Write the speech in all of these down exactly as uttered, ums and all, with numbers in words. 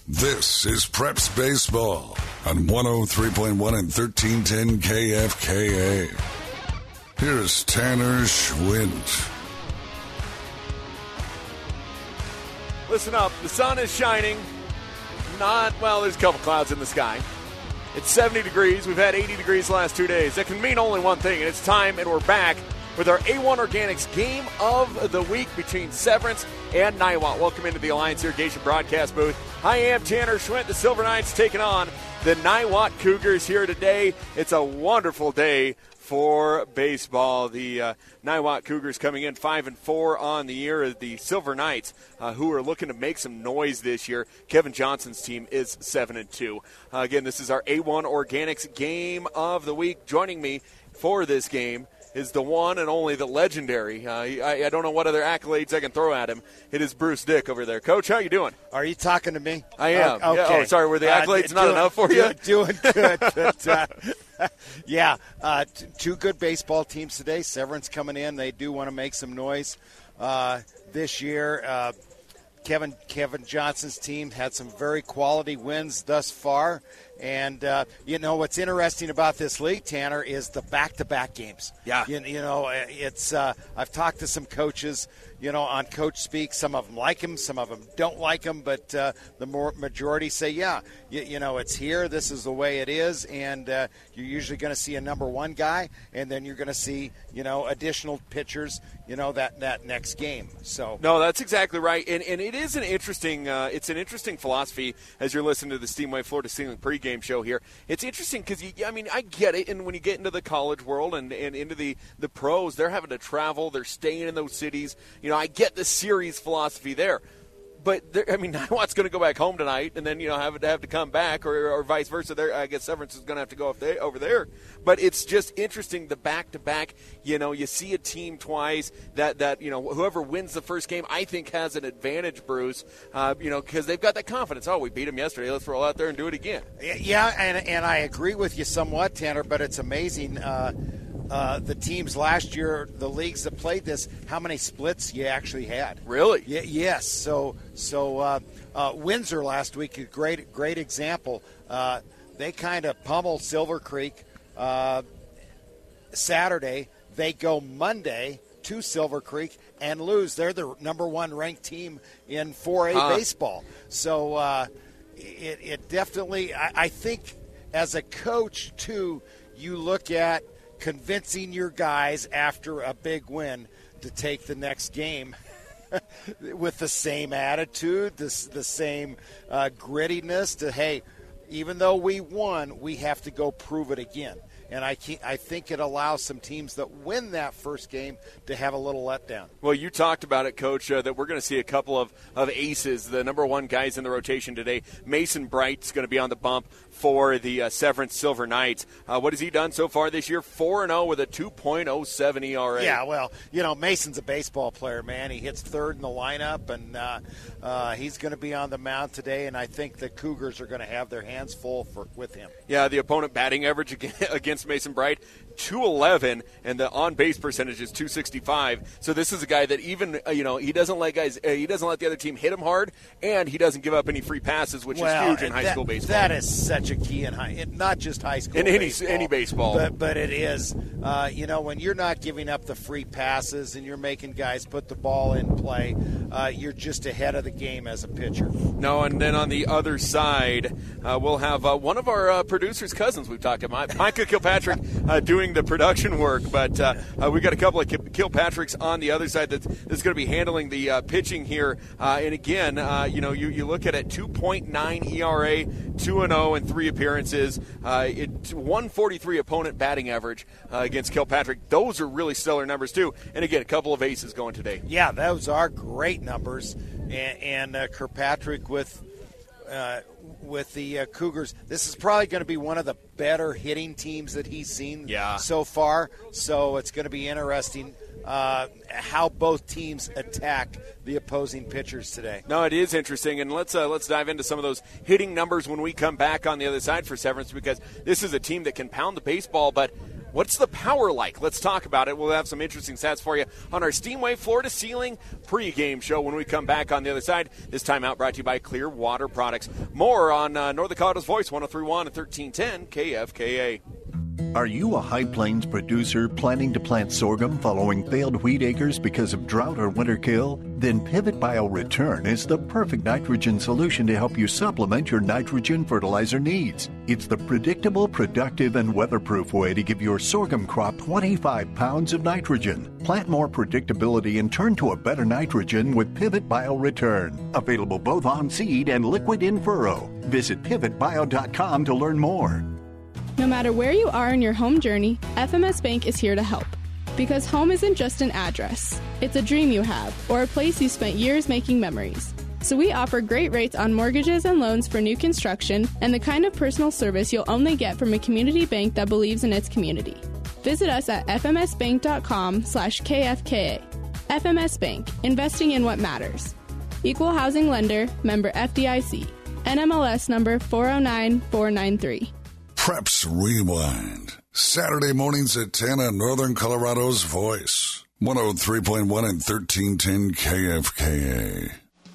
This is Preps Baseball on one oh three point one and thirteen ten K F K A. Here's Tanner Schwint. Listen up. The sun is shining. Not, well, there's a couple clouds in the sky. It's seventy degrees. We've had eighty degrees the last two days. That can mean only one thing, and it's time, and we're back with our A one Organics Game of the Week between Severance and Niwot. Welcome into the Alliance Irrigation broadcast booth. I am Tanner Schwint. The Silver Knights taking on the Niwot Cougars here today. It's a wonderful day for baseball. The uh, Niwot Cougars coming in five and four on the year. The Silver Knights, uh, who are looking to make some noise this year. Kevin Johnson's team is seven and two. Uh, again, this is our A one Organics Game of the Week. Joining me for this game is the one and only, the legendary. Uh, I, I don't know what other accolades I can throw at him. It is Bruce Dick over there. Coach, how you doing? Are you talking to me? I am. Uh, okay. Yeah, oh, sorry, were the accolades uh, not doing, enough for you? Doing good. But, uh, yeah, uh, t- two good baseball teams today. Severance coming in. They do want to make some noise uh, this year. Uh, Kevin Kevin Johnson's team had some very quality wins thus far. And, uh, you know, what's interesting about this league, Tanner, is the back-to-back games. Yeah. You, you know, it's uh, I've talked to some coaches, you know, on Coach Speak. Some of them like him, some of them don't like him, but uh, the more majority say, yeah, you, you know, it's here, this is the way it is, and uh, you're usually going to see a number one guy, and then you're going to see, you know, additional pitchers, you know, that, that next game. So No, that's exactly right, and and it is an interesting, uh, it's an interesting philosophy as you're listening to the Steamway Floor to Ceiling pregame show here. It's interesting because, I mean, I get it, and when you get into the college world and, and into the, the pros, they're having to travel, they're staying in those cities. You know, I get the series philosophy there. But, I mean, Niwot's going to go back home tonight and then, you know, have to have to come back or, or vice versa. There, I guess Severance is going to have to go up there, over there. But it's just interesting, the back-to-back, you know, you see a team twice that, that you know, whoever wins the first game, I think has an advantage, Bruce, uh, you know, because they've got that confidence. Oh, we beat them yesterday. Let's roll out there and do it again. Yeah, and, and I agree with you somewhat, Tanner, but it's amazing. Uh, Uh, the teams last year, the leagues that played this, how many splits you actually had? Really? Y- yes. So, so uh, uh, Windsor last week, a great, great example. Uh, they kind of pummeled Silver Creek uh, Saturday. They go Monday to Silver Creek and lose. They're the number one ranked team in four A huh. baseball. So uh, it, it definitely, I, I think, as a coach too, you look at convincing your guys after a big win to take the next game with the same attitude, the, the same uh, grittiness to, hey, even though we won, we have to go prove it again. And I can't, I think it allows some teams that win that first game to have a little letdown. Well, you talked about it, Coach, uh, that we're going to see a couple of, of aces, the number one guys in the rotation today. Mason Bright's going to be on the bump for the uh, Severance Silver Knights. Uh, what has he done so far this year? four and oh with a two point oh seven E R A. Yeah, well, you know, Mason's a baseball player, man. He hits third in the lineup, and uh, uh, he's going to be on the mound today, and I think the Cougars are going to have their hands full for, with him. Yeah, the opponent batting average against Mason Bright, two eleven, and the on-base percentage is two sixty-five. So this is a guy that even, uh, you know, he doesn't let guys, uh, he doesn't let the other team hit him hard, and he doesn't give up any free passes, which well, is huge in high that, school baseball. That is such a key in high, it, not just high school in any baseball, any baseball, but but it is. Uh, you know, when you're not giving up the free passes and you're making guys put the ball in play, uh, you're just ahead of the game as a pitcher. No, and then on the other side, uh, we'll have uh, one of our uh, producers' cousins we've talked about, Micah Kilpatrick, uh, doing the production work. But uh, uh, we've got a couple of Kilpatricks on the other side that's, that's going to be handling the uh, pitching here. Uh, and again, uh, you know, you, you look at it, two point nine E R A, two and oh in three appearances, uh, it, one forty-three opponent batting average uh, against Kilpatrick. Those are really stellar numbers, too. And again, a couple of aces going today. Yeah, those are great numbers. And, and uh, Kirkpatrick with uh, with the uh, Cougars, this is probably going to be one of the better hitting teams that he's seen yeah. so far. So it's going to be interesting uh, how both teams attack the opposing pitchers today. No, it is interesting, and let's uh, let's dive into some of those hitting numbers when we come back on the other side for Severance, because this is a team that can pound the baseball, but What's the power like? Let's talk about it. We'll have some interesting stats for you on our Steamway Floor to Ceiling pregame show when we come back on the other side. This time out brought to you by Clear Water Products. More on uh, North Dakota's Voice, one oh three point one and thirteen ten K F K A. Are you a High Plains producer planning to plant sorghum following failed wheat acres because of drought or winter kill? Then Pivot Bio Return is the perfect nitrogen solution to help you supplement your nitrogen fertilizer needs. It's the predictable, productive, and weatherproof way to give your sorghum crop twenty-five pounds of nitrogen. Plant more predictability and turn to a better nitrogen with Pivot Bio Return. Available both on seed and liquid in furrow. Visit pivot bio dot com to learn more. No matter where you are in your home journey, F M S Bank is here to help. Because home isn't just an address. It's a dream you have, or a place you spent years making memories. So we offer great rates on mortgages and loans for new construction and the kind of personal service you'll only get from a community bank that believes in its community. Visit us at f m s bank dot com slash K F K A. F M S Bank, investing in what matters. Equal housing lender, member F D I C. N M L S number four oh nine four nine three. Preps Rewind. Saturday mornings at ten on Northern Colorado's Voice. one oh three point one and thirteen ten K F K A.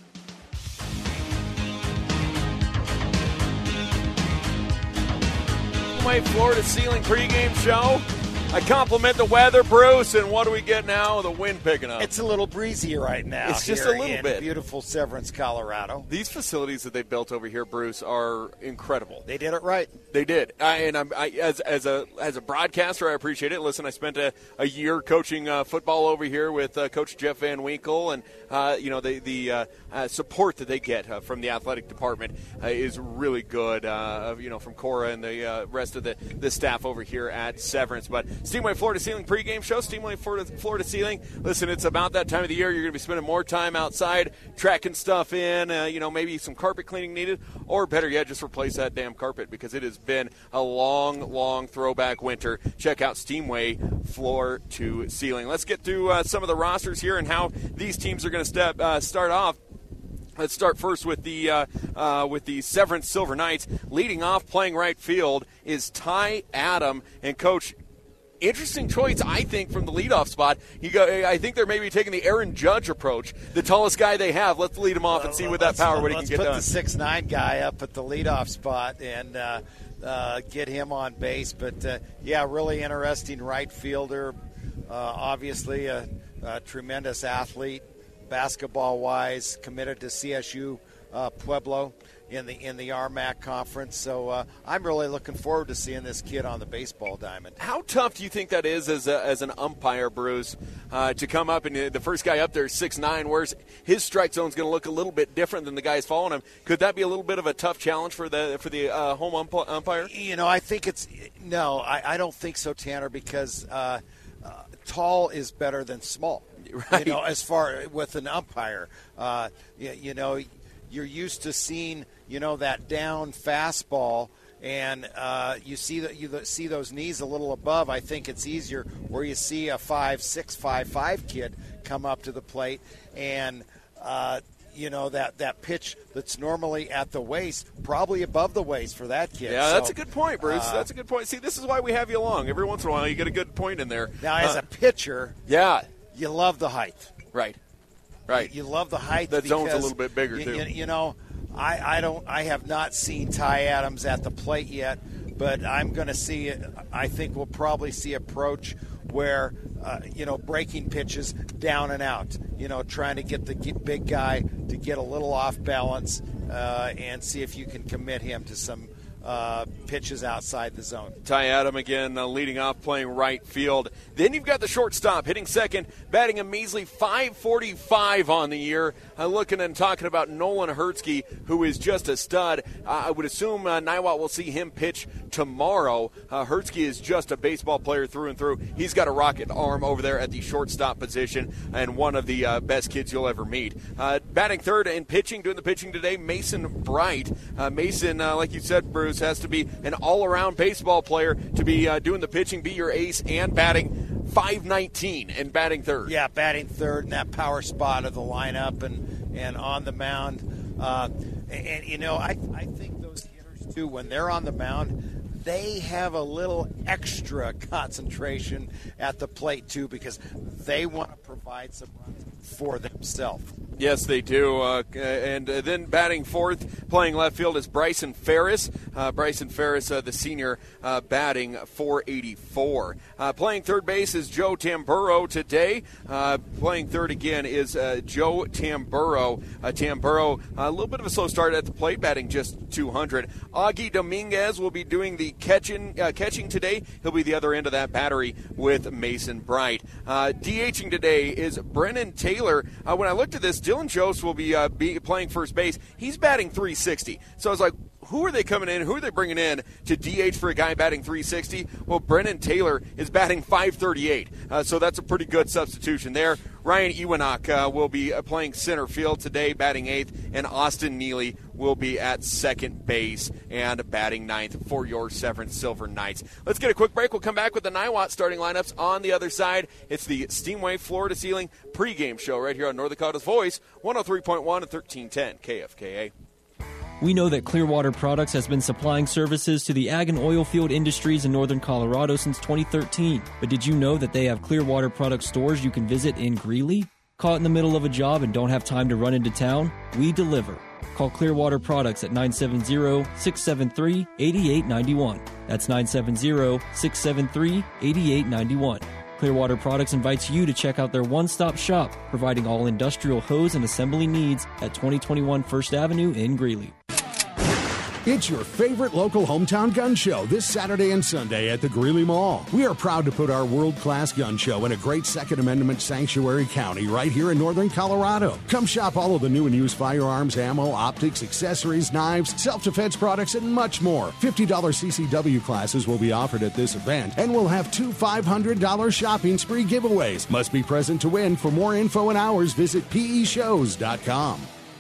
My Floor to Ceiling pregame show. I compliment the weather, Bruce, and what do we get now? The wind picking up. It's a little breezy right now. It's just here a little in bit. Beautiful Severance, Colorado. These facilities that they built over here, Bruce, are incredible. They did it right. They did, I, and I'm, I, as as a as a broadcaster, I appreciate it. Listen, I spent a, a year coaching uh, football over here with uh, Coach Jeff Van Winkle, and uh, you know the the uh, uh, support that they get uh, from the athletic department uh, is really good. Uh, you know, from Cora and the uh, rest of the, the staff over here at Severance. But Steamway Floor to Ceiling pregame show, Steamway Floor to, Floor to Ceiling. Listen, it's about that time of the year. You're going to be spending more time outside, tracking stuff in. Uh, you know, maybe some carpet cleaning needed, or better yet, just replace that damn carpet because it has been a long, long throwback winter. Check out Steamway Floor to Ceiling. Let's get through uh, some of the rosters here and how these teams are going to step uh, start off. Let's start first with the uh, uh, with the Severance Silver Knights. Leading off, playing right field, is Ty Adam. And Coach, interesting choice, I think, from the leadoff spot. He go, I think they're maybe taking the Aaron Judge approach, the tallest guy they have. Let's lead him off and see with that power what he can get done. Let's put the six nine guy up at the leadoff spot and uh, uh, get him on base. But, uh, yeah, really interesting right fielder. Uh, obviously a, a tremendous athlete, basketball-wise, committed to C S U uh, Pueblo in the in the R M A C conference. So uh, I'm really looking forward to seeing this kid on the baseball diamond. How tough do you think that is as a, as an umpire, Bruce, uh, to come up and the first guy up there is six nine, whereas his strike zone is going to look a little bit different than the guys following him? Could that be a little bit of a tough challenge for the for the uh, home ump- umpire? You know, I think it's no, I, I don't think so, Tanner, because uh, uh, tall is better than small. Right. You know, as far with an umpire, uh, you, you know, you're used to seeing, you know, that down fastball, and uh, you see that you see those knees a little above. I think it's easier where you see a five six five five kid come up to the plate, and uh, you know that that pitch that's normally at the waist, probably above the waist for that kid. Yeah, so, that's a good point, Bruce. Uh, that's a good point. See, this is why we have you along. Every once in a while, you get a good point in there. Now, as uh, a pitcher, yeah, you love the height. right. Right. You love the height. That because, zone's a little bit bigger, you, too. You, you know, I, I don't. I have not seen Ty Adams at the plate yet, but I'm going to see it. I think we'll probably see approach where, uh, you know, breaking pitches down and out. You know, trying to get the big guy to get a little off balance uh, and see if you can commit him to some Uh, pitches outside the zone. Ty Adam again uh, leading off, playing right field. Then you've got the shortstop hitting second, batting a measly five forty-five on the year. Uh, looking and talking about Nolan Hertzke, who is just a stud. Uh, I would assume uh, Niwot will see him pitch tomorrow. Uh, Hertzke is just a baseball player through and through. He's got a rocket arm over there at the shortstop position, and one of the uh, best kids you'll ever meet. Uh, batting third and pitching, doing the pitching today, Mason Bright. Uh, Mason, uh, like you said, Bruce, has to be an all-around baseball player to be uh, doing the pitching, be your ace, and batting five nineteen and batting third. Yeah, batting third in that power spot of the lineup and, and on the mound. Uh, and, and, you know, I, I think those hitters, too, when they're on the mound, they have a little extra concentration at the plate, too, because they want to provide some runs for themselves. Yes, they do. Uh, and uh, then batting fourth, playing left field is Bryson Ferris. Uh, Bryson Ferris, uh, the senior, uh, batting four eighty-four. Uh, playing third base is Joe Tamburo today. Uh, playing third again is uh, Joe Tamburo. Uh, Tamburo, a little bit of a slow start at the plate, batting just two hundred. Augie Dominguez will be doing the catching, uh, catching today. He'll be the other end of that battery with Mason Bright. Uh, DHing today is Brennan Taylor. Uh, when I looked at this, Dylan Jost will be, uh, be playing first base. He's batting three sixty. So I was like, who are they coming in? Who are they bringing in to D H for a guy batting three sixty? Well, Brennan Taylor is batting five thirty-eight. Uh, so that's a pretty good substitution there. Ryan Iwanak uh, will be uh, playing center field today, batting eighth, and Austin Neely will be at second base and batting ninth for your Severn Silver Knights. Let's get a quick break. We'll come back with the nine watt starting lineups on the other side. It's the Steamway Floor to Ceiling pregame show right here on North Dakota's Voice, one oh three point one and thirteen ten K F K A. We know that Clearwater Products has been supplying services to the ag and oil field industries in northern Colorado since twenty thirteen. But did you know that they have Clearwater Product stores you can visit in Greeley? Caught in the middle of a job and don't have time to run into town? We deliver. Call Clearwater Products at nine seven zero, six seven three, eight eight nine one. That's nine seven zero, six seven three, eight eight nine one. Clearwater Products invites you to check out their one-stop shop, providing all industrial hose and assembly needs at twenty twenty-one First Avenue in Greeley. It's your favorite local hometown gun show this Saturday and Sunday at the Greeley Mall. We are proud to put our world-class gun show in a great Second Amendment sanctuary county right here in northern Colorado. Come shop all of the new and used firearms, ammo, optics, accessories, knives, self-defense products, and much more. fifty dollars C C W classes will be offered at this event, and we'll have two five hundred dollars shopping spree giveaways. Must be present to win. For more info and hours, visit P E shows dot com.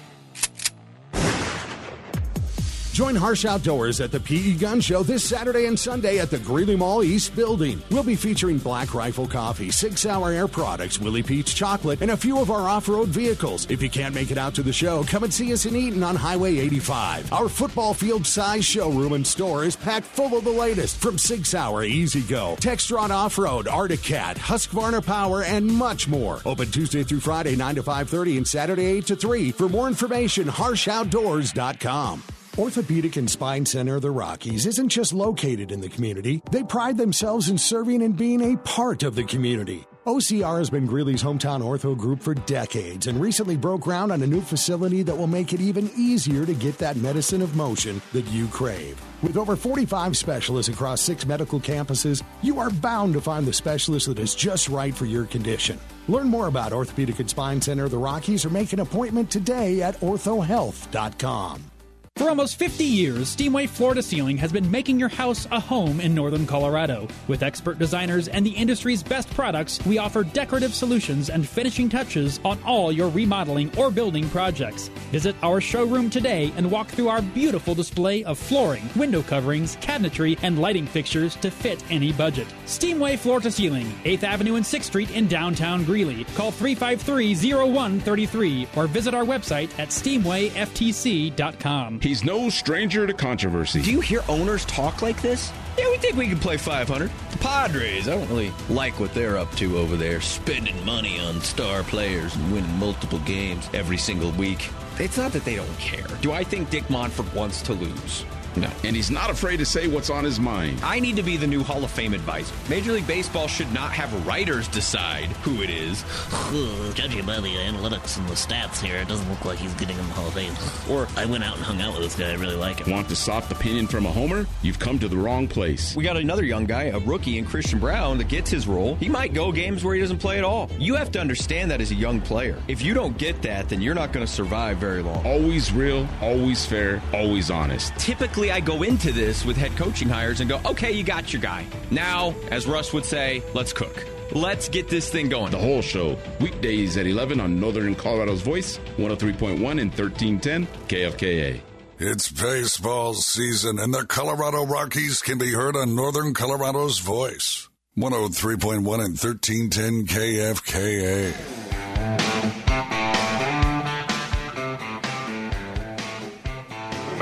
Join Harsh Outdoors at the P E Gun Show this Saturday and Sunday at the Greeley Mall East Building. We'll be featuring Black Rifle Coffee, Sig Sauer Air Products, Willie Peach Chocolate, and a few of our off-road vehicles. If you can't make it out to the show, come and see us in Eaton on Highway eighty-five. Our football field-size showroom and store is packed full of the latest from Sig Sauer, Easy Go, Textron Off-Road, Arctic Cat, Husqvarna Power, and much more. Open Tuesday through Friday, nine to five thirty, and Saturday, eight to three. For more information, harsh outdoors dot com. Orthopedic and Spine Center of the Rockies isn't just located in the community. They pride themselves in serving and being a part of the community. O C R has been Greeley's hometown ortho group for decades and recently broke ground on a new facility that will make it even easier to get that medicine of motion that you crave. With over forty-five specialists across six medical campuses, you are bound to find the specialist that is just right for your condition. Learn more about Orthopedic and Spine Center of the Rockies or make an appointment today at ortho health dot com. For almost fifty years, Steamway Floor to Ceiling has been making your house a home in northern Colorado. With expert designers and the industry's best products, we offer decorative solutions and finishing touches on all your remodeling or building projects. Visit our showroom today and walk through our beautiful display of flooring, window coverings, cabinetry, and lighting fixtures to fit any budget. Steamway Floor to Ceiling, eighth Avenue and sixth Street in downtown Greeley. Call three five three, zero one three three or visit our website at steamway f t c dot com. He's no stranger to controversy. Do you hear owners talk like this? Yeah, we think we can play five hundred. The Padres, I don't really like what they're up to over there, spending money on star players and winning multiple games every single week. It's not that they don't care. Do I think Dick Monfort wants to lose? No. And he's not afraid to say what's on his mind. I need to be the new Hall of Fame advisor. Major League Baseball should not have writers decide who it is. Judging by the analytics and the stats here, it doesn't look like he's getting in the Hall of Fame. Or I went out and hung out with this guy. I really like him. Want the soft opinion from a homer? You've come to the wrong place. We got another young guy, a rookie in Christian Brown, that gets his role. He might go games where he doesn't play at all. You have to understand that as a young player. If you don't get that, then you're not going to survive very long. Always real, always fair, always honest. Typically, I go into this with head coaching hires and go, okay, you got your guy. Now, as Russ would say, let's cook. Let's get this thing going. The whole show, weekdays at eleven on Northern Colorado's Voice, one oh three point one and thirteen ten K F K A. It's baseball season, and the Colorado Rockies can be heard on Northern Colorado's Voice, one oh three point one and thirteen ten K F K A.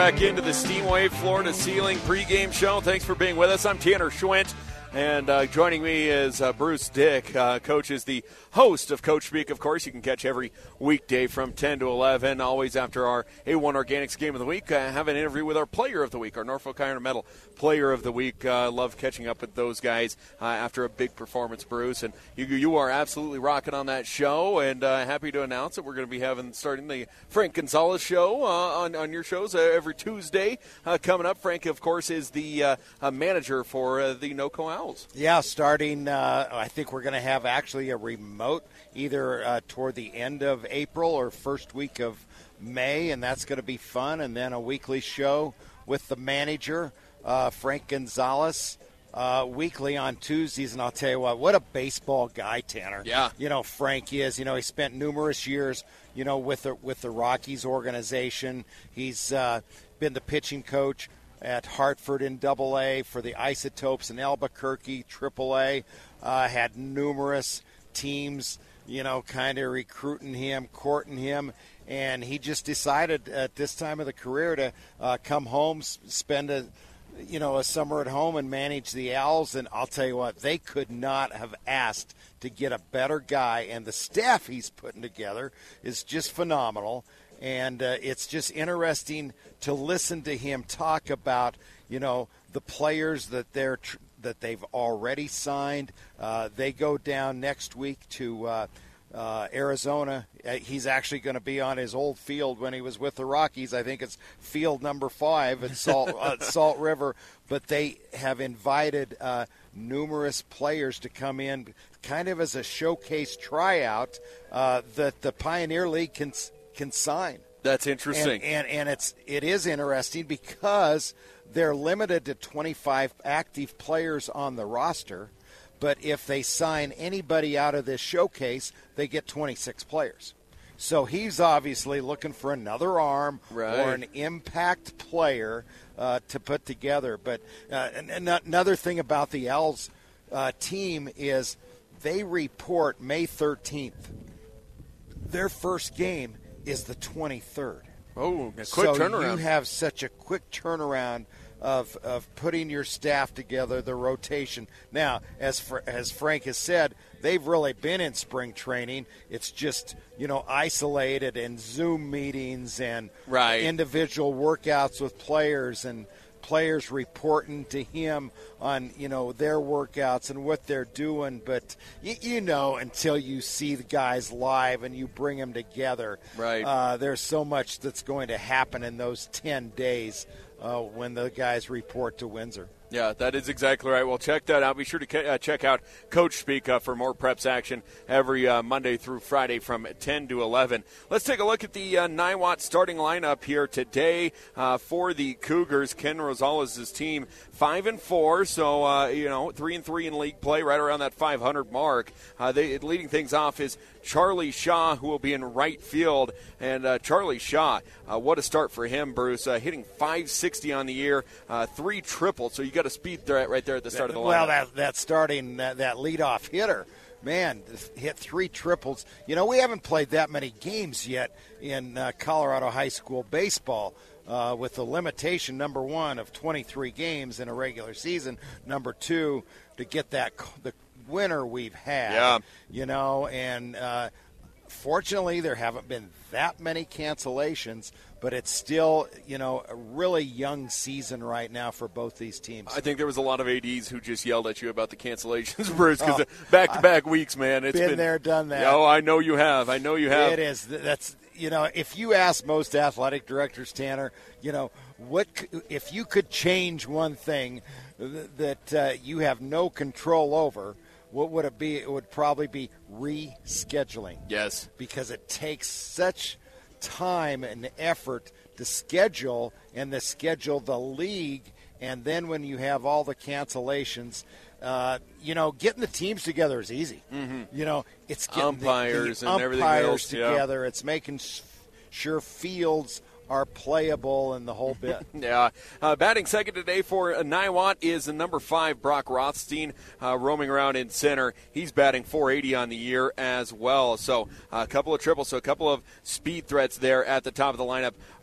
back into the Steam Wave Floor to Ceiling pregame show. Thanks for being with us. I'm Tanner Schwint. And uh, joining me is uh, Bruce Dick. Uh, Coach is the host of Coach Speak, of course. You can catch every weekday from ten to eleven, always after our A one Organics Game of the Week. I have an interview with our Player of the Week, our Norfolk Iron Metal Player of the Week. Uh, love catching up with those guys uh, after a big performance, Bruce. And you you are absolutely rocking on that show, and uh, happy to announce that we're going to be having starting the Frank Gonzalez show uh, on, on your shows uh, every Tuesday uh, coming up. Frank, of course, is the uh, uh, manager for uh, the NoCo Owls. Yeah, starting, uh, I think we're going to have actually a remote either uh, toward the end of April or first week of May, and that's going to be fun. And then a weekly show with the manager, uh, Frank Gonzalez, uh, weekly on Tuesdays. And I'll tell you what, what a baseball guy, Tanner. Yeah. You know, Frank is. You know, he spent numerous years, you know, with the, with the Rockies organization. He's uh, been the pitching coach at Hartford in Double A, for the Isotopes in Albuquerque, Triple A. Uh, had numerous teams, you know, kind of recruiting him, courting him, and he just decided at this time of the career to uh, come home, s- spend a, you know, a summer at home and manage the Owls. And I'll tell you what, they could not have asked to get a better guy, and the staff he's putting together is just phenomenal. And uh, it's just interesting to listen to him talk about, you know, the players that they're tr- that they've already signed. Uh, they go down next week to uh, uh, Arizona. Uh, he's actually going to be on his old field when he was with the Rockies. I think it's field number five at Salt, uh, Salt River. But they have invited uh, numerous players to come in, kind of as a showcase tryout uh, that the Pioneer League can can sign. That's interesting. And, and and it's it is interesting because they're limited to twenty-five active players on the roster, but if they sign anybody out of this showcase, they get twenty-six players. So he's obviously looking for another arm right. or an impact player uh, to put together. But uh, and, and another thing about the Owls uh, team is they report May thirteenth. Their first game is the twenty-third. Oh, a quick so turnaround. You have such a quick turnaround of of putting your staff together, the rotation. Now, as for, as Frank has said, they've really been in spring training. It's just, you know, isolated and Zoom meetings and right. individual workouts with players and players reporting to him on, you know, their workouts and what they're doing. But, you, you know, until you see the guys live and you bring them together, right. uh, there's so much that's going to happen in those ten days uh, when the guys report to Windsor. Yeah, that is exactly right. Well, check that out. Be sure to ke- uh, check out Coach Speak uh, for more Preps action every uh, Monday through Friday from ten to eleven. Let's take a look at the uh, Niwot starting lineup here today uh, for the Cougars. Ken Rosales' team, five and four, so uh, you know three and three in league play, right around that five hundred mark. Uh, they leading things off is Charlie Shaw, who will be in right field, and uh, Charlie Shaw, uh, what a start for him, Bruce, uh, hitting five sixty on the year, uh, three triples, so you got a speed threat right there at the start of the lineup. Well, that that starting that, that leadoff hitter, man, hit three triples. You know, we haven't played that many games yet in uh, Colorado high school baseball. Uh, with the limitation, number one, of twenty-three games in a regular season. Number two, to get that the winner we've had. Yeah. You know, and uh, fortunately there haven't been that many cancellations, but it's still, you know, a really young season right now for both these teams. I think there was a lot of A Ds who just yelled at you about the cancellations, Bruce, because oh, back-to-back weeks, man. It's been, been there, done that. Oh, I know you have. I know you have. It is. That's, you know, if you ask most athletic directors, Tanner, you know, what if you could change one thing that uh, you have no control over, what would it be? It would probably be rescheduling. Yes. Because it takes such time and effort to schedule and to schedule the league. And then when you have all the cancellations, uh, you know, getting the teams together is easy. Mm-hmm. You know, it's getting umpires the, the and everything umpires else, together. Yeah. It's making sure fields are playable and the whole bit. yeah. Uh, batting second today for uh, Niwot is the number five, Brock Rothstein, uh, roaming around in center. He's batting four eighty on the year as well. So uh, a couple of triples, so a couple of speed threats there at the top of the lineup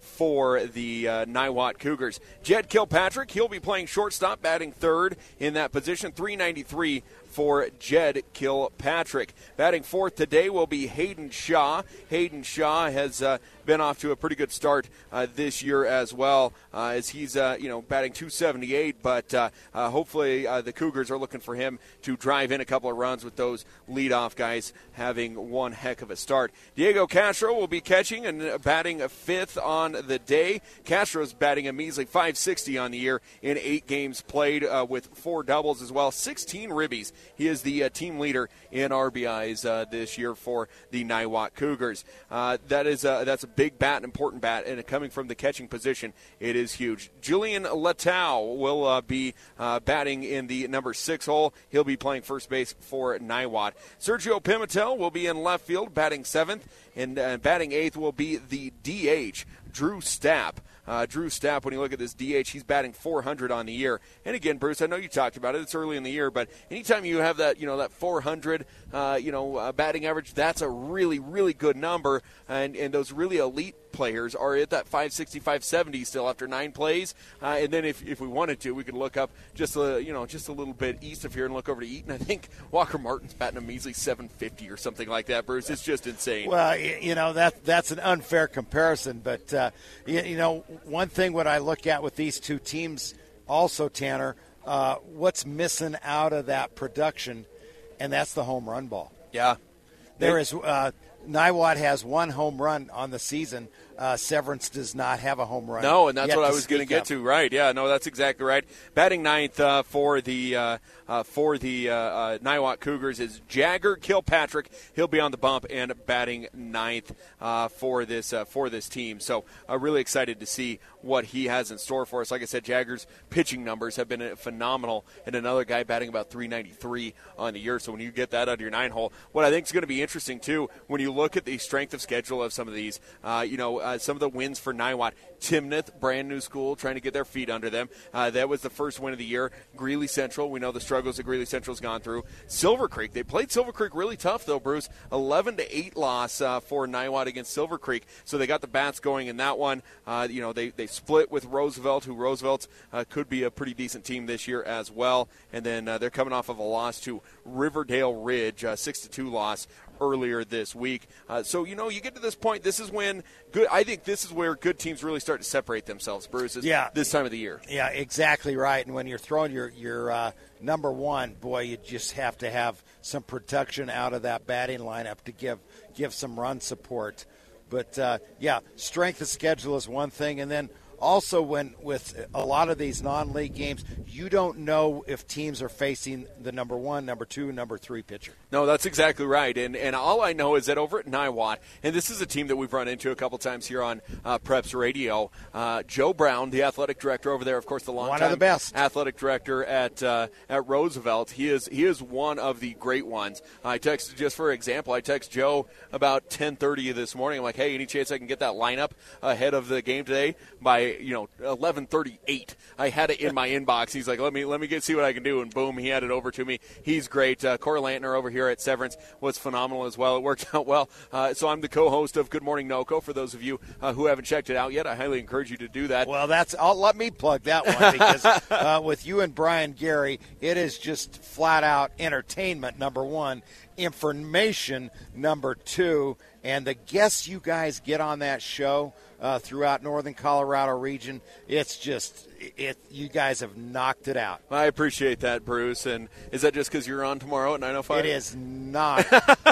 for the uh, Niwot Cougars. Jed Kilpatrick, he'll be playing shortstop, batting third in that position, three ninety-three for Jed Kilpatrick. Batting fourth today will be Hayden Shaw. Hayden Shaw has uh, been off to a pretty good start uh, this year as well, uh, as he's uh, you know batting two seventy-eight. But uh, uh, hopefully uh, the Cougars are looking for him to drive in a couple of runs with those leadoff guys having one heck of a start. Diego Castro will be catching and batting fifth on the day. Castro's batting a measly five sixty on the year in eight games played uh, with four doubles as well, sixteen ribbies. He is the uh, team leader in R B Is uh, this year for the Niwot Cougars. Uh, that is uh, that's a big bat, an important bat, and coming from the catching position, it is huge. Julian Latau will uh, be uh, batting in the number six hole. He'll be playing first base for Niwot. Sergio Pimentel will be in left field, batting seventh, and uh, batting eighth will be the D H, Drew Stapp. Uh, Drew Stapp, when you look at this D H, he's batting four hundred on the year. And again, Bruce, I know you talked about it. It's early in the year, but anytime you have that, you know, that four hundred, uh, you know, uh, batting average, that's a really, really good number. And and those really elite players are at that five sixty, five seventy still after nine plays. Uh, and then if, if we wanted to, we could look up just a, you know, just a little bit east of here and look over to Eaton. I think Walker Martin's batting a measly seven fifty or something like that, Bruce. It's just insane. Well, you know, that that's an unfair comparison. But, uh, you, you know, one thing what I look at with these two teams also, Tanner, uh, what's missing out of that production, and that's the home run ball. Yeah. There is uh, Niwot has one home run on the season. Uh, Severance does not have a home run. No, and that's what I was going to get of. to. Right? Yeah. No, that's exactly right. Batting ninth uh, for the uh, uh, for the uh, uh, Niwot Cougars is Jagger Kilpatrick. He'll be on the bump and batting ninth uh, for this uh, for this team. So, uh, really excited to see what he has in store for us. Like I said, Jagger's pitching numbers have been phenomenal, and another guy batting about three ninety-three on the year. So when you get that out of your nine hole, what I think is going to be interesting too, when you look at the strength of schedule of some of these, uh, you know. Uh, some of the wins for Niwot. Timnath, brand new school, trying to get their feet under them. Uh, that was the first win of the year. Greeley Central, we know the struggles that Greeley Central's gone through. Silver Creek, they played Silver Creek really tough though, Bruce. eleven to eight loss uh, for Niwot against Silver Creek. So they got the bats going in that one. Uh, you know, they, they split with Roosevelt, who Roosevelt's uh, could be a pretty decent team this year as well. And then uh, they're coming off of a loss to Riverdale Ridge, a six to two loss earlier this week. Uh, so, you know, you get to this point, this is when good, I think this is where good teams really start to separate themselves, Bruce, is yeah. this time of the year. Yeah, exactly right. And when you're throwing your, your uh, number one, boy, you just have to have some production out of that batting lineup to give, give some run support. But, uh, yeah, strength of schedule is one thing. And then also when with a lot of these non-league games, you don't know if teams are facing the number one, number two, number three pitcher. No, that's exactly right. And and all I know is that over at Niwot, and this is a team that we've run into a couple times here on uh, Preps Radio, uh, Joe Brown, the athletic director over there, of course, the longtime one of the best athletic director at uh, at Roosevelt. He is he is one of the great ones. I texted, just for example, I text Joe about ten thirty this morning. I'm like, hey, any chance I can get that lineup ahead of the game today by, you know, eleven thirty-eight? I had it in my inbox. He's like, let me let me get see what I can do, and boom, he had it over to me. He's great. Uh, Corey Lantner over here at Severance was phenomenal as well. It worked out well. Uh, so I'm the co-host of Good Morning NoCo. For those of you uh, who haven't checked it out yet, I highly encourage you to do that. Well, that's. I'll let me plug that one because uh, with you and Brian Gary, it is just flat out entertainment. Number one, information. Number two, and the guests you guys get on that show uh, throughout Northern Colorado region, it's just. It, you guys have knocked it out. I appreciate that, Bruce. And is that just because you're on tomorrow at nine oh five? It is not.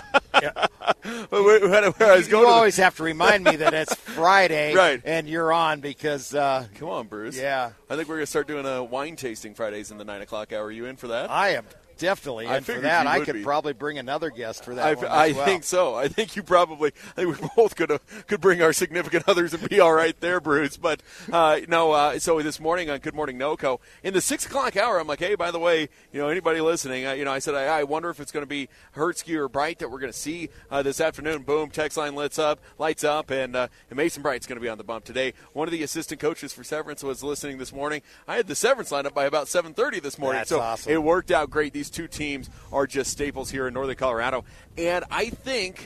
yeah. where, where, where I was going you to always the... have to remind me that it's Friday right. and you're on because uh, – Come on, Bruce. Yeah. I think we're going to start doing a wine tasting Fridays in the nine o'clock hour. Are you in for that? I am. Definitely, and for that, I could be. probably bring another guest for that I, one as I well. think so. I think you probably, I think we both could could bring our significant others and be all right there, Bruce. But uh, no, uh, so this morning on Good Morning NoCo, in the six o'clock hour, I'm like, hey, by the way, you know, anybody listening, uh, you know, I said, I, I wonder if it's going to be Hertzke or Bright that we're going to see uh, this afternoon. Boom, text line lights up, lights up, and, uh, and Mason Bright's going to be on the bump today. One of the assistant coaches for Severance was listening this morning. I had the Severance lineup by about seven thirty this morning, That's so awesome. It worked out great. These two teams are just staples here in Northern Colorado. And I think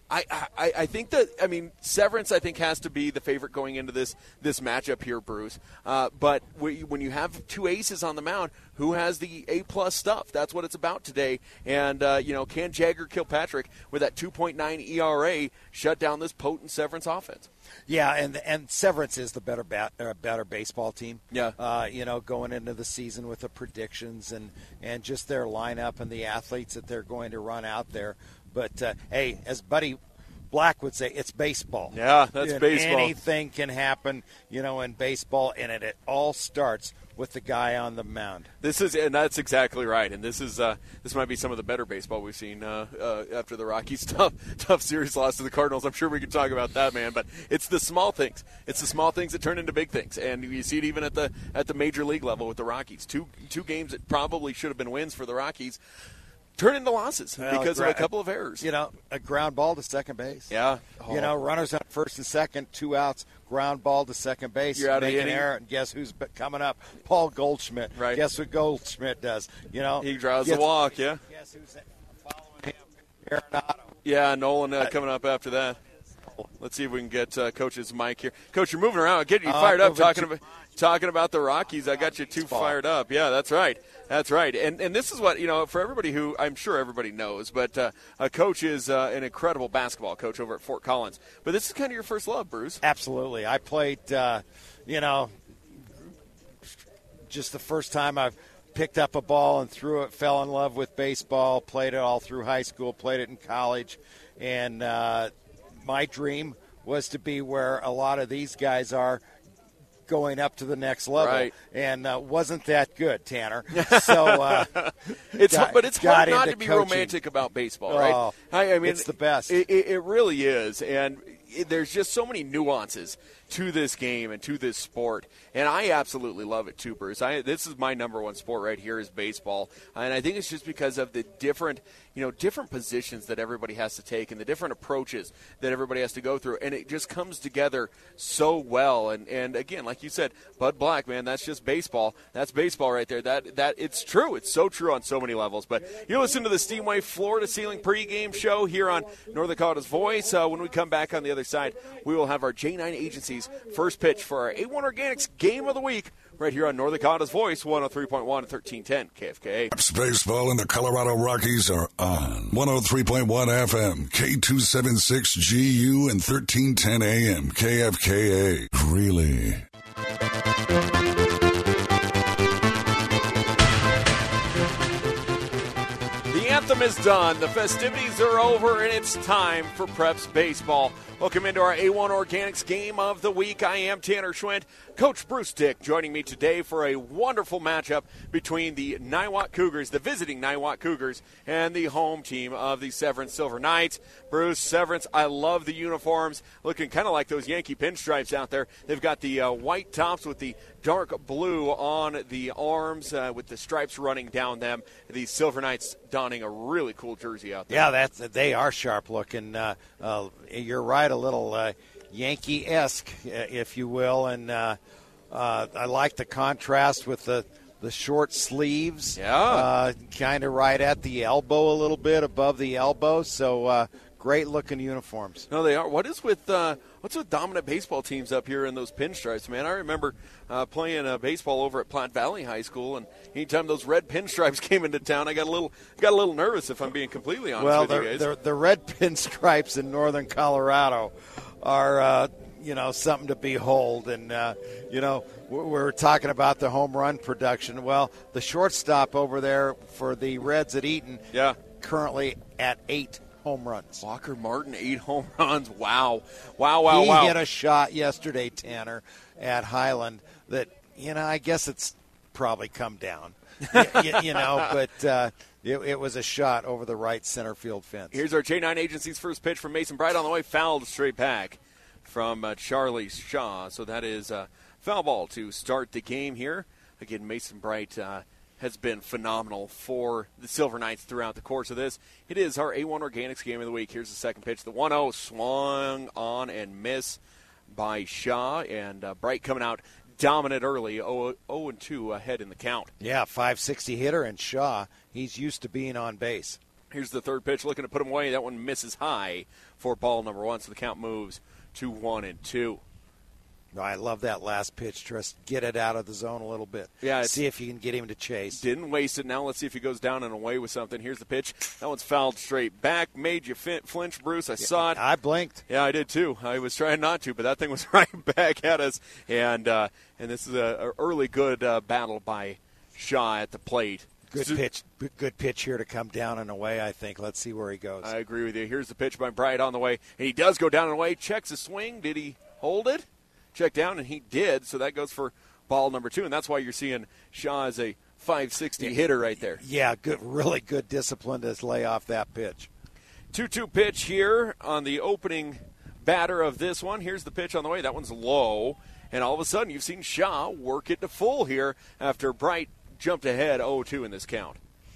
I, I, I think that, I mean, Severance, I think, has to be the favorite going into this this matchup here, Bruce. Uh, but when you have two aces on the mound, who has the A-plus stuff? That's what it's about today. And, uh, you know, can Jagger Kilpatrick, with that two point nine E R A, shut down this potent Severance offense? Yeah, and and Severance is the better bat, uh, better baseball team. Yeah, uh, you know, going into the season with the predictions and, and just their lineup and the athletes that they're going to run out there. But uh, hey, as Buddy Black would say, it's baseball. Yeah, that's and baseball. Anything can happen, you know, in baseball, and it, it all starts with the guy on the mound. This is, and that's exactly right. And this is, uh, this might be some of the better baseball we've seen uh, uh, after the Rockies' tough, tough series loss to the Cardinals. I'm sure we could talk about that, man. But it's the small things. It's the small things that turn into big things, and you see it even at the at the major league level with the Rockies. Two two games that probably should have been wins for the Rockies turn into losses well, because gra- of a couple of errors. You know, a ground ball to second base. Yeah. Oh. You know, runners on first and second, two outs, ground ball to second base. You're out of make the an inning. error, and guess who's coming up? Paul Goldschmidt. Right. Guess what Goldschmidt does? You know, he draws gets, the walk. Yeah. Guess who's following him? Arenado. Yeah, Nolan uh, coming up after that. Let's see if we can get uh, Coach's mic here. Coach, you're moving around. Getting you Uh, fired up moving talking to- about talking about the Rockies. I got you too fired up. Yeah, that's right. That's right. And and this is what, you know, for everybody who I'm sure everybody knows, but uh, a coach is uh, an incredible basketball coach over at Fort Collins. But this is kind of your first love, Bruce. Absolutely. I played, uh, you know, just the first time I've picked up a ball and threw it, fell in love with baseball, played it all through high school, played it in college. And uh, my dream was to be where a lot of these guys are, going up to the next level. Right. And uh, wasn't that good, Tanner. So uh, it's got, but it's got hard not into to be coaching. romantic about baseball, right? Oh, I, I mean, it's the best. It, it, it really is, and it, there's just so many nuances to this game and to this sport, and I absolutely love it too, Bruce. I, this is my number one sport right here is baseball, and I think it's just because of the different, you know, different positions that everybody has to take and the different approaches that everybody has to go through, and it just comes together so well. And, and again, like you said, Bud Black, man, that's just baseball. That's baseball right there. That that it's true. It's so true on so many levels. But you listen to the Steamway Floor to Ceiling pregame show here on Northern Colorato's Voice. Uh, when we come back on the other side, we will have our J nine Agency's first pitch for our A one Organics Game of the Week right here on Northern Colorato's Voice, one oh three point one and thirteen ten K F K A. Baseball and the Colorado Rockies are on one oh three point one F M, K two seventy-six G U and thirteen ten A M K F K A. Really? The anthem is done. The festivities are over, and it's time for Preps Baseball. Welcome into our A one Organics Game of the Week. I am Tanner Schwint. Coach Bruce Dick joining me today for a wonderful matchup between the Niwot Cougars, the visiting Niwot Cougars, and the home team of the Severance Silver Knights. Bruce, Severance, I love the uniforms, looking kind of like those Yankee pinstripes out there. They've got the uh, white tops with the dark blue on the arms uh, with the stripes running down them. The Silver Knights donning a really cool jersey out there. Yeah, that's, they are sharp looking. Uh, uh, you're right, a little uh, Yankee-esque, if you will, and uh, uh, I like the contrast with the the short sleeves. Yeah, uh, kind of right at the elbow, a little bit above the elbow. So uh, great looking uniforms. No, they are. What is with uh, what's with dominant baseball teams up here in those pinstripes, man? I remember uh, playing uh, baseball over at Platte Valley High School, and anytime those red pinstripes came into town, I got a little got a little nervous. If I'm being completely honest well, with you the, guys. the the red pinstripes in northern Colorado are. Uh, you know, something to behold. And, uh, you know, we're talking about the home run production. Well, the shortstop over there for the Reds at Eaton yeah. currently at eight home runs. Walker Martin, eight home runs. Wow. Wow, wow, he wow. He hit a shot yesterday, Tanner, at Highland that, you know, I guess it's probably come down, you, you, you know, but uh, it, it was a shot over the right center field fence. Here's our J nine Agency's first pitch from Mason Bright on the way, fouled straight back from uh, Charlie Shaw. So that is uh, foul ball to start the game here. Again, Mason Bright uh, has been phenomenal for the Silver Knights throughout the course of this. It is our A one Organics Game of the Week. Here's the second pitch. The one oh swung on and miss by Shaw, and uh, Bright coming out dominant early, oh and two ahead in the count. Yeah, five sixty hitter, and Shaw, he's used to being on base. Here's the third pitch, looking to put him away. That one misses high for ball number one, so the count moves to one and two. No, I love that last pitch. Just get it out of the zone a little bit. Yeah, see if you can get him to chase. Didn't waste it. Now let's see if he goes down and away with something. Here's the pitch. That one's fouled straight back. Made you flinch, Bruce. I yeah, saw it. I blinked. Yeah, I did too. I was trying not to, but that thing was right back at us. And uh, and this is a, a early good uh, battle by Shaw at the plate. Good so, pitch. Good pitch here to come down and away, I think. Let's see where he goes. I agree with you. Here's the pitch by Bright on the way. And he does go down and away. Checks his swing. Did he hold it? Check down, and he did, so that goes for ball number two, and that's why you're seeing Shaw as a five sixty hitter right there. Yeah, good, really good discipline to lay off that pitch. two two pitch here on the opening batter of this one. Here's the pitch on the way. That one's low, and all of a sudden you've seen Shaw work it to full here after Bright jumped ahead oh two in this count.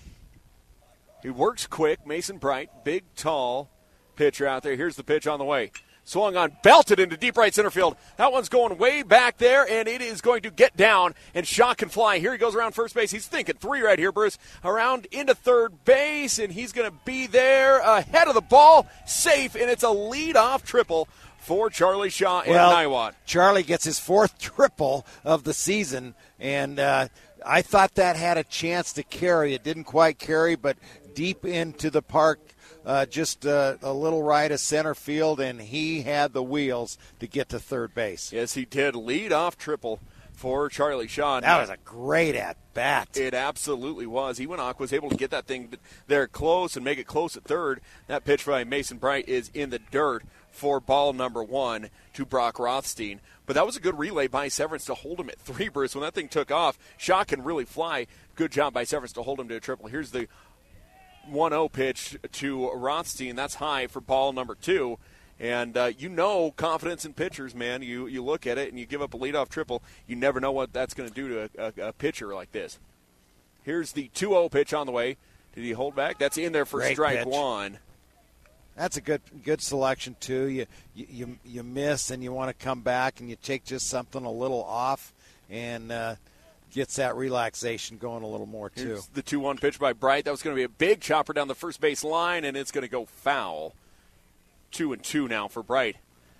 He works quick. Mason Bright, big, tall pitcher out there. Here's the pitch on the way. Swung on, belted into deep right center field. That one's going way back there, and it is going to get down, and Shaw can fly. Here he goes around first base. He's thinking three right here, Bruce. Around into third base, and he's going to be there ahead of the ball, safe, and it's a leadoff triple for Charlie Shaw and well, Niwot. Charlie gets his fourth triple of the season, and uh, I thought that had a chance to carry. It didn't quite carry, but deep into the park, Uh, just uh, a little right of center field, and he had the wheels to get to third base. Yes, he did. Lead-off triple for Charlie Shaw. That was a great at-bat. It absolutely was. Ewinock was able to get that thing there close and make it close at third. That pitch by Mason Bright is in the dirt for ball number one to Brock Rothstein. But that was a good relay by Severance to hold him at three, Bruce. When that thing took off, Shaw can really fly. Good job by Severance to hold him to a triple. Here's the one oh pitch to Rothstein. That's high for ball number two. And uh, you know confidence in pitchers, man. You you look at it and you give up a leadoff triple. You never know what that's going to do to a, a, a pitcher like this. Here's the two oh pitch on the way. Did he hold back? That's in there for Great strike pitch. one. That's a good good selection, too. You, you, you miss and you want to come back and you take just something a little off and uh, – gets that relaxation going a little more, too. Here's the two one pitch by Bright. That was going to be a big chopper down the first base line, and it's going to go foul. Two and two now for Bright.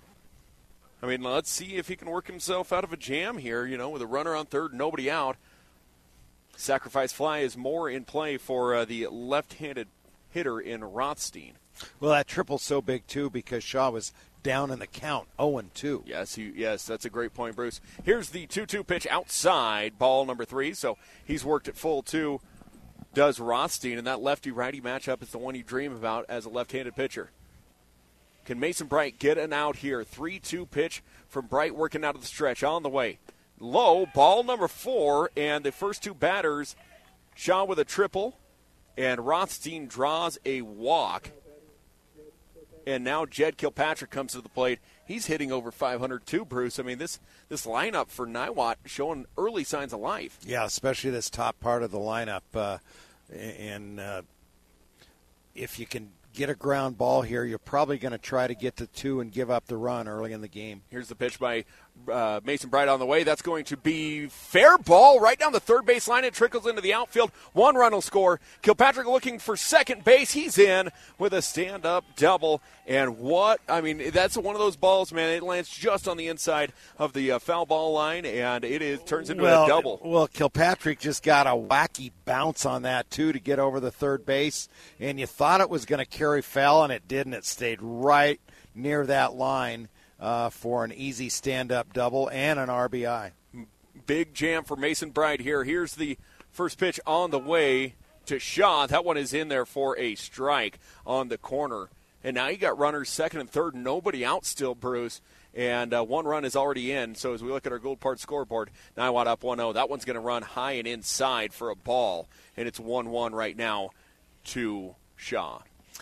I mean, let's see if he can work himself out of a jam here, you know, with a runner on third, nobody out. Sacrifice fly is more in play for uh, the left-handed hitter in Rothstein. Well, that triple's so big, too, because Shaw was down in the count, oh and two. Yes, he, yes, that's a great point, Bruce. Here's the two two pitch outside, ball number three. So he's worked it full, too, does Rothstein. And that lefty-righty matchup is the one you dream about as a left-handed pitcher. Can Mason Bright get an out here? three two pitch from Bright working out of the stretch on the way. Low, ball number four, and the first two batters, Shaw with a triple, and Rothstein draws a walk. And now Jed Kilpatrick comes to the plate. He's hitting over five hundred too, Bruce. I mean, this this lineup for Niwot showing early signs of life. Yeah, especially this top part of the lineup. Uh, and uh, if you can get a ground ball here, you're probably going to try to get to two and give up the run early in the game. Here's the pitch by uh, Mason Bright on the way. That's going to be fair ball right down the third base line. It trickles into the outfield. One run will score. Kilpatrick looking for second base. He's in with a stand-up double. And what, I mean, that's one of those balls, man. It lands just on the inside of the uh, foul ball line, and it is turns into well, a double. Well, Kilpatrick just got a wacky bounce on that, too, to get over the third base. And you thought it was going to carry foul, and it didn't. It stayed right near that line uh, for an easy stand-up double and an R B I. Big jam for Mason Bright here. Here's the first pitch on the way to Shaw. That one is in there for a strike on the corner. And now you got runners second and third, nobody out still, Bruce. And uh, one run is already in. So as we look at our Gold Part scoreboard, Niwot up one oh. That one's going to run high and inside for a ball. And it's one one right now to Shaw.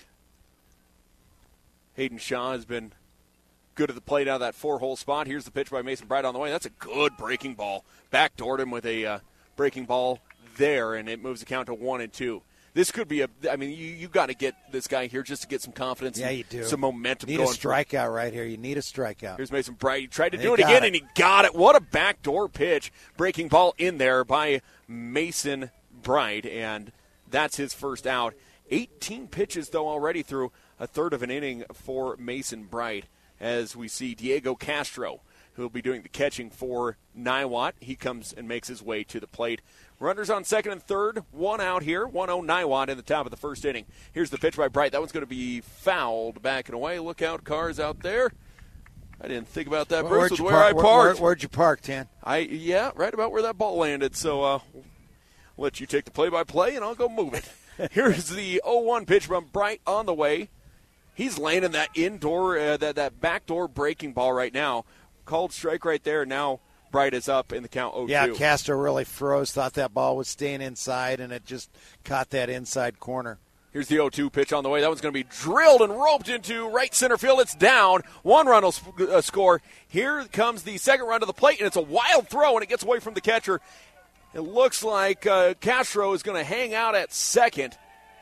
Hayden Shaw has been good at the plate out of that four-hole spot. Here's the pitch by Mason Bright on the way. That's a good breaking ball. Backdoored him with a uh, breaking ball there, and it moves the count to one and two. This could be a – I mean, you you got to get this guy here just to get some confidence. Yeah, and you do. Some momentum need going. Need a strikeout right here. You need a strikeout. Here's Mason Bright. He tried to and do it again, it. and he got it. What a backdoor pitch. Breaking ball in there by Mason Bright, and that's his first out. eighteen pitches, though, already through a third of an inning for Mason Bright, as we see Diego Castro, who will be doing the catching for Niwot. He comes and makes his way to the plate. Runners on second and third, one out here, one oh Niwot in the top of the first inning. Here's the pitch by Bright. That one's going to be fouled back and away. Look out, cars out there. I didn't think about that, Bruce, with where I parked. Where, where'd you park, Tan? I Yeah, right about where that ball landed. So uh, I'll let you take the play-by-play, and I'll go move it. Here's the oh one pitch from Bright on the way. He's landing that indoor, uh, that, that backdoor breaking ball right now. Called strike right there. Now Bright is up in the count oh two. Yeah, Castro really froze, thought that ball was staying inside, and it just caught that inside corner. Here's the oh two pitch on the way. That one's going to be drilled and roped into right center field. It's down. One run will sp- uh, score. Here comes the second run to the plate, and it's a wild throw, and it gets away from the catcher. It looks like uh, Castro is going to hang out at second.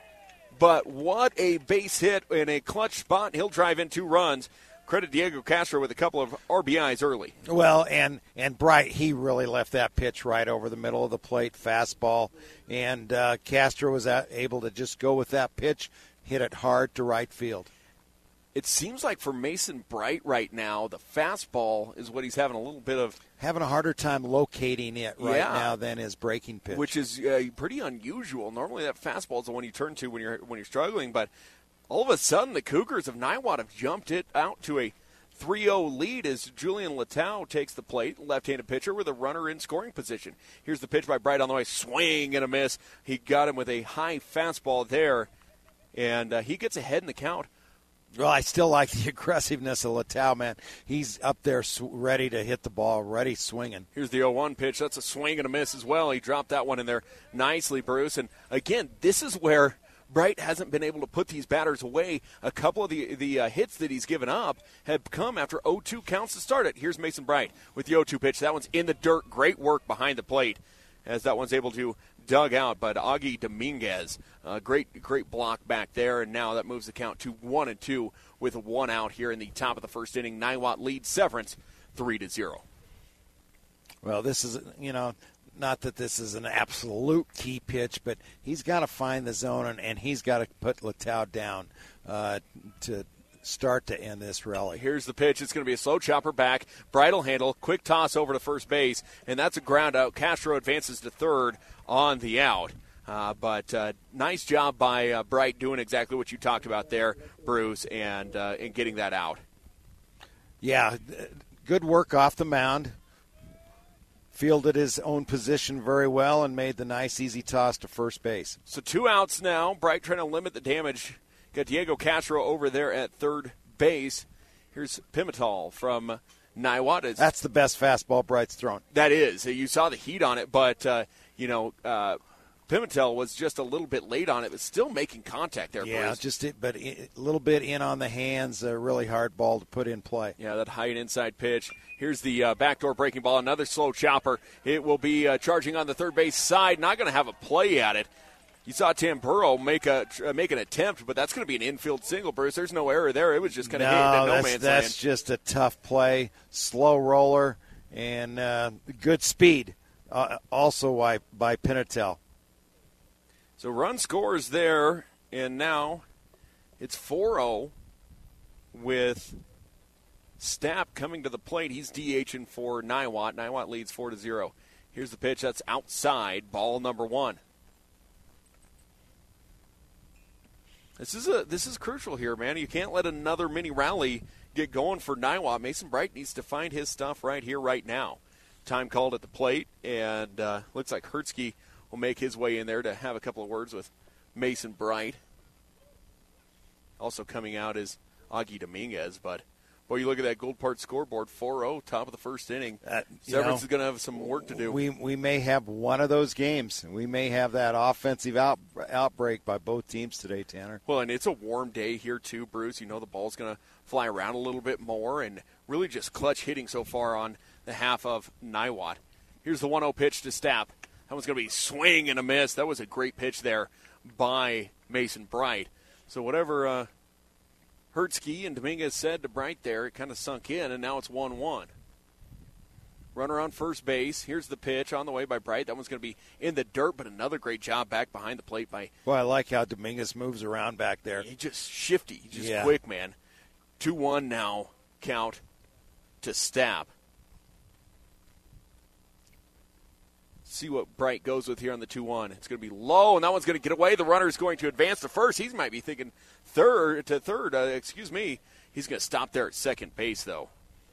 But what a base hit in a clutch spot. He'll drive in two runs. Credit Diego Castro with a couple of R B Is early. Well, and, and Bright, he really left that pitch right over the middle of the plate, fastball. And uh, Castro was able to just go with that pitch, hit it hard to right field. It seems like for Mason Bright right now, the fastball is what he's having a little bit of. Having a harder time locating it right yeah. now than his breaking pitch. Which is uh, pretty unusual. Normally that fastball is the one you turn to when you're when you're struggling, but all of a sudden, the Cougars of Niwot have jumped it out to a three oh lead as Julian Letao takes the plate, left-handed pitcher with a runner in scoring position. Here's the pitch by Bright on the way, swing and a miss. He got him with a high fastball there, and uh, he gets ahead in the count. Well, I still like the aggressiveness of Letao, man. He's up there sw- ready to hit the ball, ready swinging. Here's the oh one pitch. That's a swing and a miss as well. He dropped that one in there nicely, Bruce. And, again, this is where Bright hasn't been able to put these batters away. A couple of the the uh, hits that he's given up have come after oh two counts to start it. Here's Mason Bright with the oh two pitch. That one's in the dirt. Great work behind the plate as that one's able to dug out. But Augie Dominguez, uh, great great block back there. And now that moves the count to one and two with one out here in the top of the first inning. Niwot leads Severance three to zero. Well, this is, you know, not that this is an absolute key pitch, but he's got to find the zone, and, and he's got to put Letao down uh, to start to end this rally. Here's the pitch. It's going to be a slow chopper back, bridle handle, quick toss over to first base, and that's a ground out. Castro advances to third on the out. Uh, but uh, nice job by uh, Bright doing exactly what you talked about there, Bruce, and, uh, and getting that out. Yeah, good work off the mound. Fielded his own position very well and made the nice, easy toss to first base. So two outs now. Bright trying to limit the damage. Got Diego Castro over there at third base. Here's Pimentel from Niwot. That's the best fastball Bright's thrown. That is. You saw the heat on it, but, uh, you know, uh, Pimentel was just a little bit late on it, but still making contact there, Yeah, Bruce. just it, but a little bit in on the hands, a really hard ball to put in play. Yeah, that high and inside pitch. Here's the uh, backdoor breaking ball, another slow chopper. It will be uh, charging on the third base side, not going to have a play at it. You saw Tamburo make a uh, make an attempt, but that's going to be an infield single, Bruce. There's no error there. It was just kind of no, hitting at no that's, man's that's land. just a tough play, slow roller, and uh, good speed, uh, also by, by Pimentel. So run scores there, and now it's four oh with Stapp coming to the plate. He's DHing for Niwot. Niwot leads four to zero. Here's the pitch. That's outside. Ball number one. This is a this is crucial here, man. You can't let another mini rally get going for Niwot. Mason Bright needs to find his stuff right here, right now. Time called at the plate, and uh, looks like Hertzke will make his way in there to have a couple of words with Mason Bright. Also coming out is Augie Dominguez, but boy, you look at that Gold-Part scoreboard, four oh, top of the first inning. Uh, Severance know, is going to have some work to do. We we may have one of those games. We may have that offensive out, outbreak by both teams today, Tanner. Well, and it's a warm day here too, Bruce. You know the ball's going to fly around a little bit more, and really just clutch hitting so far on the half of Niwot. Here's the one oh pitch to Stapp. That one's going to be swing and a miss. That was a great pitch there by Mason Bright. So whatever uh, Hertzke and Dominguez said to Bright there, it kind of sunk in, and now it's one one. runner on first base. Here's the pitch on the way by Bright. That one's going to be in the dirt, but another great job back behind the plate by. Well, I like how Dominguez moves around back there. He's just shifty, just yeah. quick, man. two one now, count to Stapp. See what Bright goes with here on the two one. It's going to be low, and that one's going to get away. The runner is going to advance to first. He might be thinking third to third. Uh, excuse me. He's going to stop there at second base, though.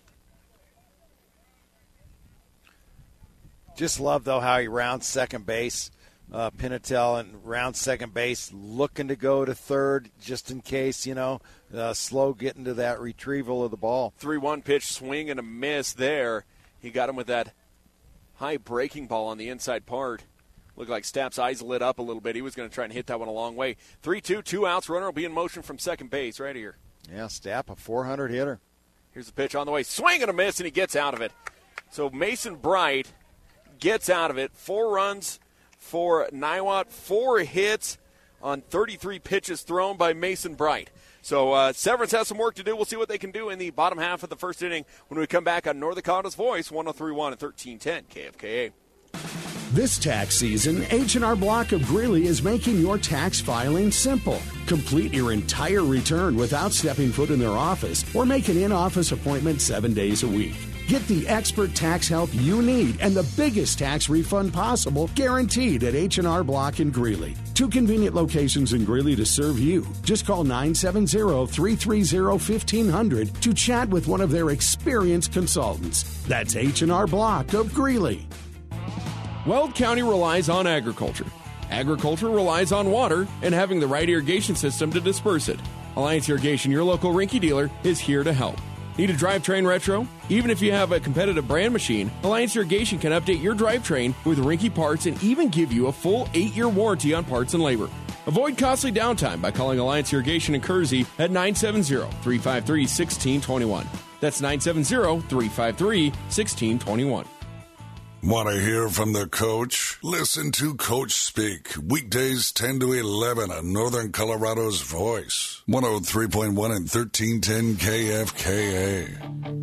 Just love, though, how he rounds second base. Uh, Pimentel and rounds second base, looking to go to third just in case, you know, uh, slow getting to that retrieval of the ball. three one pitch, swing and a miss there. He got him with that high breaking ball on the inside part. Looked like Stapp's eyes lit up a little bit. He was going to try and hit that one a long way. three two, two outs. Runner will be in motion from second base right here. Yeah, Stapp, a four hundred hitter. Here's the pitch on the way. Swing and a miss, and he gets out of it. So Mason Bright gets out of it. Four runs for Niwot. Four hits on thirty-three pitches thrown by Mason Bright. So uh, Severance has some work to do. We'll see what they can do in the bottom half of the first inning when we come back on Northern Colorado's Voice, one oh three point one and thirteen ten K F K A. This tax season, H and R Block of Greeley is making your tax filing simple. Complete your entire return without stepping foot in their office or make an in-office appointment seven days a week. Get the expert tax help you need and the biggest tax refund possible guaranteed at H and R Block in Greeley. Two convenient locations in Greeley to serve you. Just call nine seven zero, three three zero, fifteen hundred to chat with one of their experienced consultants. That's H and R Block of Greeley. Weld County relies on agriculture. Agriculture relies on water and having the right irrigation system to disperse it. Alliance Irrigation, your local Rinky dealer, is here to help. Need a drivetrain retro? Even if you have a competitive brand machine, Alliance Irrigation can update your drivetrain with Rinky parts and even give you a full eight-year warranty on parts and labor. Avoid costly downtime by calling Alliance Irrigation in Kersey at nine seven zero, three five three, one six two one. That's nine seven zero, three five three, one six two one. Want to hear from the coach? Listen to Coach Speak. Weekdays ten to eleven on Northern Colorado's Voice. one oh three point one and thirteen ten K F K A.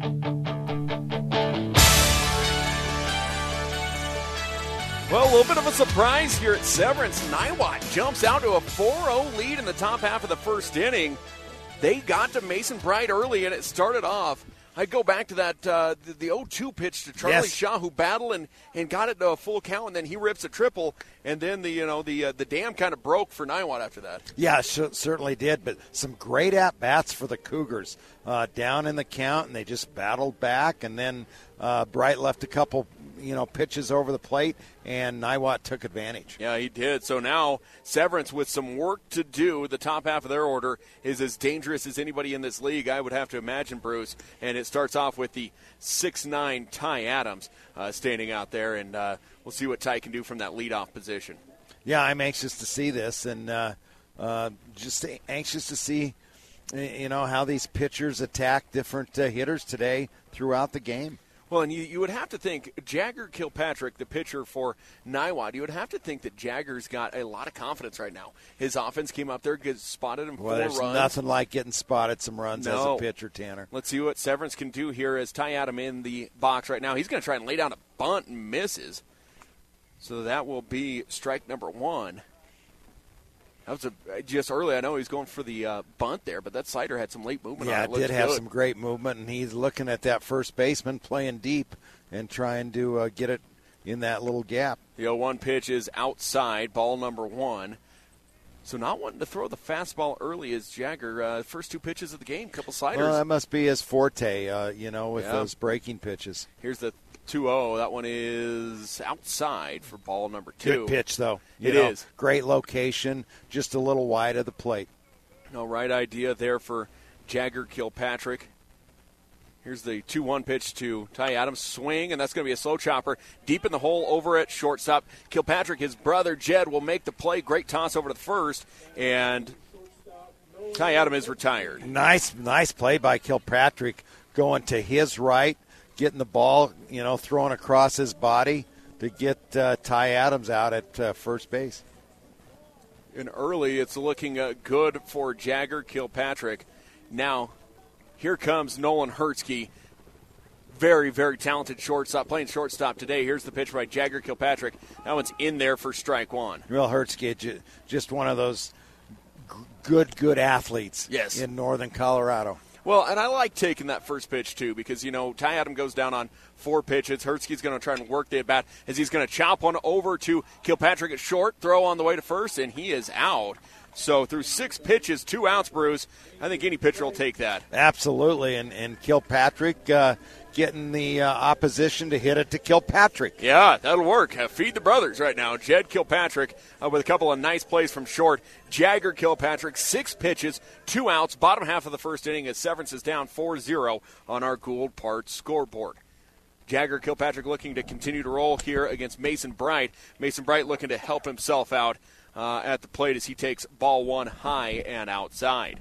Well, a little bit of a surprise here at Severance. Niwot jumps out to a four oh lead in the top half of the first inning. They got to Mason Bright early, and it started off. I go back to that uh, the, the oh two pitch to Charlie yes. Shaw, who battled and, and got it to a full count, and then he rips a triple, and then the you know the uh, the dam kind of broke for Niwot after that. Yeah, sh- certainly did. But some great at bats for the Cougars, uh, down in the count, and they just battled back, and then uh, Bright left a couple you know pitches over the plate, and Niwot took advantage. Yeah, he did. So now Severance, with some work to do, the top half of their order is as dangerous as anybody in this league, I would have to imagine, Bruce. And it starts off with the six nine Ty Adams uh, standing out there, and uh, we'll see what Ty can do from that leadoff position. Yeah, I'm anxious to see this, and uh, uh, just anxious to see, you know, how these pitchers attack different uh, hitters today throughout the game. Well, and you, you would have to think Jagger Kilpatrick, the pitcher for Niwot, you would have to think that Jagger's got a lot of confidence right now. His offense came up there, gets spotted him well, four there's runs. Nothing like getting spotted some runs no. as a pitcher, Tanner. Let's see what Severance can do here as Ty Adam in the box right now. He's going to try and lay down a bunt and misses. So that will be strike number one. That was a, just early. I know he's going for the uh, bunt there, but that slider had some late movement yeah, on it. Yeah, it did have good. some great movement, and he's looking at that first baseman playing deep and trying to uh, get it in that little gap. The oh one pitch is outside, ball number one. So not wanting to throw the fastball early is Jagger. Uh, first two pitches of the game, couple sliders. Well, that must be his forte, uh, you know, with yeah. those breaking pitches. Here's the two oh. That one is outside for ball number two. Good pitch, though. You it know, is. Great location, just a little wide of the plate. No, right idea there for Jagger Kilpatrick. Here's the two one pitch to Ty Adams. Swing, and that's going to be a slow chopper. Deep in the hole over at shortstop. Kilpatrick, his brother Jed, will make the play. Great toss over to the first, and Ty Adams is retired. Nice, nice play by Kilpatrick, going to his right, getting the ball, you know, thrown across his body to get uh, Ty Adams out at uh, first base. And early, it's looking uh, good for Jagger Kilpatrick. Now, here comes Nolan Hertzke. very, very talented shortstop, playing shortstop today. Here's the pitch by Jagger Kilpatrick. That one's in there for strike one. Real Hertzke, just one of those good, good athletes yes. in northern Colorado. Well, and I like taking that first pitch, too, because, you know, Ty Adam goes down on four pitches. Hertzke's going to try and work the at-bat as he's going to chop one over to Kilpatrick at short, throw on the way to first, and he is out. So through six pitches, two outs, Bruce, I think any pitcher will take that. Absolutely, and, and Kilpatrick uh, getting the uh, opposition to hit it to Kilpatrick. Yeah, that'll work. Uh, feed the brothers right now. Jed Kilpatrick uh, with a couple of nice plays from short. Jagger Kilpatrick, six pitches, two outs, bottom half of the first inning as Severance is down four zero on our Gould Parts scoreboard. Jagger Kilpatrick looking to continue to roll here against Mason Bright. Mason Bright looking to help himself out uh, at the plate as he takes ball one high and outside.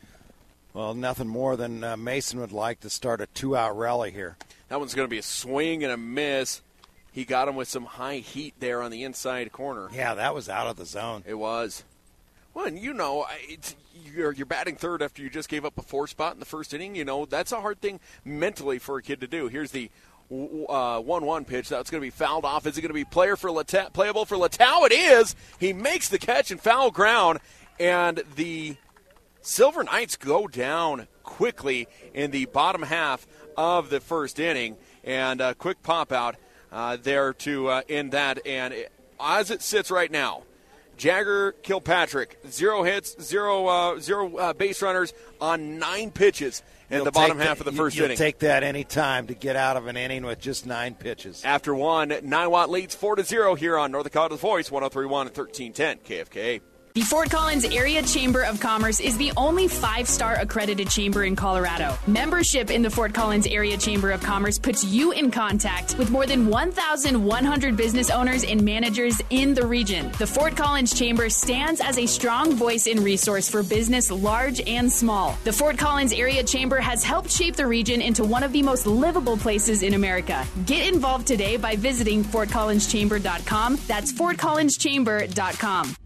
Well, nothing more than uh, Mason would like to start a two-out rally here. That one's going to be a swing and a miss. He got him with some high heat there on the inside corner. Yeah, that was out of the zone. It was. Well, and you know, it's, you're, you're batting third after you just gave up a four spot in the first inning. You know, that's a hard thing mentally for a kid to do. Here's the uh, one one pitch. That's going to be fouled off. Is it going to be player for Lata- playable for Latau? It is. He makes the catch in foul ground, and the Silver Knights go down quickly in the bottom half of the first inning, and a quick pop out uh, there to uh, end that. And it, as it sits right now, Jagger Kilpatrick, zero hits, zero uh, zero uh, base runners on nine pitches in You'll the bottom that, half of the you, first you'll inning. You'll take that any time to get out of an inning with just nine pitches. After one, Niwot leads four to zero here on North Dakota's Voice, one oh three point one and thirteen ten K F K A. The Fort Collins Area Chamber of Commerce is the only five-star accredited chamber in Colorado. Membership in the Fort Collins Area Chamber of Commerce puts you in contact with more than one thousand one hundred business owners and managers in the region. The Fort Collins Chamber stands as a strong voice and resource for business large and small. The Fort Collins Area Chamber has helped shape the region into one of the most livable places in America. Get involved today by visiting fort collins chamber dot com. That's fort collins chamber dot com.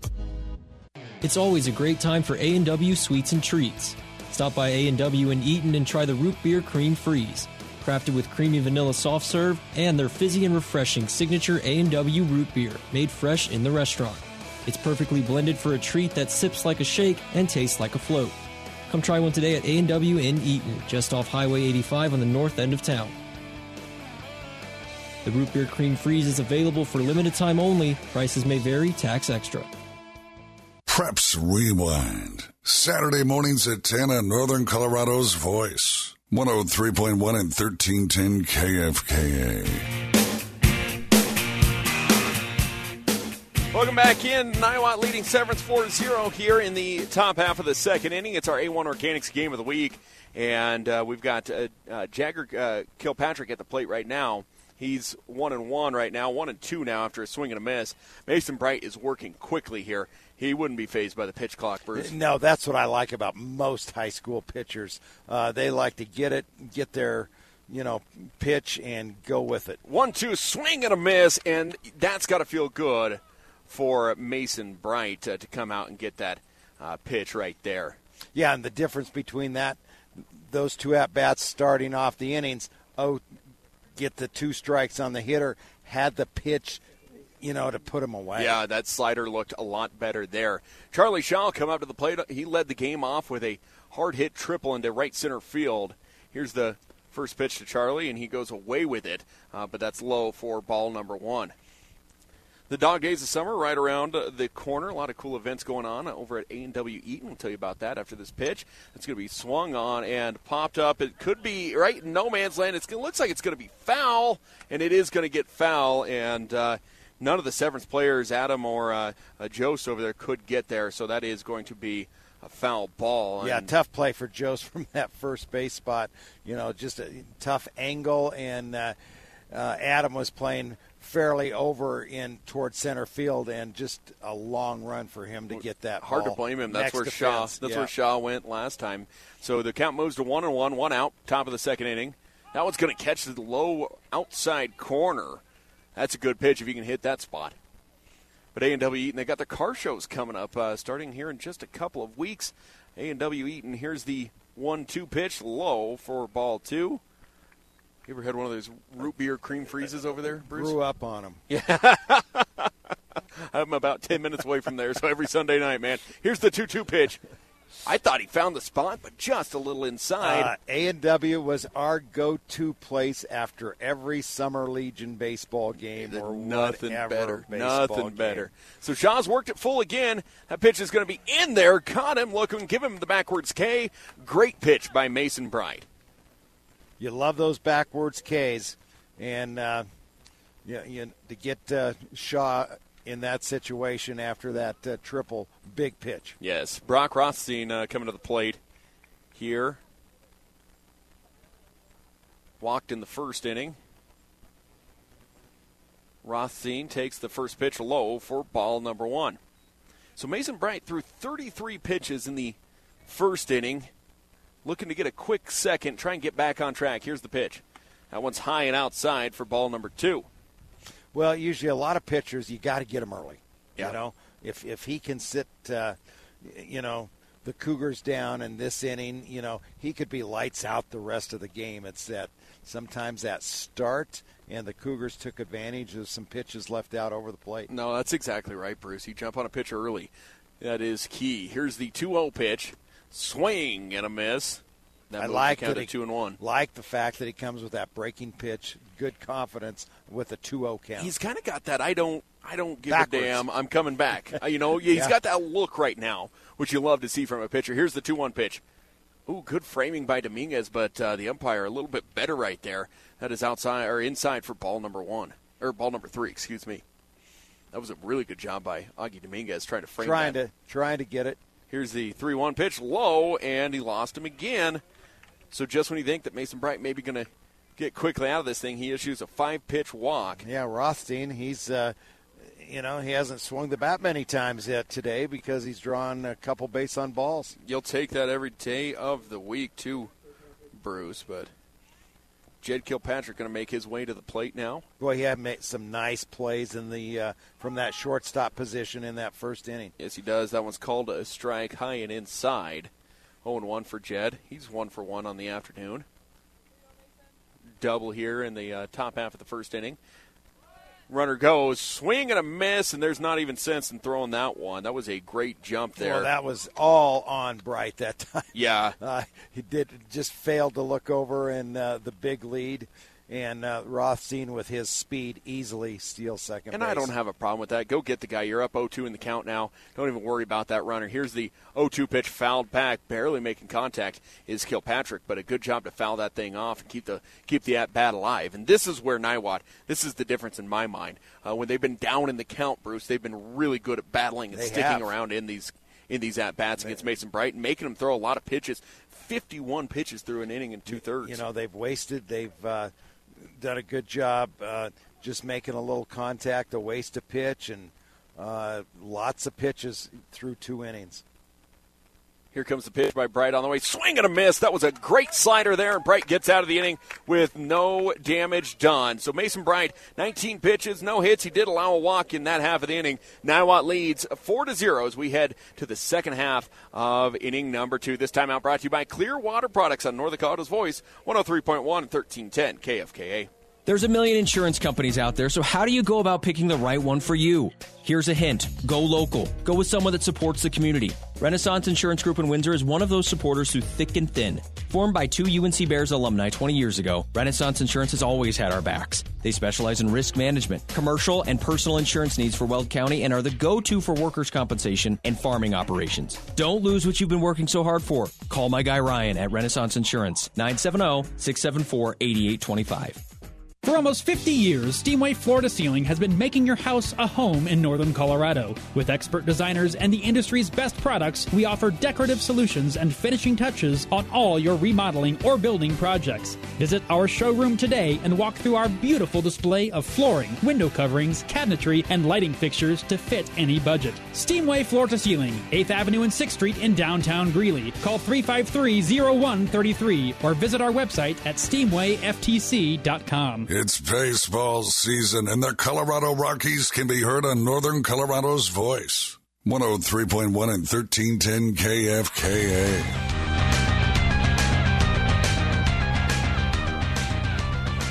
It's always a great time for A and W Sweets and Treats. Stop by A and W in Eaton and try the Root Beer Cream Freeze. Crafted with creamy vanilla soft serve and their fizzy and refreshing signature A and W Root Beer, made fresh in the restaurant. It's perfectly blended for a treat that sips like a shake and tastes like a float. Come try one today at A and W in Eaton, just off Highway eighty-five on the north end of town. The Root Beer Cream Freeze is available for limited time only. Prices may vary, tax extra. Preps Rewind. Saturday mornings at ten on Northern Colorado's Voice. one oh three point one and thirteen ten K F K A. Welcome back in. Niwot leading Severance four to zero here in the top half of the second inning. It's our A one Organics game of the week. And uh, we've got uh, uh, Jagger uh, Kilpatrick at the plate right now. He's one and one right now, one and two now after a swing and a miss. Mason Bright is working quickly here. He wouldn't be fazed by the pitch clock, Bruce. No, that's what I like about most high school pitchers. Uh, they like to get it, get their, you know, pitch and go with it. One two swing and a miss, and that's got to feel good for Mason Bright uh, to come out and get that uh, pitch right there. Yeah, and the difference between that, those two at bats starting off the innings. Oh. Get the two strikes on the hitter, had the pitch, you know, to put him away. Yeah, that slider looked a lot better there. Charlie Shaw come up to the plate. He led the game off with a hard-hit triple into right center field. Here's the first pitch to Charlie, and he goes away with it, uh, but that's low for ball number one. The Dog Days of Summer right around the corner. A lot of cool events going on over at A and W Eaton. We'll tell you about that after this pitch. It's going to be swung on and popped up. It could be right in no man's land. It's, it looks like it's going to be foul, and it is going to get foul. And uh, none of the Severance players, Adam or uh, uh, Jost over there, could get there. So that is going to be a foul ball. Yeah, and tough play for Jost from that first base spot. You know, just a tough angle, and uh, uh, Adam was playing fairly over in towards center field, and just a long run for him to get that hard ball to blame him. That's where next Shaw. defense. That's yeah. where Shaw went last time. So the count moves to one and one, one out, top of the second inning. That one's going to catch the low outside corner. That's a good pitch if you can hit that spot. But A and W Eaton, they got the car shows coming up uh, starting here in just a couple of weeks. A and W Eaton, here's the one two pitch, low for ball two. You ever had one of those root beer cream freezes over there, Bruce? Grew up on them. Yeah. I'm about ten minutes away from there, so every Sunday night, man. Here's the two two pitch. I thought he found the spot, but just a little inside. Uh, A and W was our go-to place after every Summer Legion baseball game or Nothing whatever better. baseball Nothing game. better. So Shaw's worked it full again. That pitch is going to be in there. Caught him looking. Give him the backwards K. Great pitch by Mason Bright. You love those backwards Ks. And uh, you, you, to get uh, Shaw in that situation after that uh, triple, big pitch. Yes. Brock Rothstein uh, coming to the plate here. Walked in the first inning. Rothstein takes the first pitch low for ball number one. So Mason Bright threw thirty-three pitches in the first inning. Looking to get a quick second, try and get back on track. Here's the pitch. That one's high and outside for ball number two. Well, usually a lot of pitchers, you got to get them early. Yeah. You know, if if he can sit, uh, you know, the Cougars down in this inning, you know, he could be lights out the rest of the game. It's that sometimes that start, and the Cougars took advantage of some pitches left out over the plate. No, that's exactly right, Bruce. You jump on a pitch early. That is key. Here's the two oh pitch. Swing and a miss. That I moves like the count that to he, two and one. like the fact that he comes with that breaking pitch, good confidence with a two oh count. He's kind of got that I don't I don't give Backwards. a damn, I'm coming back. Uh, you know, he's Yeah. got that look right now, which you love to see from a pitcher. Here's the two one pitch. Ooh, good framing by Dominguez, but uh, the umpire a little bit better right there. That is outside or inside for ball number one, or ball number three, excuse me. That was a really good job by Augie Dominguez trying to frame trying that. to trying to get it. Here's the three one pitch low, and he lost him again. So just when you think that Mason Bright may be going to get quickly out of this thing, he issues a five-pitch walk. Yeah, Rothstein, he's, uh, you know, he hasn't swung the bat many times yet today because he's drawn a couple base on balls. You'll take that every day of the week, too, Bruce. But Jed Kilpatrick going to make his way to the plate now. Boy, he had made some nice plays in the uh, from that shortstop position in that first inning. Yes, he does. That one's called a strike high and inside. oh and one for Jed. He's one for one on the afternoon. Double here in the uh, top half of the first inning. Runner goes, swing and a miss, and there's not even sense in throwing that one. That was a great jump there. Well, that was all on Bright that time. Yeah. Uh, he did just failed to look over in uh, the big lead. And uh, Rothstein, with his speed, easily steals second And base. I don't have a problem with that. Go get the guy. You're up oh two in the count now. Don't even worry about that runner. Here's the oh two pitch fouled back, barely making contact is Kilpatrick, but a good job to foul that thing off and keep the keep the at-bat alive. And this is where Niwot, this is the difference in my mind. Uh, when they've been down in the count, Bruce, they've been really good at battling and They sticking have. around in these in these at-bats against Mason Bright and making him throw a lot of pitches. fifty-one pitches through an inning and two-thirds. You know, they've wasted, they've uh, done a good job uh, just making a little contact, a waste of pitch, and uh, lots of pitches through two innings. Here comes the pitch by Bright on the way. Swing and a miss. That was a great slider there, and Bright gets out of the inning with no damage done. So Mason Bright, nineteen pitches, no hits. He did allow a walk in that half of the inning. Niwot leads four to zero as we head to the second half of inning number two. This time out brought to you by Clearwater Products on Northern Colorado's Voice, one oh three point one and thirteen ten K F K A. There's a million insurance companies out there, so how do you go about picking the right one for you? Here's a hint. Go local. Go with someone that supports the community. Renaissance Insurance Group in Windsor is one of those supporters through thick and thin. Formed by two U N C Bears alumni twenty years ago, Renaissance Insurance has always had our backs. They specialize in risk management, commercial, and personal insurance needs for Weld County and are the go-to for workers' compensation and farming operations. Don't lose what you've been working so hard for. Call my guy Ryan at Renaissance Insurance, nine seven zero, six seven four, eight eight two five. For almost fifty years, Steamway Floor to Ceiling has been making your house a home in Northern Colorado. With expert designers and the industry's best products, we offer decorative solutions and finishing touches on all your remodeling or building projects. Visit our showroom today and walk through our beautiful display of flooring, window coverings, cabinetry, and lighting fixtures to fit any budget. Steamway Floor to Ceiling, eighth Avenue and sixth Street in downtown Greeley. Call three five three, zero one three three or visit our website at steamway f t c dot com. It's baseball season, and the Colorado Rockies can be heard on Northern Colorado's Voice. one oh three point one and thirteen ten K F K A.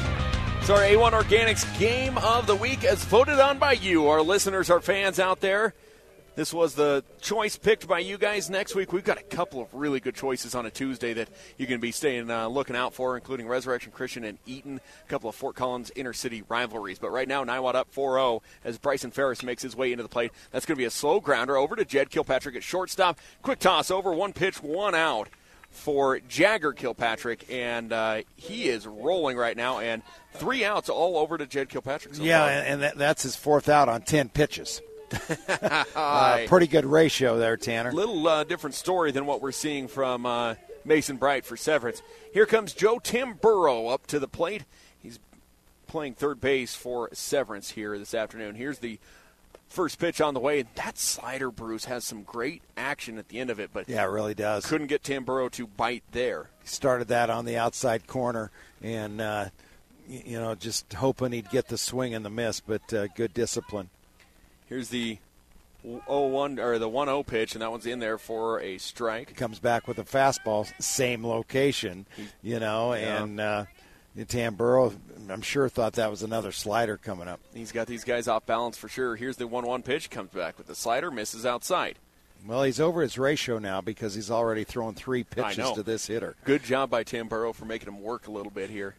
So our A one Organics Game of the Week as voted on by you, our listeners, our fans out there. This was the choice picked by you guys. Next week, we've got a couple of really good choices on a Tuesday that you can be staying uh, looking out for, including Resurrection Christian and Eaton, a couple of Fort Collins inner-city rivalries. But right now, Niwot up four oh as Bryson Ferris makes his way into the plate. That's going to be a slow grounder over to Jed Kilpatrick at shortstop. Quick toss over, one pitch, one out for Jagger Kilpatrick, and uh, he is rolling right now, and three outs all over to Jed Kilpatrick. So yeah, far. and that, that's his fourth out on ten pitches. uh, pretty good ratio there, Tanner. Little uh, different story than what we're seeing from uh, Mason Bright for Severance. Here comes Joe Tim Burrow up to the plate. He's playing third base for Severance here this afternoon. Here's the first pitch on the way. That slider, Bruce, has some great action at the end of it, but yeah, it really does. Couldn't get Tim Burrow to bite there. He started that on the outside corner, and uh, you know, just hoping he'd get the swing and the miss, but uh, good discipline. Here's the oh one or the one oh pitch, and that one's in there for a strike. Comes back with a fastball, same location, you know, Yeah. and uh, Tam Burrow, I'm sure, thought that was another slider coming up. He's got these guys off balance for sure. Here's the one one pitch, comes back with the slider, misses outside. Well, he's over his ratio now because he's already thrown three pitches I know. to this hitter. Good job by Tim Burrow for making him work a little bit here.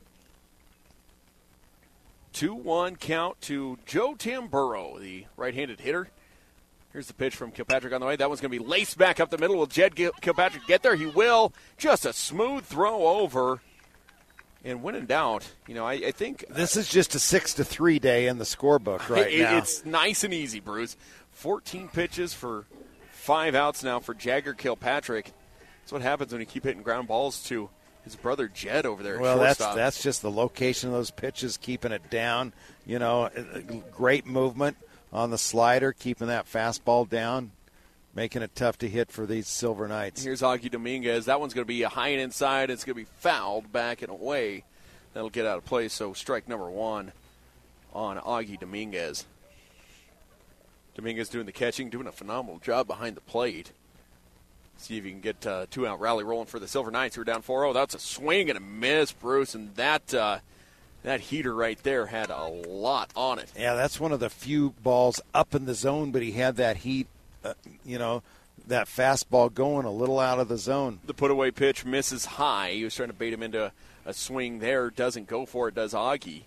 two one count to Joe Tim Burrow, the right-handed hitter. Here's the pitch from Kilpatrick on the way. That one's going to be laced back up the middle. Will Jed Kilpatrick get there? He will. Just a smooth throw over. And when in doubt, you know, I, I think this is just a six to three day in the scorebook right it, now. It's nice and easy, Bruce. fourteen pitches for five outs now for Jagger Kilpatrick. That's what happens when you keep hitting ground balls to his brother Jed over there. At well, that's shortstop. that's just the location of those pitches, keeping it down. You know, great movement on the slider, keeping that fastball down, making it tough to hit for these Silver Knights. Here's Augie Dominguez. That one's going to be a high and inside. It's going to be fouled back and away. That'll get out of play. So strike number one on Augie Dominguez. Dominguez doing the catching, doing a phenomenal job behind the plate. See if you can get a two-out rally rolling for the Silver Knights who are down four oh. That's a swing and a miss, Bruce, and that uh, that heater right there had a lot on it. Yeah, that's one of the few balls up in the zone, but he had that heat, uh, you know, that fastball going a little out of the zone. The put-away pitch misses high. He was trying to bait him into a swing there. Doesn't go for it, does Augie.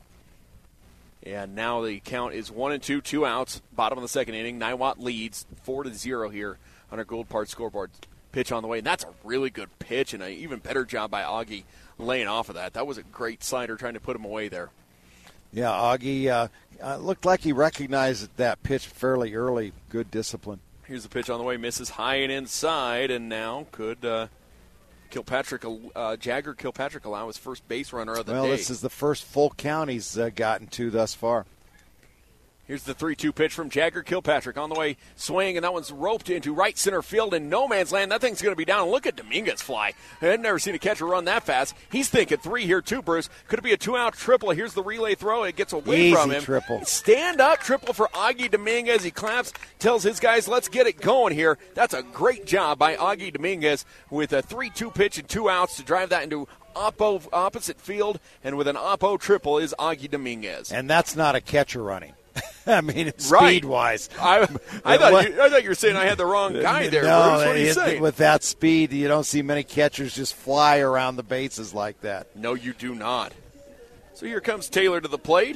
And now the count is one and two, two outs. Bottom of the second inning. Niwot leads four to zero here on our Gold Part scoreboard. Pitch on the way, and that's a really good pitch, and an even better job by Augie laying off of that. That was a great slider trying to put him away there. Yeah, Augie uh, uh, looked like he recognized that pitch fairly early. Good discipline. Here's the pitch on the way, misses high and inside, and now could uh, Kilpatrick, uh, Jagger Kilpatrick allow his first base runner of the well, day. Well, this is the first full count he's uh, gotten to thus far. Here's the three two pitch from Jagger Kilpatrick on the way, swing, and that one's roped into right center field in no man's land. That thing's going to be down. Look at Dominguez fly. I've never seen a catcher run that fast. He's thinking three here too, Bruce. Could it be a two-out triple? Here's the relay throw. It gets away Easy from him. Triple. Stand-up triple for Augie Dominguez. He claps, tells his guys, let's get it going here. That's a great job by Augie Dominguez with a three two pitch and two outs to drive that into oppo, opposite field. And with an oppo triple is Augie Dominguez. And that's not a catcher running. I mean, right. speed-wise. I, I, thought you, I thought you were saying I had the wrong guy there, no, Bruce. What are you it, saying? With that speed, you don't see many catchers just fly around the bases like that. No, you do not. So here comes Taylor to the plate.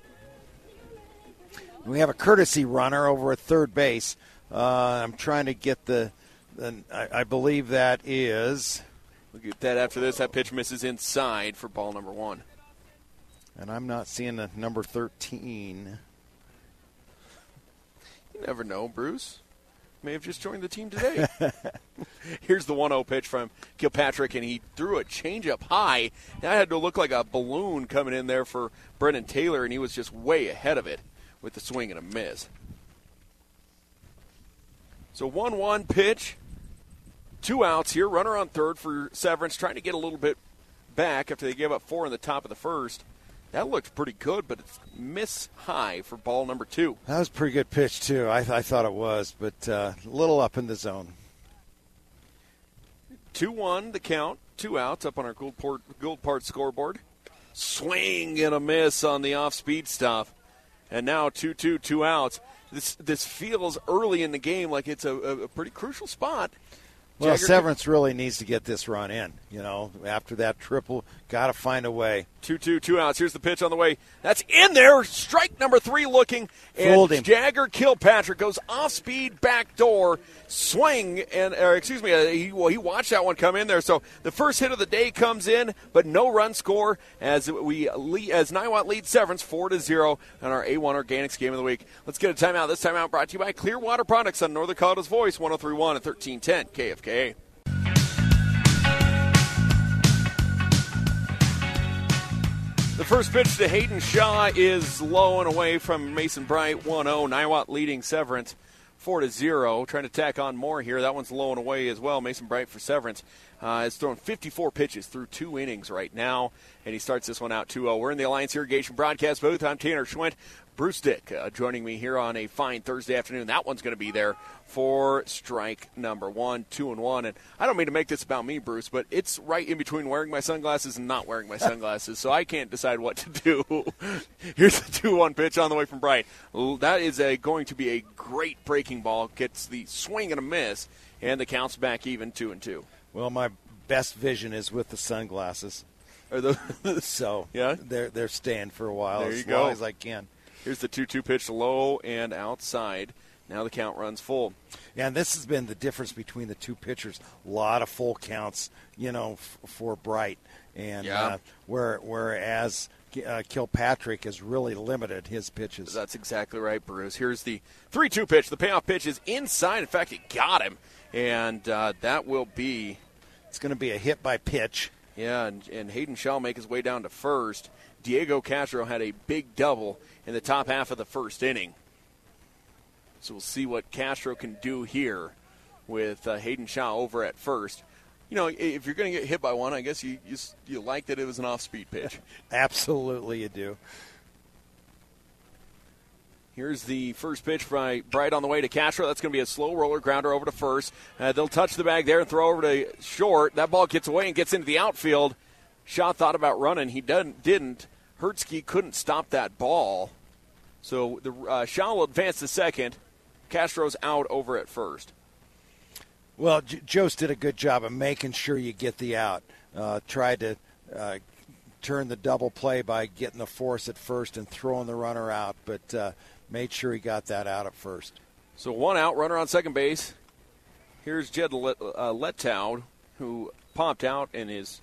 We have a courtesy runner over at third base. Uh, I'm trying to get the, the I, I believe that is. Look at that after this. That pitch misses inside for ball number one. And I'm not seeing the number thirteen. You never know, Bruce. May have just joined the team today. Here's the one oh pitch from Kilpatrick, and he threw a changeup high. That had to look like a balloon coming in there for Brendan Taylor, and he was just way ahead of it with the swing and a miss. So one one pitch, two outs here. Runner on third for Severance, trying to get a little bit back after they gave up four in the top of the first. That looked pretty good, but it's miss high for ball number two. That was a pretty good pitch, too. I, th- I thought it was, but uh, a little up in the zone. two one the count, two outs up on our Gold Part, Gold Part scoreboard. swing and a miss on the off-speed stuff. And now two two, two outs. This this feels early in the game like it's a, a pretty crucial spot. Well, Jagger Severance really needs to get this run in. You know, after that triple, got to find a way. two two, two outs. Here's the pitch on the way. That's in there. Strike number three looking. And Fooled him. Jagger Kilpatrick goes off-speed back door, swing, and or excuse me, uh, he, well, he watched that one come in there. So the first hit of the day comes in, but no run score as we lead, as Niwot leads Severance four to zero on our A one Organics Game of the Week. Let's get a timeout. This timeout brought to you by Clearwater Products on Northern Colorado's Voice, one oh three point one and thirteen ten K F K A. The first pitch to Hayden Shaw is low and away from Mason Bright, one oh. Niwot leading Severance four to zero. Trying to tack on more here. That one's low and away as well. Mason Bright for Severance uh, has thrown fifty-four pitches through two innings right now, and he starts this one out two oh. We're in the Alliance Irrigation broadcast booth. I'm Tanner Schwint. Bruce Dick uh, joining me here on a fine Thursday afternoon. That one's going to be there for strike number one, two and one. And I don't mean to make this about me, Bruce, but it's right in between wearing my sunglasses and not wearing my sunglasses, so I can't decide what to do. Here's the two one pitch on the way from Bright. That is a, going to be a great breaking ball. Gets the swing and a miss, and the count's back even two and two. Well, my best vision is with the sunglasses. Are those so yeah, they're they're staying for a while there as you go. long as I can. Here's the two two pitch low and outside. Now the count runs full. Yeah, and this has been the difference between the two pitchers. A lot of full counts, you know, f- for Bright. And yeah. uh, where, whereas uh, Kilpatrick has really limited his pitches. That's exactly right, Bruce. Here's the three two pitch. The payoff pitch is inside. In fact, it got him. And uh, that will be... It's going to be a hit by pitch. Yeah, and, and Hayden Shaw make his way down to first. Diego Castro had a big double in the top half of the first inning. So we'll see what Castro can do here with uh, Hayden Shaw over at first. You know, if you're going to get hit by one, I guess you, you you like that it was an off-speed pitch. Absolutely you do. Here's the first pitch by Bright on the way to Castro. That's going to be a slow roller grounder over to first. Uh, they'll touch the bag there and throw over to short. That ball gets away and gets into the outfield. Shaw thought about running. He didn't. didn't. Hertzke couldn't stop that ball. So the uh, Shaw will advance to second. Castro's out over at first. Well, J- Jost did a good job of making sure you get the out. Uh, tried to uh, turn the double play by getting the force at first and throwing the runner out, but uh, made sure he got that out at first. So one out, runner on second base. Here's Jed Let- uh, Lettow, who popped out in his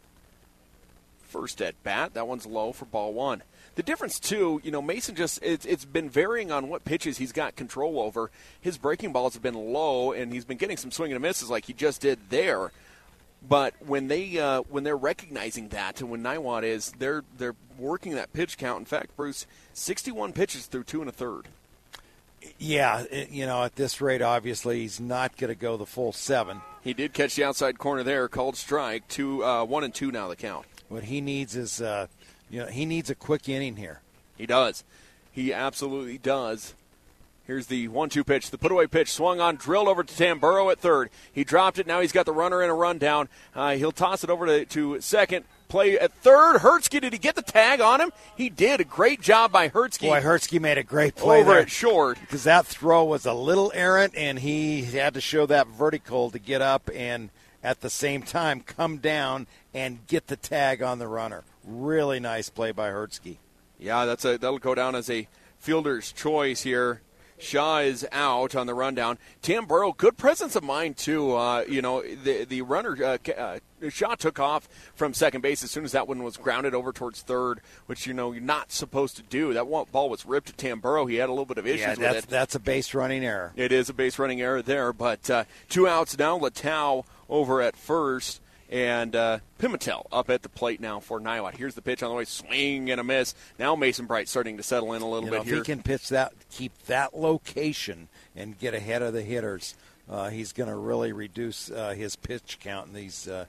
first at bat. That one's low for ball one. The difference, too, you know, Mason just, it's, it's been varying on what pitches he's got control over. His breaking balls have been low, and he's been getting some swing and misses like he just did there. But when, they, uh, when they're recognizing that, and when Niwot is, they're, they're working that pitch count. In fact, Bruce, sixty-one pitches through two and a third. Yeah, it, you know, at this rate, obviously, he's not going to go the full seven. He did catch the outside corner there, called strike. Two, uh, one and two now the count. What he needs is, uh, you know, he needs a quick inning here. He does. He absolutely does. Here's the one two pitch. The put-away pitch swung on, drilled over to Tamburro at third. He dropped it. Now he's got the runner in a rundown. Uh, he'll toss it over to, to second. Play at third. Hertzke, did he get the tag on him? He did. A great job by Hertzke. Boy, Hertzke made a great play over there. at short. Because that throw was a little errant, and he had to show that vertical to get up and at the same time come down and get the tag on the runner. Really nice play by Hertzke. Yeah, that's a that'll go down as a fielder's choice here. Shaw is out on the rundown. Tamburro, good presence of mind, too. Uh, you know, the the runner, uh, uh, Shaw took off from second base as soon as that one was grounded over towards third, which, you know, you're not supposed to do. That one ball was ripped to Tamburro. He had a little bit of issues yeah, with that's, it. that's a base running error. It is a base running error there, but uh, two outs now. Lettow over at first. And uh, Pimentel up at the plate now for Niwot. Here's the pitch on the way, swing and a miss. Now Mason Bright starting to settle in a little you bit know, if here. If he can pitch that, keep that location and get ahead of the hitters, uh, he's going to really reduce uh, his pitch count in these. Uh,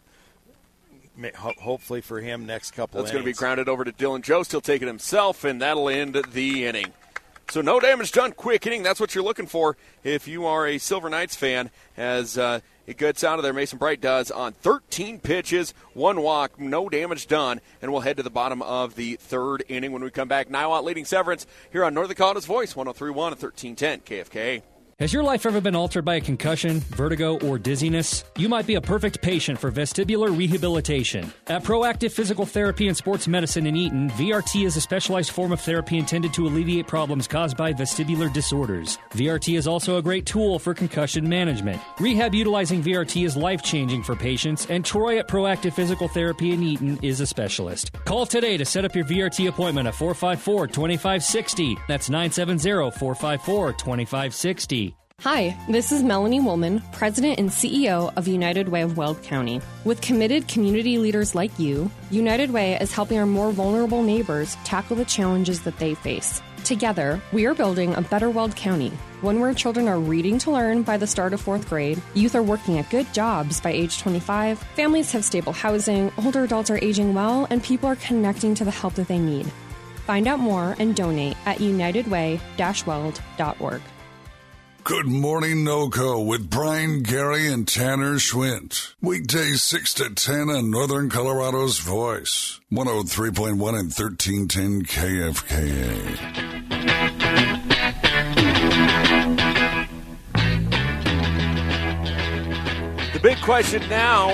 ho- hopefully for him, next couple. That's going to be grounded over to Dylan Jost. He'll take it himself, and that'll end the inning. So no damage done, quick inning. That's what you're looking for if you are a Silver Knights fan, as uh, It gets out of there. Mason Bright does on thirteen pitches, one walk, no damage done, and we'll head to the bottom of the third inning when we come back. Niwot leading Severance here on Northern Colorado's Voice, one oh three point one and thirteen ten K F K A. Has your life ever been altered by a concussion, vertigo, or dizziness? You might be a perfect patient for vestibular rehabilitation. At Proactive Physical Therapy and Sports Medicine in Eaton, V R T is a specialized form of therapy intended to alleviate problems caused by vestibular disorders. V R T is also a great tool for concussion management. Rehab utilizing V R T is life-changing for patients, and Troy at Proactive Physical Therapy in Eaton is a specialist. Call today to set up your V R T appointment at four five four, two five six zero. That's nine seven zero, four five four, two five six zero. Hi, this is Melanie Woolman, President and C E O of United Way of Weld County. With committed community leaders like you, United Way is helping our more vulnerable neighbors tackle the challenges that they face. Together, we are building a better Weld County, one where children are reading to learn by the start of fourth grade, youth are working at good jobs by age twenty-five, families have stable housing, older adults are aging well, and people are connecting to the help that they need. Find out more and donate at united way dash weld dot org. Good Morning NoCo with Brian, Gary, and Tanner Schwint. Weekdays six to ten on Northern Colorado's Voice. one oh three point one and thirteen ten K F K A. The big question now,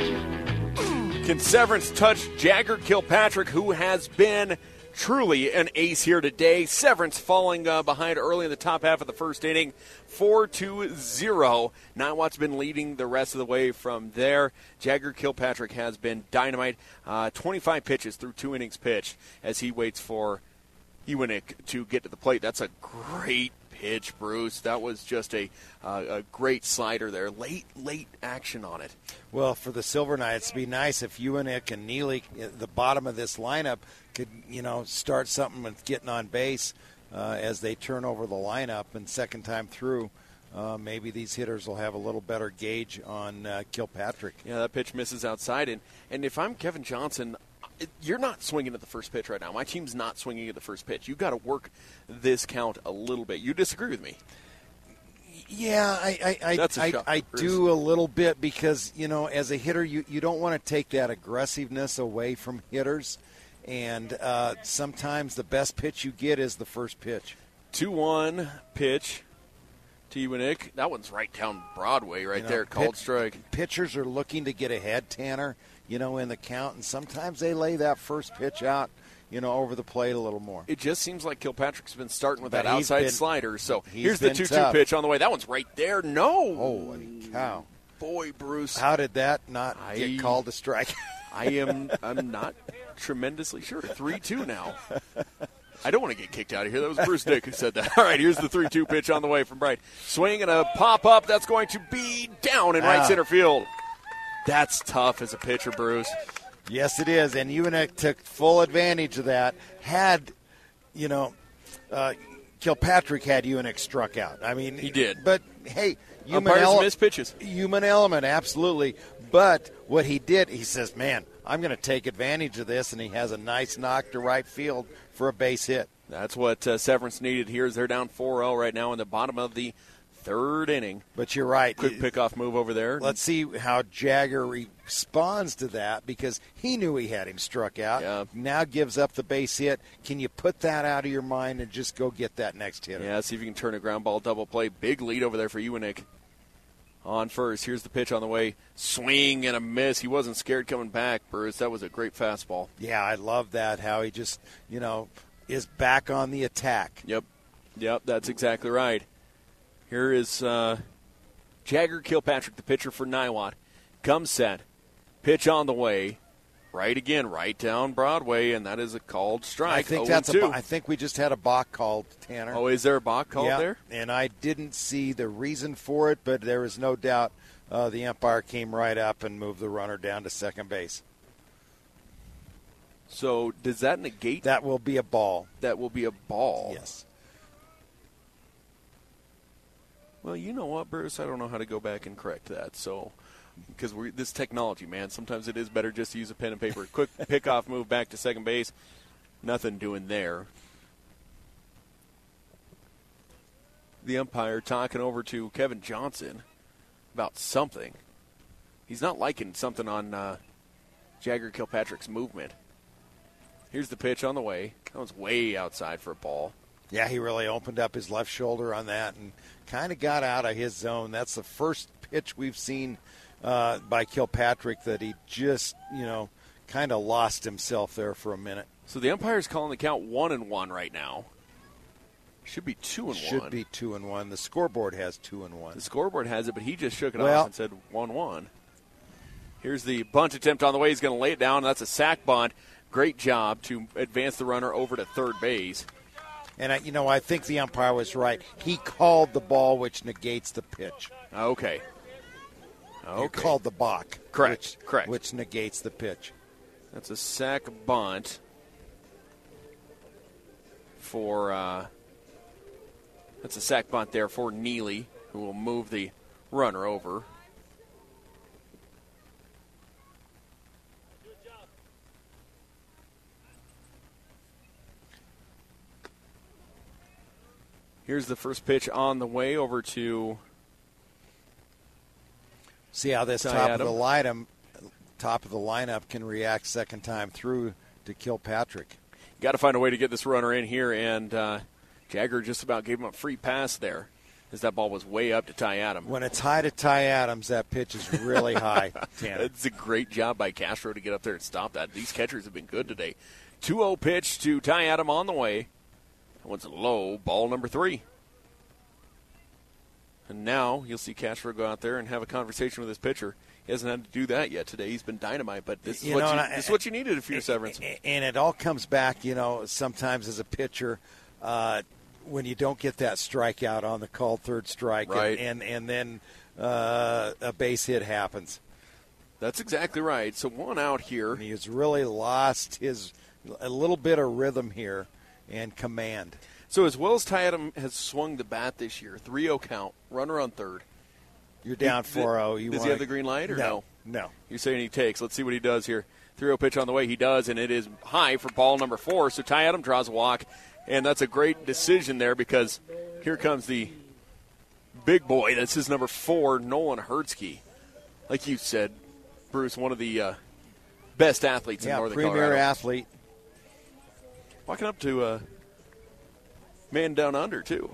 can Severance touch Jagger Kilpatrick, who has been truly an ace here today? Severance falling uh, behind early in the top half of the first inning, four to zero. Niwot's been leading the rest of the way from there. Jagger Kilpatrick has been dynamite. Uh, twenty-five pitches through two innings pitched as he waits for Iwanek to get to the plate. That's a great pitch, Bruce. That was just a uh, a great slider there. Late, late action on it. Well, for the Silver Knights, it'd be nice if Iwanek and Neely, the bottom of this lineup, could, you know, start something with getting on base uh, as they turn over the lineup. And second time through, uh, maybe these hitters will have a little better gauge on uh, Kilpatrick. Yeah, that pitch misses outside. And, and if I'm Kevin Johnson, you're not swinging at the first pitch right now. My team's not swinging at the first pitch. You've got to work this count a little bit. You disagree with me? Yeah, I I, That's a I, shot, I, I do a little bit because, you know, as a hitter, you, you don't want to take that aggressiveness away from hitters. And uh, sometimes the best pitch you get is the first pitch. two one pitch to Iwanek. That one's right down Broadway right you know, there, called pit, strike. Pitchers are looking to get ahead, Tanner, you know, in the count. And sometimes they lay that first pitch out, you know, over the plate a little more. It just seems like Kilpatrick's been starting with but that outside been, slider. So here's the two two pitch on the way. That one's right there. No. Holy cow. Boy, Bruce. How did that not I, get called a strike? I am I'm not tremendously sure. three two now. I don't want to get kicked out of here. That was Bruce Dick who said that. All right, here's the three two pitch on the way from Bright. Swing and a pop-up. That's going to be down in right ah. center field. That's tough as a pitcher, Bruce. Yes, it is, and Iwanek took full advantage of that. Had, you know, uh, Kilpatrick had Iwanek struck out. I mean, he did. But, hey, human, ele- ele- miss pitches. human element, absolutely. But what he did, he says, man, I'm going to take advantage of this, and he has a nice knock to right field for a base hit. That's what uh, Severance needed here as they're down four oh right now in the bottom of the third inning. But you're right. Quick pickoff move over there. Let's see how Jagger responds to that because he knew he had him struck out. Yeah. Now gives up the base hit. Can you put that out of your mind and just go get that next hitter? Yeah, see if you can turn a ground ball double play. Big lead over there for Iwanek. On first. Here's the pitch on the way. Swing and a miss. He wasn't scared coming back, Bruce. That was a great fastball. Yeah, I love that, how he just, you know, is back on the attack. Yep. Yep, that's exactly right. Here is uh, Jagger Kilpatrick, the pitcher for Niwot. Comes set. Pitch on the way. Right again, right down Broadway, and that is a called strike. I think that's a, I think we just had a balk called, Tanner. Oh, is there a balk called yeah, there? And I didn't see the reason for it, but there is no doubt uh, the umpire came right up and moved the runner down to second base. So does that negate? That will be a ball. That will be a ball. Yes. Well, you know what, Bruce? I don't know how to go back and correct that. So, because we this technology, man, sometimes it is better just to use a pen and paper. Quick pickoff move back to second base. Nothing doing there. The umpire talking over to Kevin Johnson. about something. He's not liking something on uh, Jagger Kilpatrick's movement. Here's the pitch on the way. That was way outside for a ball. Yeah, he really opened up his left shoulder on that and kind of got out of his zone. That's the first pitch we've seen uh, by Kilpatrick that he just, you know, kind of lost himself there for a minute. So the umpire's calling the count one and one right now. Should be two and Should one. Should be two and one. The scoreboard has two and one. The scoreboard has it, but he just shook it well, off and said one one. Here's the bunt attempt on the way. He's going to lay it down. That's a sac bunt. Great job to advance the runner over to third base. And, I, you know, I think the umpire was right. He called the ball, which negates the pitch. Okay. Okay. He called the balk. Correct. Which, Correct. Which negates the pitch. That's a sac bunt for, uh, that's a sac bunt there for Neely, who will move the runner over. Here's the first pitch on the way over to. See how this Ty top Adam. of the lineup, top of the lineup can react second time through to Kilpatrick. Got to find a way to get this runner in here, and uh, Jagger just about gave him a free pass there, as that ball was way up to Ty Adams. When it's high to Ty Adams, that pitch is really high. It's a great job by Castro to get up there and stop that. These catchers have been good today. two oh pitch to Ty Adams on the way. That one's low, ball number three. And now you'll see Castro go out there and have a conversation with his pitcher. He hasn't had to do that yet today. He's been dynamite, but this is, you what, know, you, I, this is what you needed if you're Severance. And it all comes back, you know, sometimes as a pitcher, uh, when you don't get that strikeout on the called third strike, right. and, and, and then uh, a base hit happens. That's exactly right. So one out here. And he has really lost his a little bit of rhythm here and command. So as well as Ty Adams has swung the bat this year, three oh count, runner on third. You're down four oh. You Does wanna, he have the green light or no? No. no. You're saying he takes. Let's see what he does here. three oh pitch on the way. He does, and it is high for ball number four. So Ty Adams draws a walk, and that's a great decision there because here comes the big boy. That's his number four, Nolan Hertzke. Like you said, Bruce, one of the uh, best athletes yeah, in Northern premier Colorado. athlete. Walking up to a man down under, too.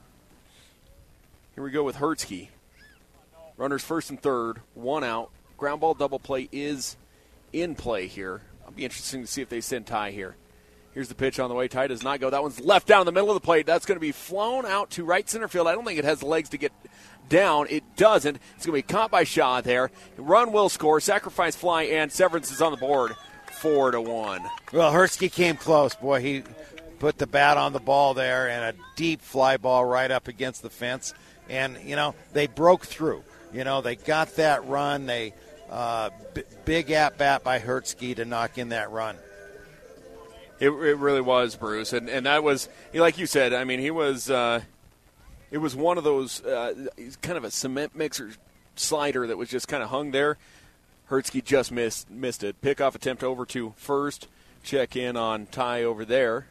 Here we go with Hertzke. Runners first and third, one out. Ground ball double play is in play here. It'll be interesting to see if they send Ty here. Here's the pitch on the way. Ty does not go. That one's left down the middle of the plate. That's going to be flown out to right center field. I don't think it has the legs to get down. It doesn't. It's going to be caught by Shaw there. Run will score. Sacrifice fly, and Severance is on the board. Four to one. Well, Hertzke came close. Boy, he put the bat on the ball there, and a deep fly ball right up against the fence. And, you know, they broke through. You know, they got that run. They uh, b- big at-bat by Hertzke to knock in that run. It, it really was, Bruce. And and that was, like you said, I mean, he was, uh, it was one of those, uh, kind of a cement mixer slider that was just kind of hung there. Hertzke just missed, missed it. Pickoff attempt over to first. Check in on Ty over there.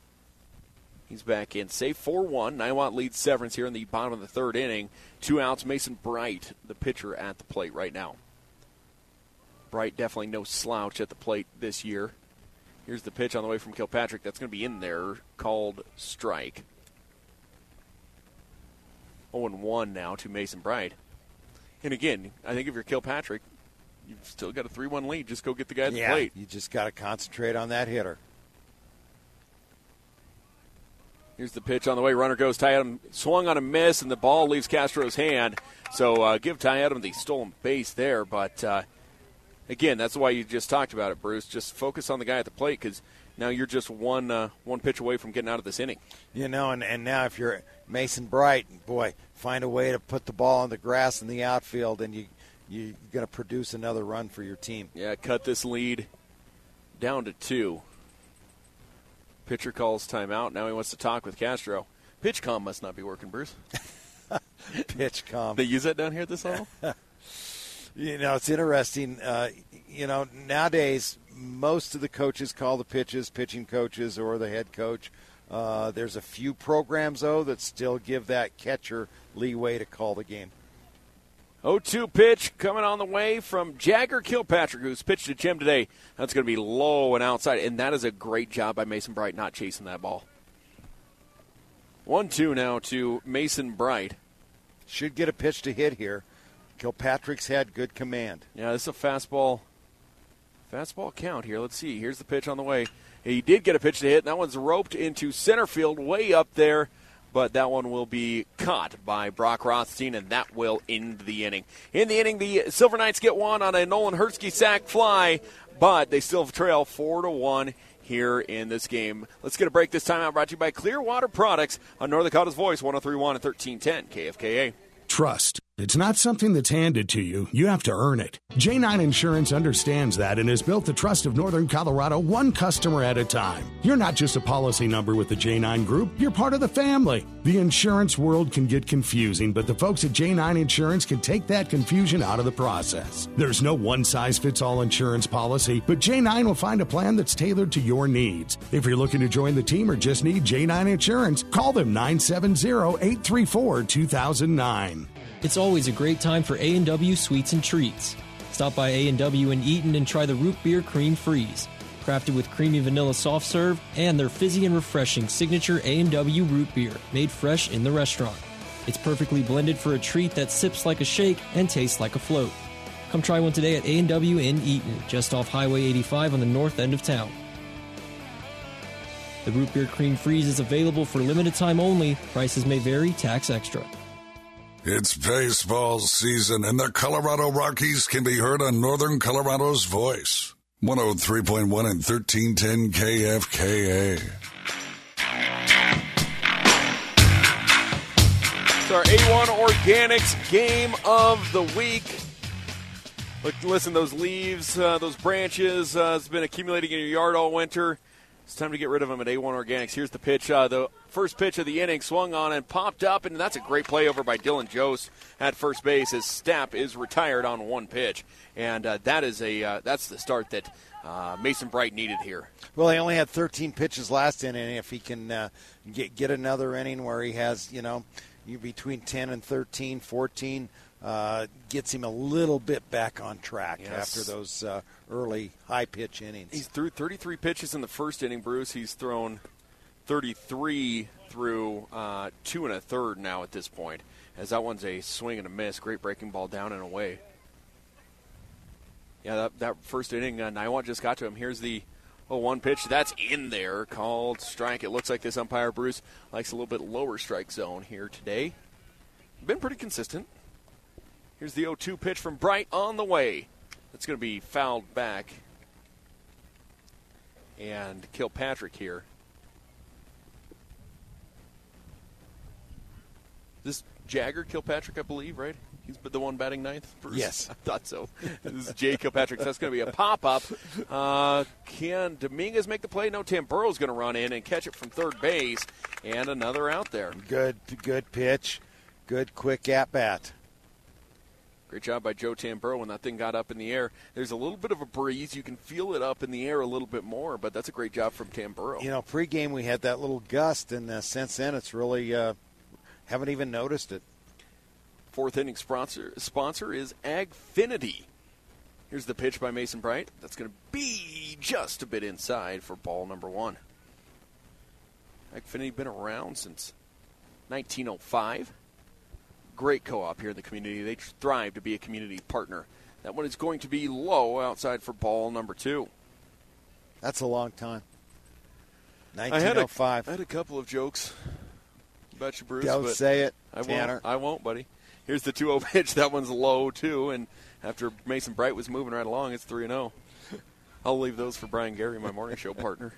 He's back in. Safe four one. Niwot leads Severance here in the bottom of the third inning. Two outs. Mason Bright, the pitcher, at the plate right now. Bright definitely no slouch at the plate this year. Here's the pitch on the way from Kilpatrick. That's going to be in there, called strike. oh and one now to Mason Bright. And again, I think if you're Kilpatrick, you've still got a three one lead. Just go get the guy at the yeah, plate. You just got to concentrate on that hitter. Here's the pitch on the way. Runner goes. Ty Adams swung on a miss, and the ball leaves Castro's hand. So uh, give Ty Adams the stolen base there. But, uh, again, that's why you just talked about it, Bruce. Just focus on the guy at the plate because now you're just one uh, one pitch away from getting out of this inning. You know, and, and now if you're Mason Bright, boy, find a way to put the ball on the grass in the outfield, and you, you're going to produce another run for your team. Yeah, cut this lead down to two. Pitcher calls timeout. Now he wants to talk with Castro. PitchCom must not be working, Bruce. PitchCom. They use that down here at this level? You know, it's interesting. Uh, you know, nowadays, most of the coaches call the pitches, pitching coaches or the head coach. Uh, there's a few programs, though, that still give that catcher leeway to call the game. oh two pitch coming on the way from Jagger Kilpatrick, who's pitched to Jim today. That's going to be low and outside, and that is a great job by Mason Bright not chasing that ball. one two now to Mason Bright. Should get a pitch to hit here. Kilpatrick's had good command. Yeah, this is a fastball. Fastball count here. Let's see. Here's the pitch on the way. He did get a pitch to hit, and that one's roped into center field way up there, but that one will be caught by Brock Rothstein, and that will end the inning. In the inning, the Silver Knights get one on a Nolan Hertzke sac fly, but they still trail four to one here in this game. Let's get a break this time out, brought to you by Clearwater Products on North Dakota's Voice, one oh three point one and thirteen ten K F K A. Trust. It's not something that's handed to you. You have to earn it. J nine Insurance understands that and has built the trust of Northern Colorado one customer at a time. You're not just a policy number with the J nine Group. You're part of the family. The insurance world can get confusing, but the folks at J nine Insurance can take that confusion out of the process. There's no one-size-fits-all insurance policy, but J nine will find a plan that's tailored to your needs. If you're looking to join the team or just need J nine Insurance, call them nine seven zero, eight three four, two thousand nine. It's always a great time for A and W Sweets and Treats. Stop by A and W in Eaton and try the Root Beer Cream Freeze. Crafted with creamy vanilla soft serve and their fizzy and refreshing signature A and W Root Beer, made fresh in the restaurant. It's perfectly blended for a treat that sips like a shake and tastes like a float. Come try one today at A and W in Eaton, just off Highway eighty-five on the north end of town. The Root Beer Cream Freeze is available for limited time only. Prices may vary, tax extra. It's baseball season, and the Colorado Rockies can be heard on Northern Colorado's Voice. one oh three point one and thirteen ten K F K A. It's our A one Organics Game of the Week. Look, listen, those leaves, uh, those branches, uh, has been accumulating in your yard all winter. It's time to get rid of them at A one Organics. Here's the pitch. Uh, the first pitch of the inning swung on and popped up, and that's a great play over by Dylan Jose at first base as Stapp is retired on one pitch. And uh, that is a uh, that's the start that uh, Mason Bright needed here. Well, he only had thirteen pitches last inning. If he can uh, get, get another inning where he has, you know, between ten and thirteen, fourteen, uh, gets him a little bit back on track yes. after those uh, early high-pitch innings. He's threw thirty-three pitches in the first inning, Bruce. He's thrown thirty-three through uh, two and a third now at this point, as that one's a swing and a miss. Great breaking ball down and away. Yeah, that, that first inning, uh, Niwot just got to him. Here's the oh one pitch. That's in there, called strike. It looks like this umpire, Bruce, likes a little bit lower strike zone here today. Been pretty consistent. Here's the oh two pitch from Bright on the way. That's going to be fouled back. And Kilpatrick here. This Jagger Kilpatrick, I believe, right? He's the one batting ninth? Bruce? Yes. I thought so. This is Jay Kilpatrick. So that's going to be a pop-up. Uh, can Dominguez make the play? No, Tamburo's going to run in and catch it from third base. And another out there. Good, good pitch. Good, quick at-bat. Great job by Joe Tamburo when that thing got up in the air. There's a little bit of a breeze. You can feel it up in the air a little bit more, but that's a great job from Tamburo. You know, pregame we had that little gust, and uh, since then it's really uh, haven't even noticed it. Fourth inning sponsor, sponsor is Agfinity. Here's the pitch by Mason Bright. That's going to be just a bit inside for ball number one. Agfinity been around since nineteen oh five. Great co-op here in the community. They strive to be a community partner. That one is going to be low outside for ball number two. That's a long time. nineteen oh five. I had a, I had a couple of jokes about you, Bruce. Don't but say it, I Tanner. Won't, I won't, buddy. Here's the two oh pitch. That one's low, too. And after Mason Bright was moving right along, it's three and oh. I'll leave those for Brian Gary, my morning show partner.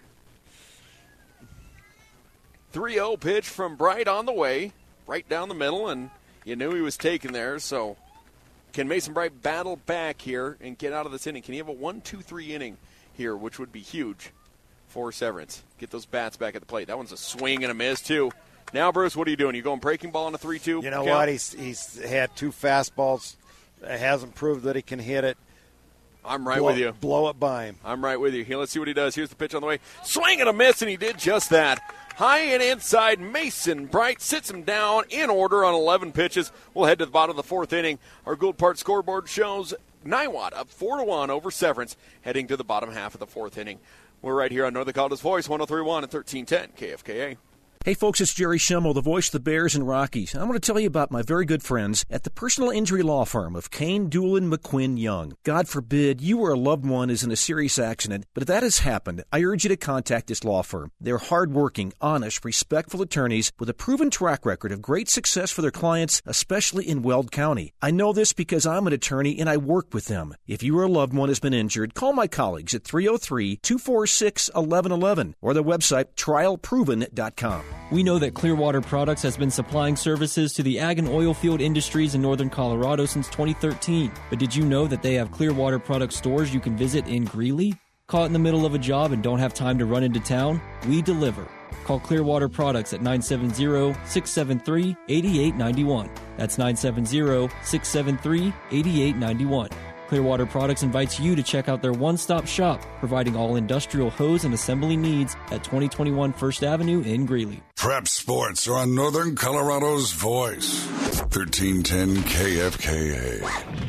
three oh pitch from Bright on the way. Right down the middle, and you knew he was taken there. So can Mason Bright battle back here and get out of this inning? Can he have a one two three inning here, which would be huge for Severance? Get those bats back at the plate. That one's a swing and a miss, too. Now, Bruce, what are you doing? You going breaking ball on a three two? You know count? what? He's he's had two fastballs. It hasn't proved that he can hit it. I'm right blow, with you. Blow it by him. I'm right with you. Here, let's see what he does. Here's the pitch on the way. Swing and a miss, and he did just that. High and inside, Mason Bright sits him down in order on eleven pitches. We'll head to the bottom of the fourth inning. Our Gould Park scoreboard shows Niwot up four to one over Severance, heading to the bottom half of the fourth inning. We're right here on Northern Colorado's Voice, one oh three point one and thirteen ten K F K A. Hey folks, it's Jerry Schimmel, the voice of the Bears and Rockies. I want to tell you about my very good friends at the personal injury law firm of Kane, Doolin, McQuinn, Young. God forbid you or a loved one is in a serious accident, but if that has happened, I urge you to contact this law firm. They're hardworking, honest, respectful attorneys with a proven track record of great success for their clients, especially in Weld County. I know this because I'm an attorney and I work with them. If you or a loved one has been injured, call my colleagues at three oh three, two four six, one one one one or their website, trial proven dot com. We know that Clearwater Products has been supplying services to the ag and oil field industries in northern Colorado since twenty thirteen. But did you know that they have Clearwater Product stores you can visit in Greeley? Caught in the middle of a job and don't have time to run into town? We deliver. Call Clearwater Products at nine seven zero, six seven three, eight eight nine one. That's nine seven zero, six seven three, eight eight nine one. Clearwater Products invites you to check out their one-stop shop, providing all industrial hose and assembly needs at twenty twenty-one First Avenue in Greeley. Prep Sports are on Northern Colorado's Voice, thirteen ten K F K A.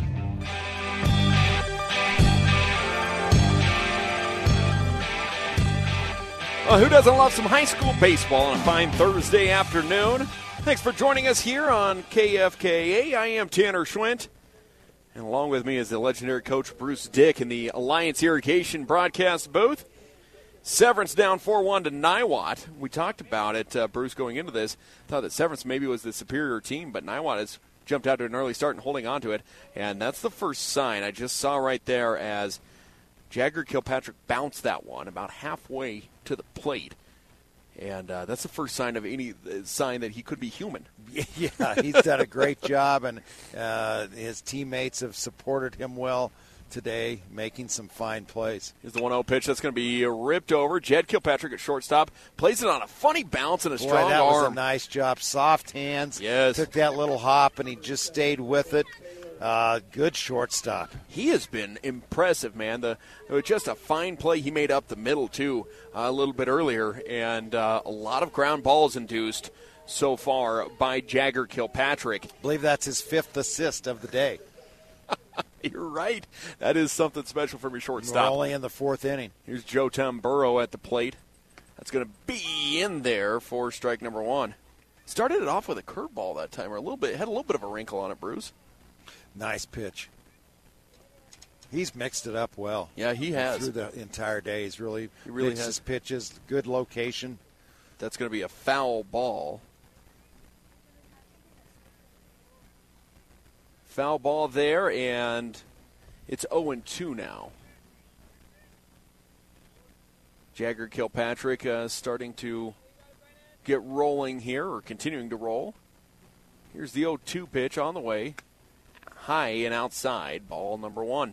Well, who doesn't love some high school baseball on a fine Thursday afternoon? Thanks for joining us here on K F K A. I am Tanner Schwint. And along with me is the legendary coach Bruce Dick in the Alliance Irrigation broadcast booth. Severance down four one to Niwot. We talked about it, uh, Bruce, going into this. Thought that Severance maybe was the superior team, but Niwot has jumped out to an early start and holding on to it. And that's the first sign I just saw right there as Jagger Kilpatrick bounced that one about halfway to the plate. And uh, that's the first sign of any uh, sign that he could be human. Yeah, he's done a great job, and uh, his teammates have supported him well today, making some fine plays. Here's the one oh pitch that's going to be ripped over. Jed Kilpatrick at shortstop plays it on a funny bounce and a Boy, strong that arm. was a nice job. Soft hands. Yes. Took that little hop, and he just stayed with it. Uh, good shortstop. He has been impressive, man. The it was just a fine play he made up the middle, too, uh, a little bit earlier, and uh, a lot of ground balls induced so far by Jagger Kilpatrick. I believe that's his fifth assist of the day. You're right. That is something special from your shortstop. We're only in the fourth inning. Here's Joe Tamburo at the plate. That's going to be in there for strike number one. Started it off with a curveball that time, or a little bit, had a little bit of a wrinkle on it, Bruce. Nice pitch. He's mixed it up well. Yeah, he has. Through the entire day. He's really, he really mixed has. his pitches, good location. That's going to be a foul ball. Foul ball there, and it's oh and two now. Jagger Kilpatrick uh, starting to get rolling here, or continuing to roll. Here's the oh two pitch on the way. High and outside, ball number one.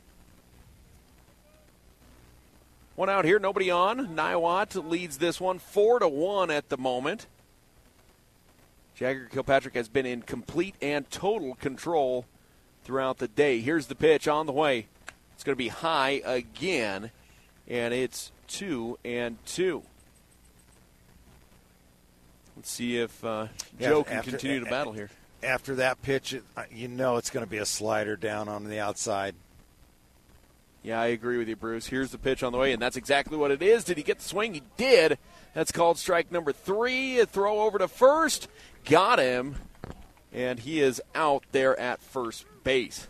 One out here, nobody on. Niwot leads this one four to one at the moment. Jagger Kilpatrick has been in complete and total control throughout the day. Here's the pitch on the way. It's going to be high again, and it's two and two. Let's see if uh, Joe yeah, can after, continue to battle here. After that pitch, you know it's going to be a slider down on the outside. Yeah, I agree with you, Bruce. Here's the pitch on the way, and that's exactly what it is. Did he get the swing? He did. That's called strike number three. A throw over to first. Got him, and he is out there at first base.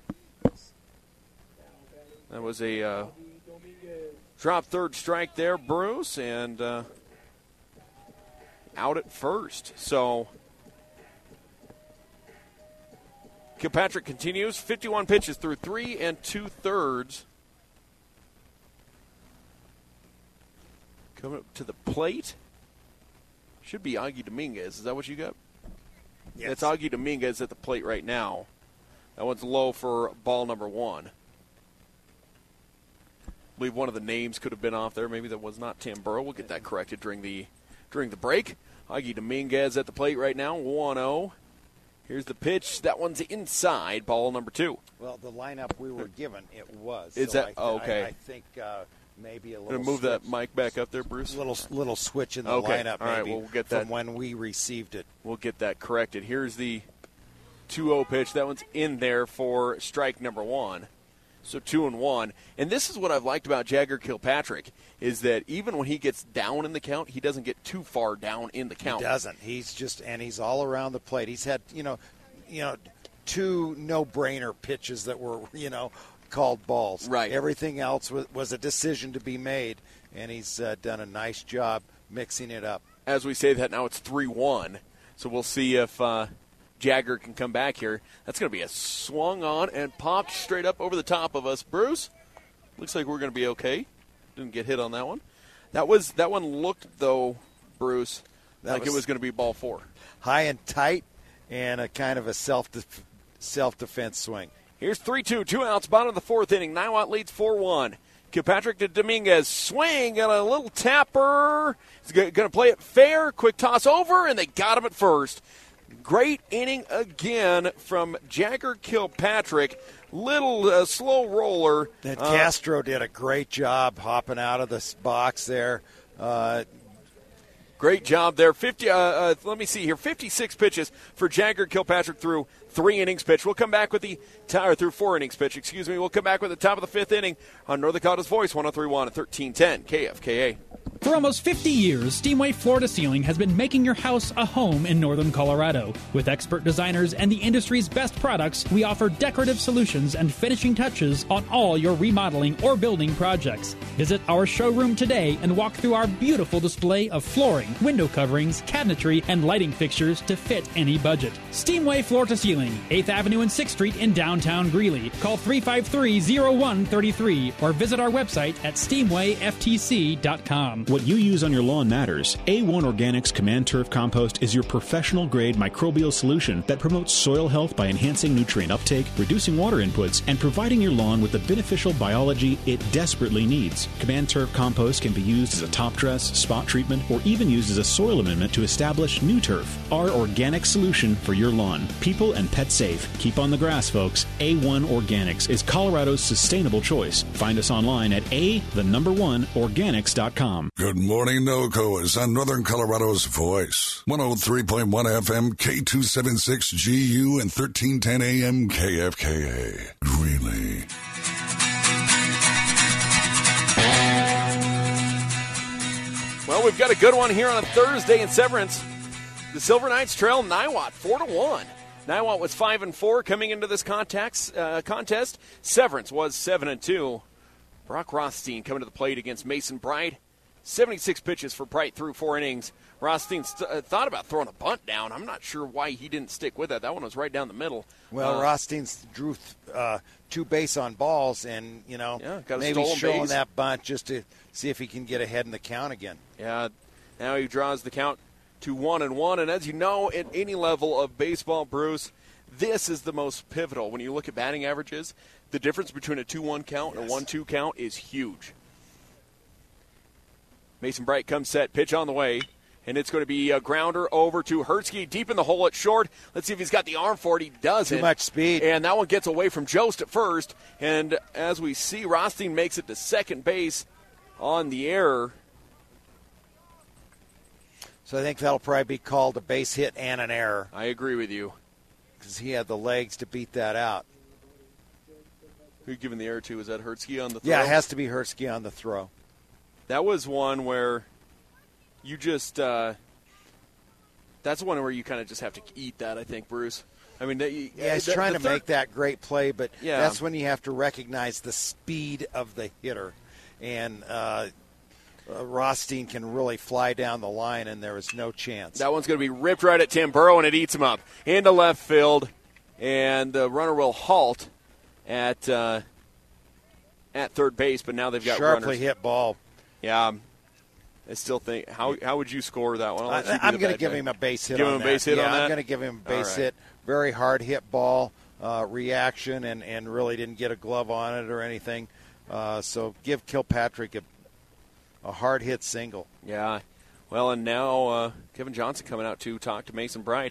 That was a uh, drop third strike there, Bruce, and uh, out at first. So Kilpatrick continues. fifty-one pitches through three and two-thirds. Coming up to the plate. Should be Augie Dominguez. Is that what you got? Yes. It's Augie Dominguez at the plate right now. That one's low for ball number one. I believe one of the names could have been off there. Maybe that was not Tamburo. We'll get that corrected during the during the break. Augie Dominguez at the plate right now, one oh. Here's the pitch. That one's inside, ball number two. Well, the lineup we were given, it was. Is so that I, oh, okay? I, I think uh, Maybe a I'm little. gonna move switch. that mic back up there, Bruce. Little little switch in the okay. lineup. All right, maybe well, we'll get from that when we received it. We'll get that corrected. Here's the two oh pitch. That one's in there for strike number one. So two and one. And this is what I've liked about Jagger Kilpatrick is that even when he gets down in the count, he doesn't get too far down in the count. He doesn't. He's just and he's all around the plate. He's had you know, you know, two no-brainer pitches that were you know called balls. Right. Everything else was, was a decision to be made, and he's uh, done a nice job mixing it up. As we say that now, it's three one. So we'll see if uh, Jagger can come back here. That's going to be a swung on and popped straight up over the top of us. Bruce, looks like we're going to be okay. Didn't get hit on that one. That was that one looked, though, Bruce, That like was it was going to be ball four. High and tight and a kind of a self self-defense swing. Here's three two, two outs, bottom of the fourth inning. Niwot leads four one. Kilpatrick to Dominguez. Swing and a little tapper. He's going to play it fair. Quick toss over, and they got him at first. Great inning again from Jagger Kilpatrick. Little uh, slow roller. And Uh, Castro did a great job hopping out of the box there. Uh, Great job there. Fifty. Uh, uh, let me see here. Fifty-six pitches for Jagger Kilpatrick through three innings pitch. We'll come back with the or through four innings pitch. Excuse me. We'll come back with the top of the fifth inning on Northern Colorado's Voice, one oh three point one and thirteen ten K F K A. For almost fifty years, Steamway Floor to Ceiling has been making your house a home in northern Colorado. With expert designers and the industry's best products, we offer decorative solutions and finishing touches on all your remodeling or building projects. Visit our showroom today and walk through our beautiful display of flooring, window coverings, cabinetry, and lighting fixtures to fit any budget. Steamway Floor to Ceiling, eighth Avenue and sixth Street in downtown Greeley. Call three five three, oh one three three or visit our website at steamway f t c dot com. What you use on your lawn matters. A one Organics Command Turf Compost is your professional-grade microbial solution that promotes soil health by enhancing nutrient uptake, reducing water inputs, and providing your lawn with the beneficial biology it desperately needs. Command Turf Compost can be used as a top dress, spot treatment, or even used as a soil amendment to establish new turf. Our organic solution for your lawn. People and pet safe. Keep on the grass, folks. A one Organics is Colorado's sustainable choice. Find us online at a the number one organics dot com. Good morning, NOCO is on Northern Colorado's Voice. one oh three point one F M, K two seventy-six G U, and thirteen ten A M K F K A. Greeley. Well, we've got a good one here on a Thursday in Severance. The Silver Knights trail Niwot four to one. Niwot was five and four coming into this contest. Uh, contest. Severance was seven and two. Brock Rothstein coming to the plate against Mason Bright. seventy-six pitches for Bright through four innings. Rothstein st- uh, thought about throwing a bunt down. I'm not sure why he didn't stick with that. That one was right down the middle. Well, uh, Rothstein drew uh, two base on balls, and you know Yeah, got a maybe stolen showing base. that bunt just to see if he can get ahead in the count again. Yeah, now he draws the count to one and one. And as you know, at any level of baseball, Bruce, this is the most pivotal. When you look at batting averages, the difference between a two one count and a one two count is huge. Mason Bright comes set, pitch on the way, and it's going to be a grounder over to Hertzke, deep in the hole at short. Let's see if he's got the arm for it. He doesn't. Too much speed. And that one gets away from Jost at first. And as we see, Rothstein makes it to second base on the error. So I think that'll probably be called a base hit and an error. I agree with you. Because he had the legs to beat that out. Who you giving the error to? Is that Hertzke on the throw? Yeah, it has to be Hertzke on the throw. That was one where you just uh, – that's one where you kind of just have to eat that, I think, Bruce. I mean, they, Yeah, he's the, trying the to third, make that great play, but Yeah. that's when you have to recognize the speed of the hitter. And uh, uh, Rothstein can really fly down the line, and there is no chance. That one's going to be ripped right at Tim Burrow, and it eats him up into left field. And the runner will halt at uh, at third base, but now they've got Sharply runners. hit ball. Yeah, I still think how how would you score that one? I'll let you do I'm the going to bad give guy. him a base hit Give on him a that. base hit yeah, on that? I'm going to give him a base All right. hit. Very hard hit ball, uh, reaction, and, and really didn't get a glove on it or anything. Uh, so give Kilpatrick a, a hard hit single. Yeah. Well, and now uh, Kevin Johnson coming out to talk to Mason Bright.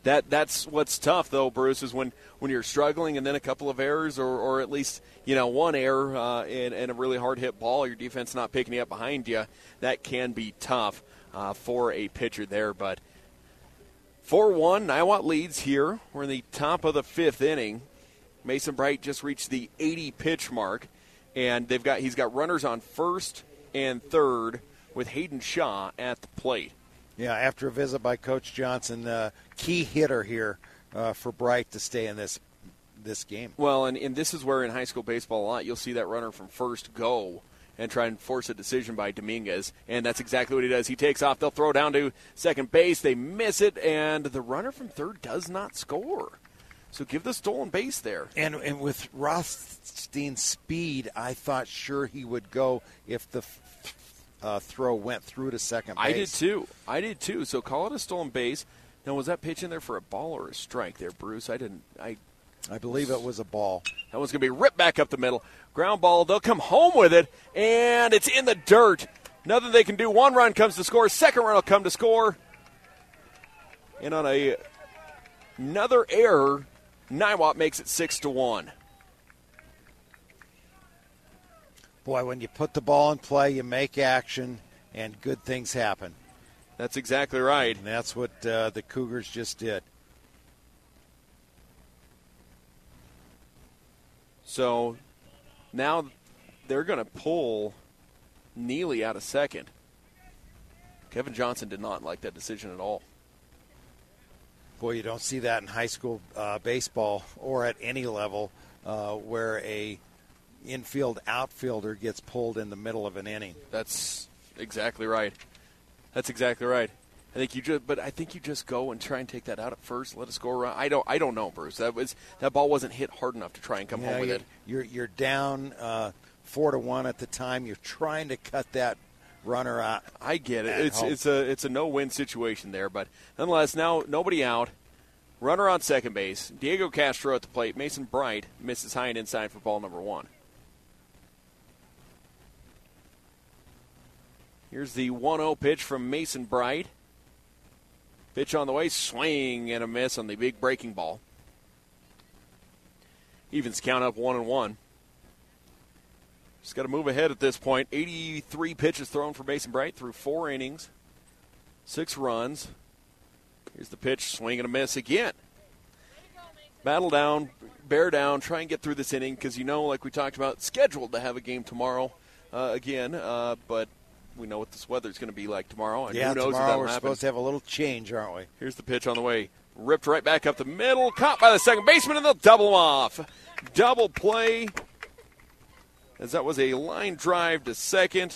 That that's what's tough, though, Bruce, is when, when you're struggling and then a couple of errors or, or at least, you know, one error uh, and, and a really hard-hit ball, your defense not picking it up behind you, that can be tough uh, for a pitcher there. But four one, Niwot leads here. We're in the top of the fifth inning. Mason Bright just reached the eighty-pitch mark, and they've got he's got runners on first and third with Hayden Shaw at the plate. Yeah, after a visit by Coach Johnson, uh, key hitter here uh, for Bright to stay in this this game. Well, and, and this is where in high school baseball a lot you'll see that runner from first go and try and force a decision by Dominguez, and that's exactly what he does. He takes off. They'll throw down to second base. They miss it, and the runner from third does not score. So give the stolen base there. And and with Rothstein's speed, I thought sure he would go if the Uh, throw went through to second base. I did too. I did too. So call it a stolen base. Now, was that pitch in there for a ball or a strike there, Bruce? I didn't. I I believe it was a ball. That one's going to be ripped back up the middle. Ground ball. They'll come home with it, and it's in the dirt. Nothing they can do. One run comes to score. Second run will come to score. And on a another error, Niwot makes it six to one. Boy, when you put the ball in play, you make action, and good things happen. That's exactly right. And that's what uh, the Cougars just did. So now they're going to pull Neely out of second. Kevin Johnson did not like that decision at all. Boy, you don't see that in high school uh, baseball or at any level uh, where a infield outfielder gets pulled in the middle of an inning. That's exactly right. That's exactly right. I think you just, but I think you just go and try and take that out at first. Let it score around. I don't. I don't know, Bruce. That was that ball wasn't hit hard enough to try and come yeah, home with you're, it. You're you're down uh, four to one at the time. You're trying to cut that runner out. I get it. It's home. it's a it's a no-win situation there, but nonetheless, now nobody out. Runner on second base. Diego Castro at the plate. Mason Bright misses high and inside for ball number one. Here's the one oh pitch from Mason Bright. Pitch on the way, swing and a miss on the big breaking ball. Evens count up one and one. Just got to move ahead at this point. eighty-three pitches thrown for Mason Bright through four innings, six runs. Here's the pitch, swing and a miss again. Battle down, bear down, try and get through this inning because you know, like we talked about, scheduled to have a game tomorrow uh, again, uh, but we know what this weather's going to be like tomorrow. And yeah, who knows tomorrow we're happen. supposed to have a little change, aren't we? Here's the pitch on the way. Ripped right back up the middle. Caught by the second baseman, and they'll double him off. Double play, as that was a line drive to second.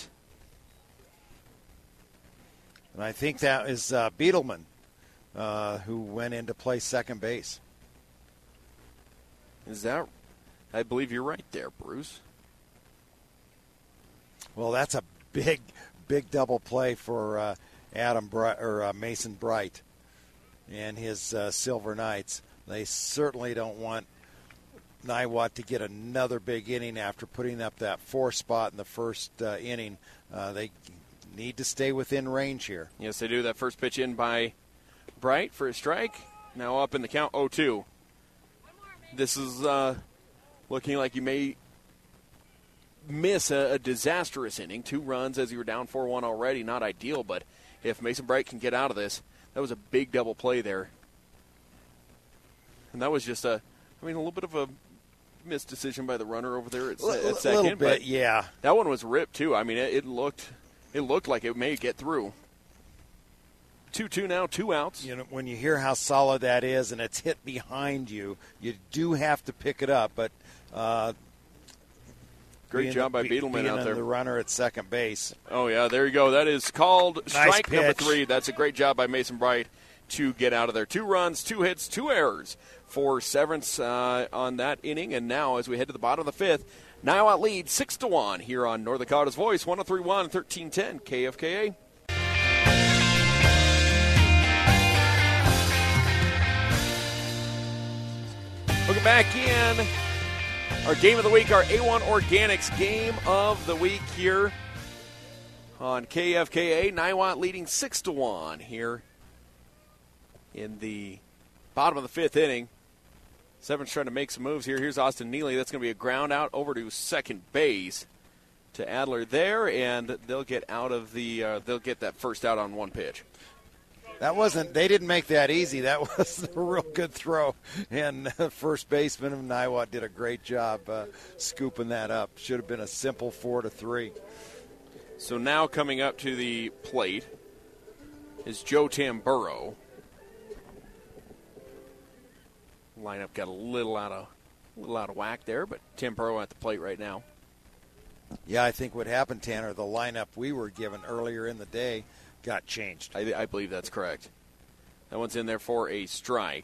And I think that is uh, Beetleman uh, who went in to play second base. Is that? I believe you're right there, Bruce. Well, that's a big, big double play for uh, Adam Bright, or uh, Mason Bright and his uh, Silver Knights. They certainly don't want Niwot to get another big inning after putting up that four spot in the first uh, inning. Uh, they need to stay within range here. Yes, they do. That first pitch in by Bright for a strike. Now up in the count oh two. This is uh, looking like you may miss a, a disastrous inning. Two runs as you were down four one already. Not ideal, but if Mason Bright can get out of this, that was a big double play there. And that was just a, I mean, a little bit of a missed decision by the runner over there at, L- at little second. bit, but yeah. That one was ripped, too. I mean, it, it looked it looked like it may get through. two two now, two outs. You know, when you hear how solid that is and it's hit behind you, you do have to pick it up. But uh, great job by be, Beetleman out there. The runner at second base. Oh yeah, there you go. That is called Nice strike pitch. number three. That's a great job by Mason Bright to get out of there. Two runs, two hits, two errors for Severance uh, on that inning. And now, as we head to the bottom of the fifth, Niwot leads six to one here on Northern Colorado's Voice, one oh three point one, thirteen ten K F K A. Looking back in, our game of the week, our A one Organics game of the week here on K F K A. Niwot leading six to one here in the Bottom of the fifth inning. Seven's trying to make some moves here. Here's Austin Neely. That's going to be a ground out over to second base to Adler there, and they'll get out of the. Uh, they'll get that first out on one pitch. That wasn't. They didn't make that easy. That was a real good throw, and uh, first baseman of Niwot did a great job uh, scooping that up. Should have been a simple four to three. So now coming up to the plate is Joe Tamburo. Lineup got a little out of a little out of whack there, but Tamburo at the plate right now. Yeah, I think what happened, Tanner, the lineup we were given earlier in the day got changed. I, I believe that's correct. That one's in there for a strike.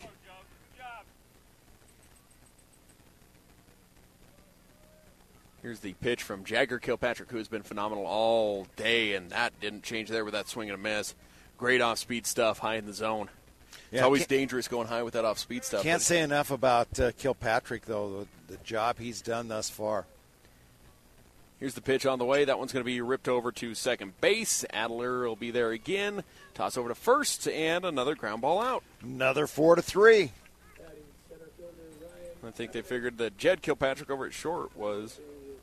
Here's the pitch from Jagger Kilpatrick, who has been phenomenal all day, and that didn't change there with that swing and a miss. Great off-speed stuff, high in the zone. It's Yeah, always dangerous going high with that off-speed stuff. Can't say enough about uh, Kilpatrick, though, the, the job he's done thus far. Here's the pitch on the way. That one's going to be ripped over to second base. Adler will be there again. Toss over to first, and another ground ball out. Another four to three. I think they figured that Jed Kilpatrick over at short was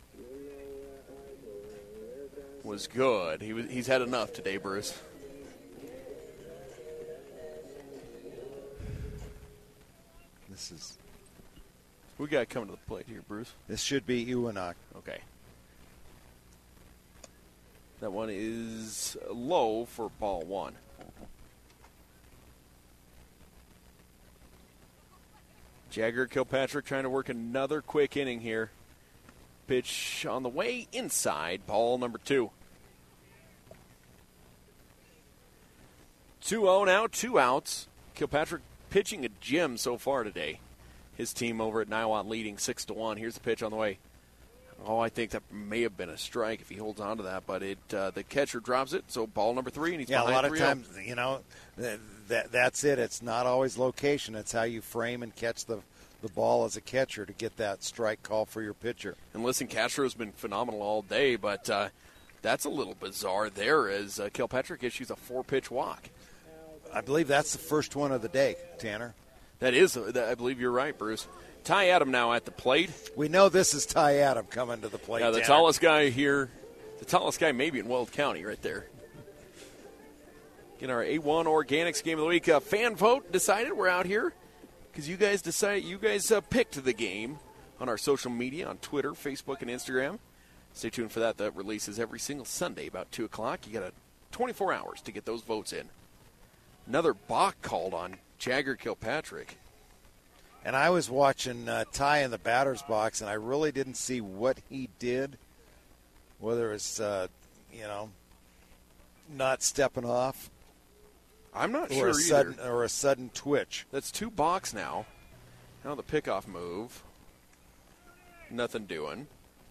was good. He was he's had enough today, Bruce. This is. We got coming to the plate here, Bruce. This should be Iwanak. Okay. That one is low for ball one. Jagger Kilpatrick trying to work another quick inning here. Pitch on the way inside, ball number two. two oh now, two outs. Kilpatrick pitching a gem so far today. His team over at Niwot leading six to one. Here's the pitch on the way. Oh, I think that may have been a strike if he holds on to that, but it uh, the catcher drops it, so ball number three, and he's yeah, behind a lot of three oh. times, you know, that, that that's it. It's not always location. It's how you frame and catch the the ball as a catcher to get that strike call for your pitcher. And listen, Castro's been phenomenal all day, but uh, that's a little bizarre there as uh, Kilpatrick issues a four-pitch walk. I believe that's the first one of the day, Tanner. That is, uh, I believe you're right, Bruce. Ty Adam now at the plate. We know this is Ty Adam coming to the plate. Yeah, the Tanner. tallest guy here, the tallest guy maybe in Weld County right there. Get our A one Organics Game of the Week. Uh, fan vote decided. We're out here because you guys decided, you guys uh, picked the game on our social media, on Twitter, Facebook, and Instagram. Stay tuned for that. That releases every single Sunday about two o'clock. You got a twenty-four hours to get those votes in. Another balk called on Jagger Kilpatrick. And I was watching uh, Ty in the batter's box, and I really didn't see what he did, whether it's, uh, you know, not stepping off. I'm not or sure a sudden, either. Or a sudden twitch. That's two balks now. Now the pickoff move. Nothing doing.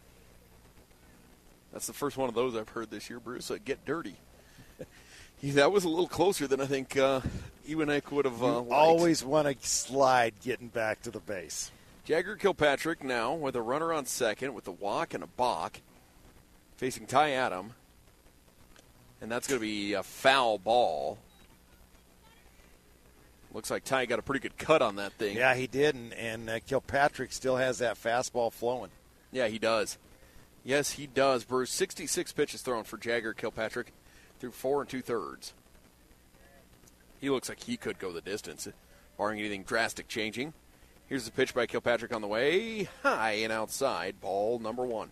That's the first one of those I've heard this year, Bruce. Uh, get dirty. Yeah, that was a little closer than I think uh, Iwanek would have uh, liked. Always want to slide getting back to the base. Jagger Kilpatrick now with a runner on second with a walk and a balk, facing Ty Adam. And that's going to be a foul ball. Looks like Ty got a pretty good cut on that thing. Yeah, he did, and, and uh, Kilpatrick still has that fastball flowing. Yeah, he does. Yes, he does, Bruce. sixty-six pitches thrown for Jagger Kilpatrick through four and two-thirds. He looks like he could go the distance, barring anything drastic changing. Here's the pitch by Kilpatrick on the way. High and outside. Ball number one.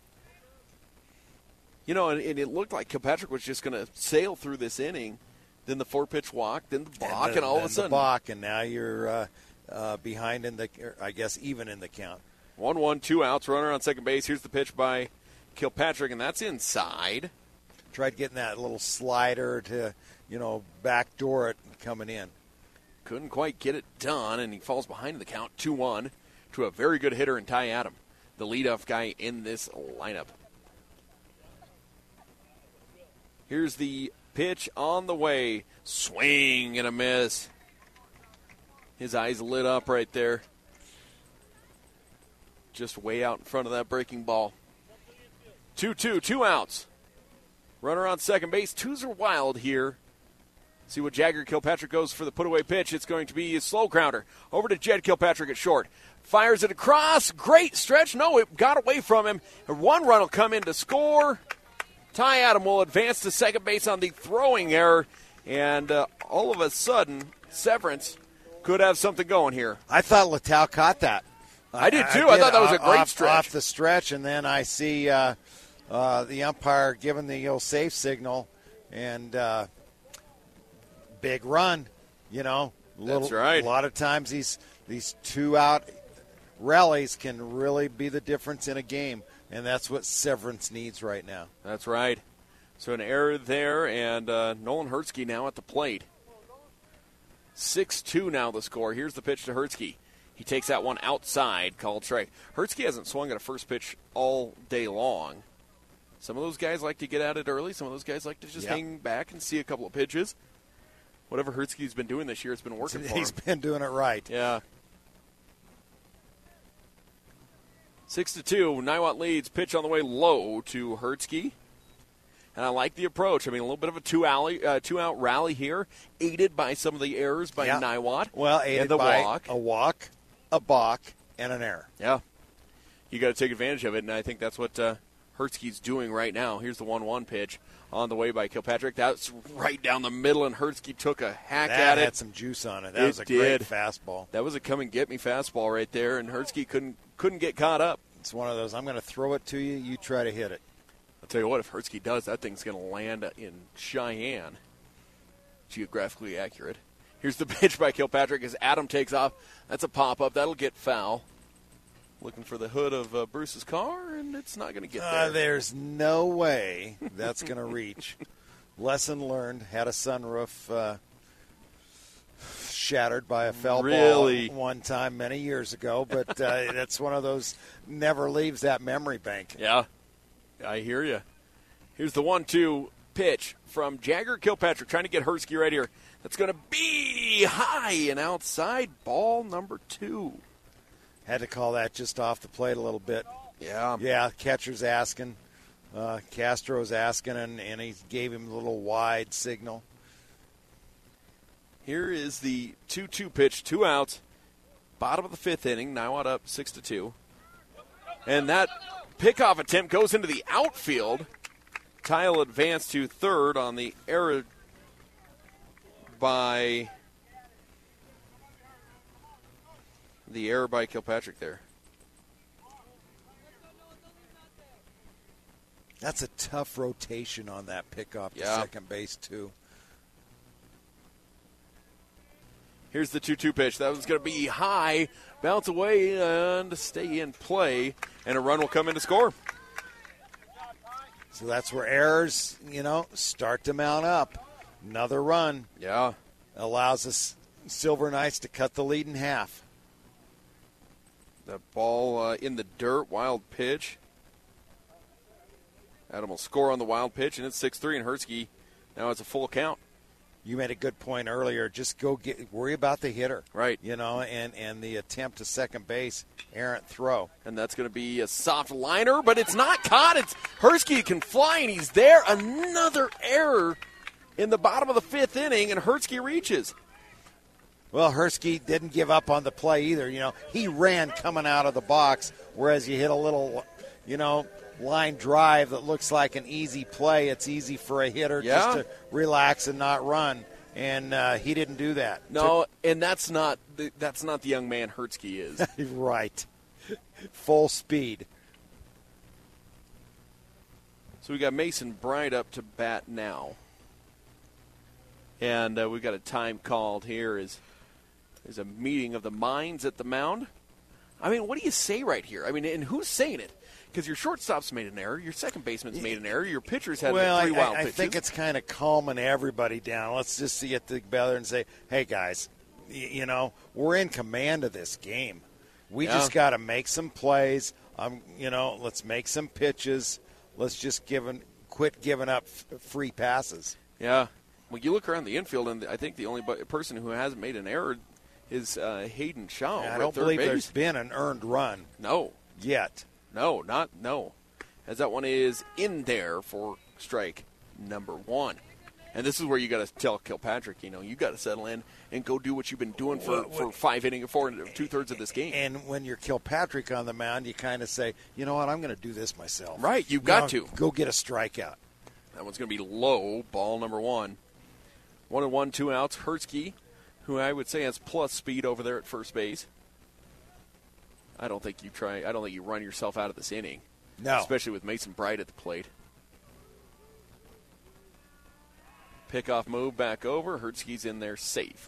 You know, and, and it looked like Kilpatrick was just going to sail through this inning. Then the four-pitch walk, then the balk, and, and all then of a sudden. the balk, and now you're uh, uh, behind in the, I guess, even in the count. one one, two outs, runner on second base. Here's the pitch by Kilpatrick, and that's inside. Tried getting that little slider to, you know, backdoor it and coming in. Couldn't quite get it done, and he falls behind in the count, two one, to a very good hitter in Ty Adam, the leadoff guy in this lineup. Here's the pitch on the way. Swing and a miss. His eyes lit up right there. Just way out in front of that breaking ball. two two, two outs. Runner on second base. Twos are wild here See what Jagger Kilpatrick goes for the put-away pitch. It's going to be a slow grounder. Over to Jed Kilpatrick at short. Fires it across. Great stretch. No, it got away from him. And one run will come in to score. Ty Adam will advance to second base on the throwing error. And uh, all of a sudden, Severance could have something going here. I thought Littell caught that. I did, too. I, I, I thought that was a great off, stretch. Off the stretch, and then I see uh, uh, the umpire giving the old safe signal. And uh, big run, you know. Little, That's right. A lot of times these, these two-out rallies can really be the difference in a game. And that's what Severance needs right now. That's right. So an error there, and uh, Nolan Hertzke now at the plate. six two now the score. Here's the pitch to Hertzke. He takes that one outside, called strike. Hertzke hasn't swung at a first pitch all day long. Some of those guys like to get at it early. Some of those guys like to just yep. hang back and see a couple of pitches. Whatever Hertzke's been doing this year, it's been working for him. He's been doing it right. Yeah. Six to two, Niwot leads. Pitch on the way low to Hertzke. And I like the approach. I mean, a little bit of a two-alley, uh, two-out rally here, aided by some of the errors by yeah. Niwot. Well, aided and the by walk. a walk, a balk, and an error. Yeah. You got to take advantage of it, and I think that's what uh, Hertzke's doing right now. Here's the one one pitch on the way by Kilpatrick. That's right down the middle, and Hertzke took a hack that at it. That had some juice on it. That it was a did. great fastball. That was a come-and-get-me fastball right there, and Hertzke couldn't couldn't get caught up. It's one of those, I'm going to throw it to you, you try to hit it. I'll tell you what, if Hertzke does, that thing's going to land in Cheyenne. Geographically accurate. Here's the pitch by Kilpatrick as Adam takes off. That's a pop-up. That'll get foul. Looking for the hood of uh, Bruce's car, and it's not going to get there. Uh, there's no way that's going to reach. Lesson learned. Had a sunroof uh, shattered by a foul really? ball one time many years ago, but uh, that's one of those never leaves that memory bank. Yeah, I hear you. Here's the one two pitch from Jagger Kilpatrick trying to get Hertzke right here. That's going to be high and outside, ball number two. Had to call that just off the plate a little bit. Yeah. Yeah, catcher's asking. Uh, Castro's asking, and, and he gave him a little wide signal. Here is the two two pitch, two outs, bottom of the fifth inning. Niwot up six to two. And that pickoff attempt goes into the outfield. Tile advanced to third on the error by the error by Kilpatrick there. That's a tough rotation on that pickoff to yeah. second base, too. Here's the two two pitch. That was going to be high, bounce away, and stay in play, and a run will come in to score. So that's where errors, you know, start to mount up. Another run. Yeah. Allows us Silver Knights to cut the lead in half. The ball uh, in the dirt, wild pitch. Adam will score on the wild pitch, and it's six three, and Hertzke now it's a full count. You made a good point earlier. Just go get worry about the hitter. Right. You know, and, and the attempt to second base, errant throw. And that's going to be a soft liner, but it's not caught. It's Hertzke can fly, and he's there. Another error in the bottom of the fifth inning, and Hertzke reaches. Well, Hertzke didn't give up on the play either. You know, he ran coming out of the box, whereas you hit a little, you know, line drive that looks like an easy play. It's easy for a hitter yeah. just to relax and not run, and uh, he didn't do that. No, and that's not the, that's not the young man Hertzke is. Right. Full speed. So we got Mason Bright up to bat now. And uh, we've got a time called here. Is There's a meeting of the minds at the mound. I mean, what do you say right here? I mean, and who's saying it? Because your shortstop's made an error, your second baseman's made an error, your pitcher's had well, three I, wild I, pitches. I think it's kind of calming everybody down. Let's just see it together and say, hey, guys, y- you know, we're in command of this game. We Yeah. just got to make some plays. Um, you know, let's make some pitches. Let's just give an, quit giving up f- free passes. Yeah. Well, you look around the infield, and I think the only bu- person who hasn't made an error is uh, Hayden Shaw. I at don't third believe base. there's been an earned run. No. Yet. No, not no. As that one is in there for strike number one. And this is where you got to tell Kilpatrick, you know, you got to settle in and go do what you've been doing for, for five innings, four and two-thirds of this game. And when you're Kilpatrick on the mound, you kind of say, you know what, I'm going to do this myself. Right, you've you got know, to. Go get a strikeout. That one's going to be low, ball number one. One and one, two outs. Hertzky, who I would say has plus speed over there at first base. I don't think you try. I don't think you run yourself out of this inning. No. Especially with Mason Bright at the plate. Pickoff move back over. Hertzky's in there safe.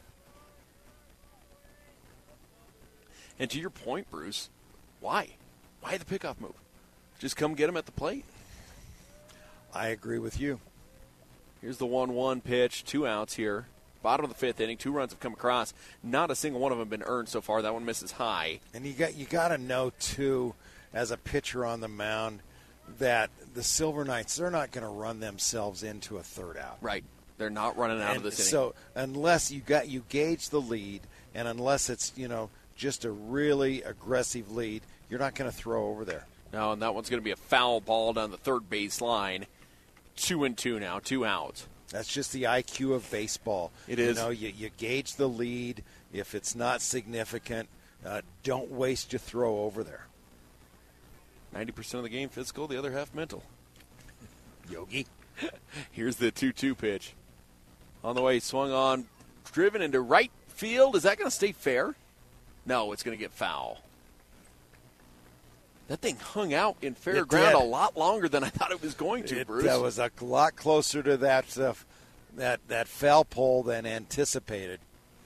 And to your point, Bruce, why? Why the pickoff move? Just come get him at the plate. I agree with you. Here's the one one pitch. Two outs here. Bottom of the fifth inning. Two runs have come across. Not a single one of them been earned so far. That one misses high. And you got you got to know, too, as a pitcher on the mound, that the Silver Knights, they're not going to run themselves into a third out. Right. They're not running out and of this inning. So unless you got you gauge the lead, and unless it's, you know, just a really aggressive lead, you're not going to throw over there. No, and that one's going to be a foul ball down the third base line. Two and two now, two outs. That's just the I Q of baseball. It is. You know, you, you gauge the lead. If it's not significant, uh, don't waste your throw over there. ninety percent of the game physical, the other half mental. Yogi. Here's the two two pitch. On the way, swung on, driven into right field. Is that going to stay fair? No, it's going to get foul. That thing hung out in fair It ground did. a lot longer than I thought it was going to, It, Bruce. that was a lot closer to that uh, that that foul pole than anticipated.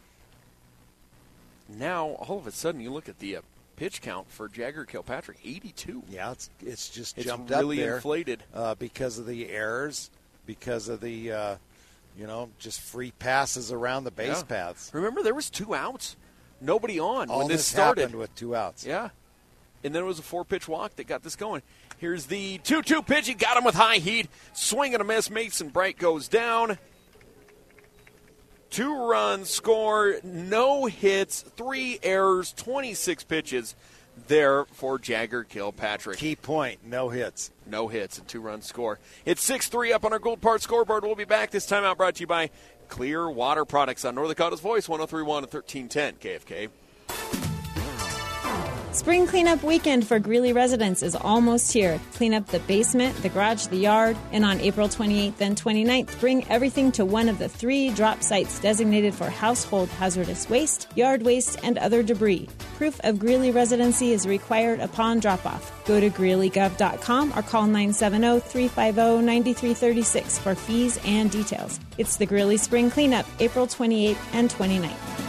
Now, all of a sudden, you look at the uh, pitch count for Jagger Kilpatrick, eighty-two. Yeah, it's it's just It's jumped really up there, inflated. uh, because of the errors, because of the uh, you know just free passes around the base Yeah. paths. Remember, there was two outs, nobody on All when this this started. happened with two outs. Yeah. And then it was a four-pitch walk that got this going. Here's the two two pitch. He got him with high heat. Swing and a miss. Mason Bright goes down. Two runs score, no hits, three errors, twenty-six pitches there for Jagger Kilpatrick. Key point, no hits. No hits and two runs score. It's six three up on our Gold Part scoreboard. We'll be back this time out brought to you by Clear Water Products on North Dakota's Voice, one oh three point one and thirteen ten K F K. Spring cleanup weekend for Greeley residents is almost here. Clean up the basement, the garage, the yard, and on April twenty-eighth and twenty-ninth, bring everything to one of the three drop sites designated for household hazardous waste, yard waste, and other debris. Proof of Greeley residency is required upon drop-off. Go to greeley gov dot com or call nine seven zero, three five zero, nine three three six for fees and details. It's the Greeley Spring Cleanup, April twenty-eighth and twenty-ninth.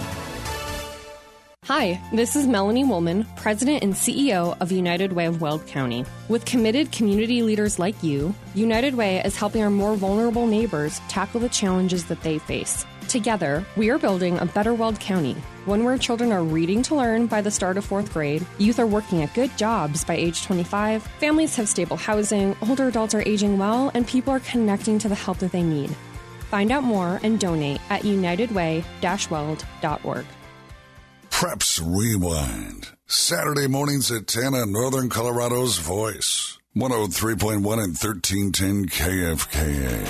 Hi, this is Melanie Woolman, President and C E O of United Way of Weld County. With committed community leaders like you, United Way is helping our more vulnerable neighbors tackle the challenges that they face. Together, we are building a better Weld County, one where children are reading to learn by the start of fourth grade, youth are working at good jobs by age twenty-five, families have stable housing, older adults are aging well, and people are connecting to the help that they need. Find out more and donate at united way dash weld dot org. Preps Rewind. Saturday mornings at ten on Northern Colorado's Voice. one oh three point one and thirteen ten K F K A.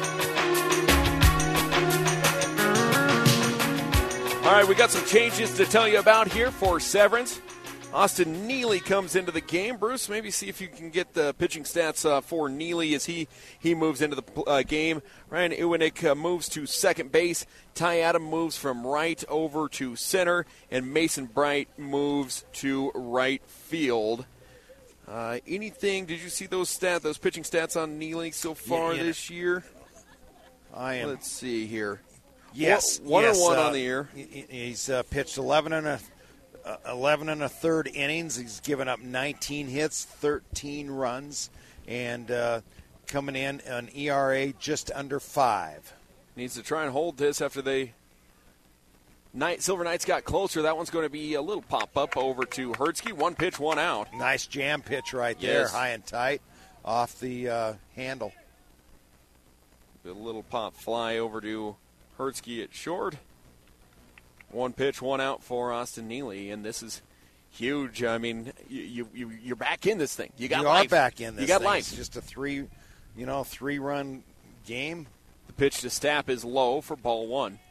All right, we got some changes to tell you about here for Severance. Austin Neely comes into the game. Bruce, maybe see if you can get the pitching stats uh, for Neely as he, he moves into the uh, game. Ryan Iwanek uh, moves to second base. Ty Adam moves from right over to center. And Mason Bright moves to right field. Uh, anything, did you see those stats, those pitching stats on Neely so far Yeah, yeah. this year? I am. Let's see here. Yes, one, one yes, and one uh, on the year. he- He's uh, pitched eleven and a uh, eleven and a third innings. He's given up nineteen hits, thirteen runs, and uh, coming in an E R A just under five. Needs to try and hold this after they Knight, Silver Knights got closer. That one's going to be a little pop-up over to Hertzky. One pitch, one out. Nice jam pitch right there, Yes. high and tight, off the uh, handle. A little pop fly over to Hertzky at short. One pitch, one out for Austin Neely, and this is huge. I mean, you, you, you're back in this thing. You got you life. are back in this You got thing. life. It's just a three, you know, three-run game. The pitch to Stapp is low for ball one.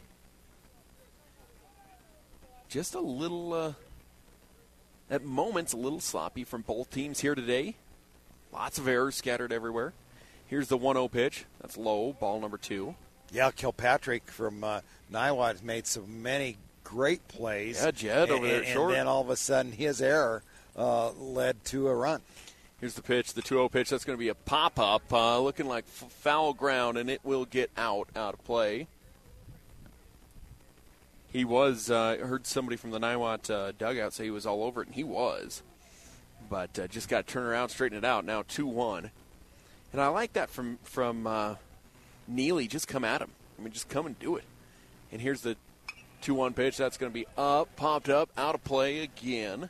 Just a little, uh, at moments, a little sloppy from both teams here today. Lots of errors scattered everywhere. Here's the one oh pitch. That's low, ball number two. Yeah, Kilpatrick from uh, Niwot has made so many great plays. Yeah, Jed over there and, short. And then all of a sudden his error uh, led to a run. Here's the pitch, the two oh pitch. That's going to be a pop-up, uh, looking like f- foul ground, and it will get out, out of play. He was, uh, heard somebody from the Niwot uh, dugout say he was all over it, and he was. But uh, just got to turn around, straighten it out. Now two one. And I like that from, from uh, Neely. Just come at him. I mean, just come and do it. And here's the two one pitch. That's going to be up, popped up, out of play again.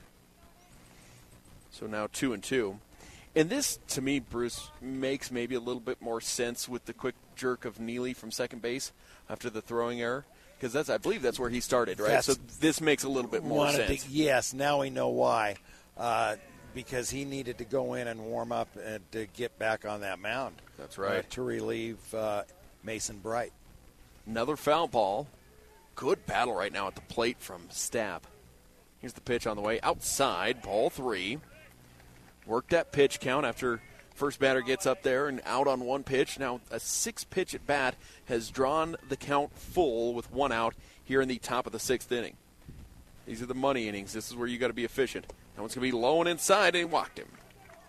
So now two and two. And this, to me, Bruce, makes maybe a little bit more sense with the quick jerk of Neely from second base after the throwing error. Because that's, I believe that's where he started, right? That's so this makes a little bit more sense. To, yes, now we know why. Uh, because he needed to go in and warm up and to get back on that mound. That's right. Uh, to relieve uh, Mason Bright. Another foul ball. Good battle right now at the plate from Stapp. Here's the pitch on the way. Outside, ball three. Worked that pitch count after first batter gets up there and out on one pitch. Now a six-pitch at bat has drawn the count full with one out here in the top of the sixth inning. These are the money innings. This is where you got to be efficient. That one's going to be low and inside, and he walked him.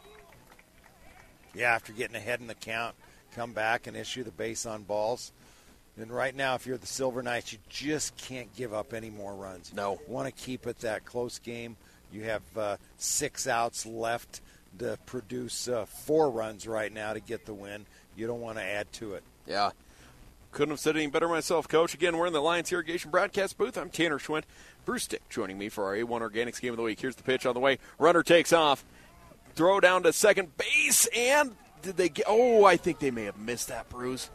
Yeah, after getting ahead in the count, come back and issue the base on balls. And right now, if you're the Silver Knights, you just can't give up any more runs. No. Want to keep it that close game. You have uh, six outs left to produce uh, four runs right now to get the win. You don't want to add to it. Yeah. Couldn't have said any better myself, Coach. Again, we're in the Alliance Irrigation broadcast booth. I'm Tanner Schwint. Bruce Stick joining me for our A one Organics Game of the Week. Here's the pitch on the way. Runner takes off. Throw down to second base, and did they get... Oh, I think they may have missed that, Bruce.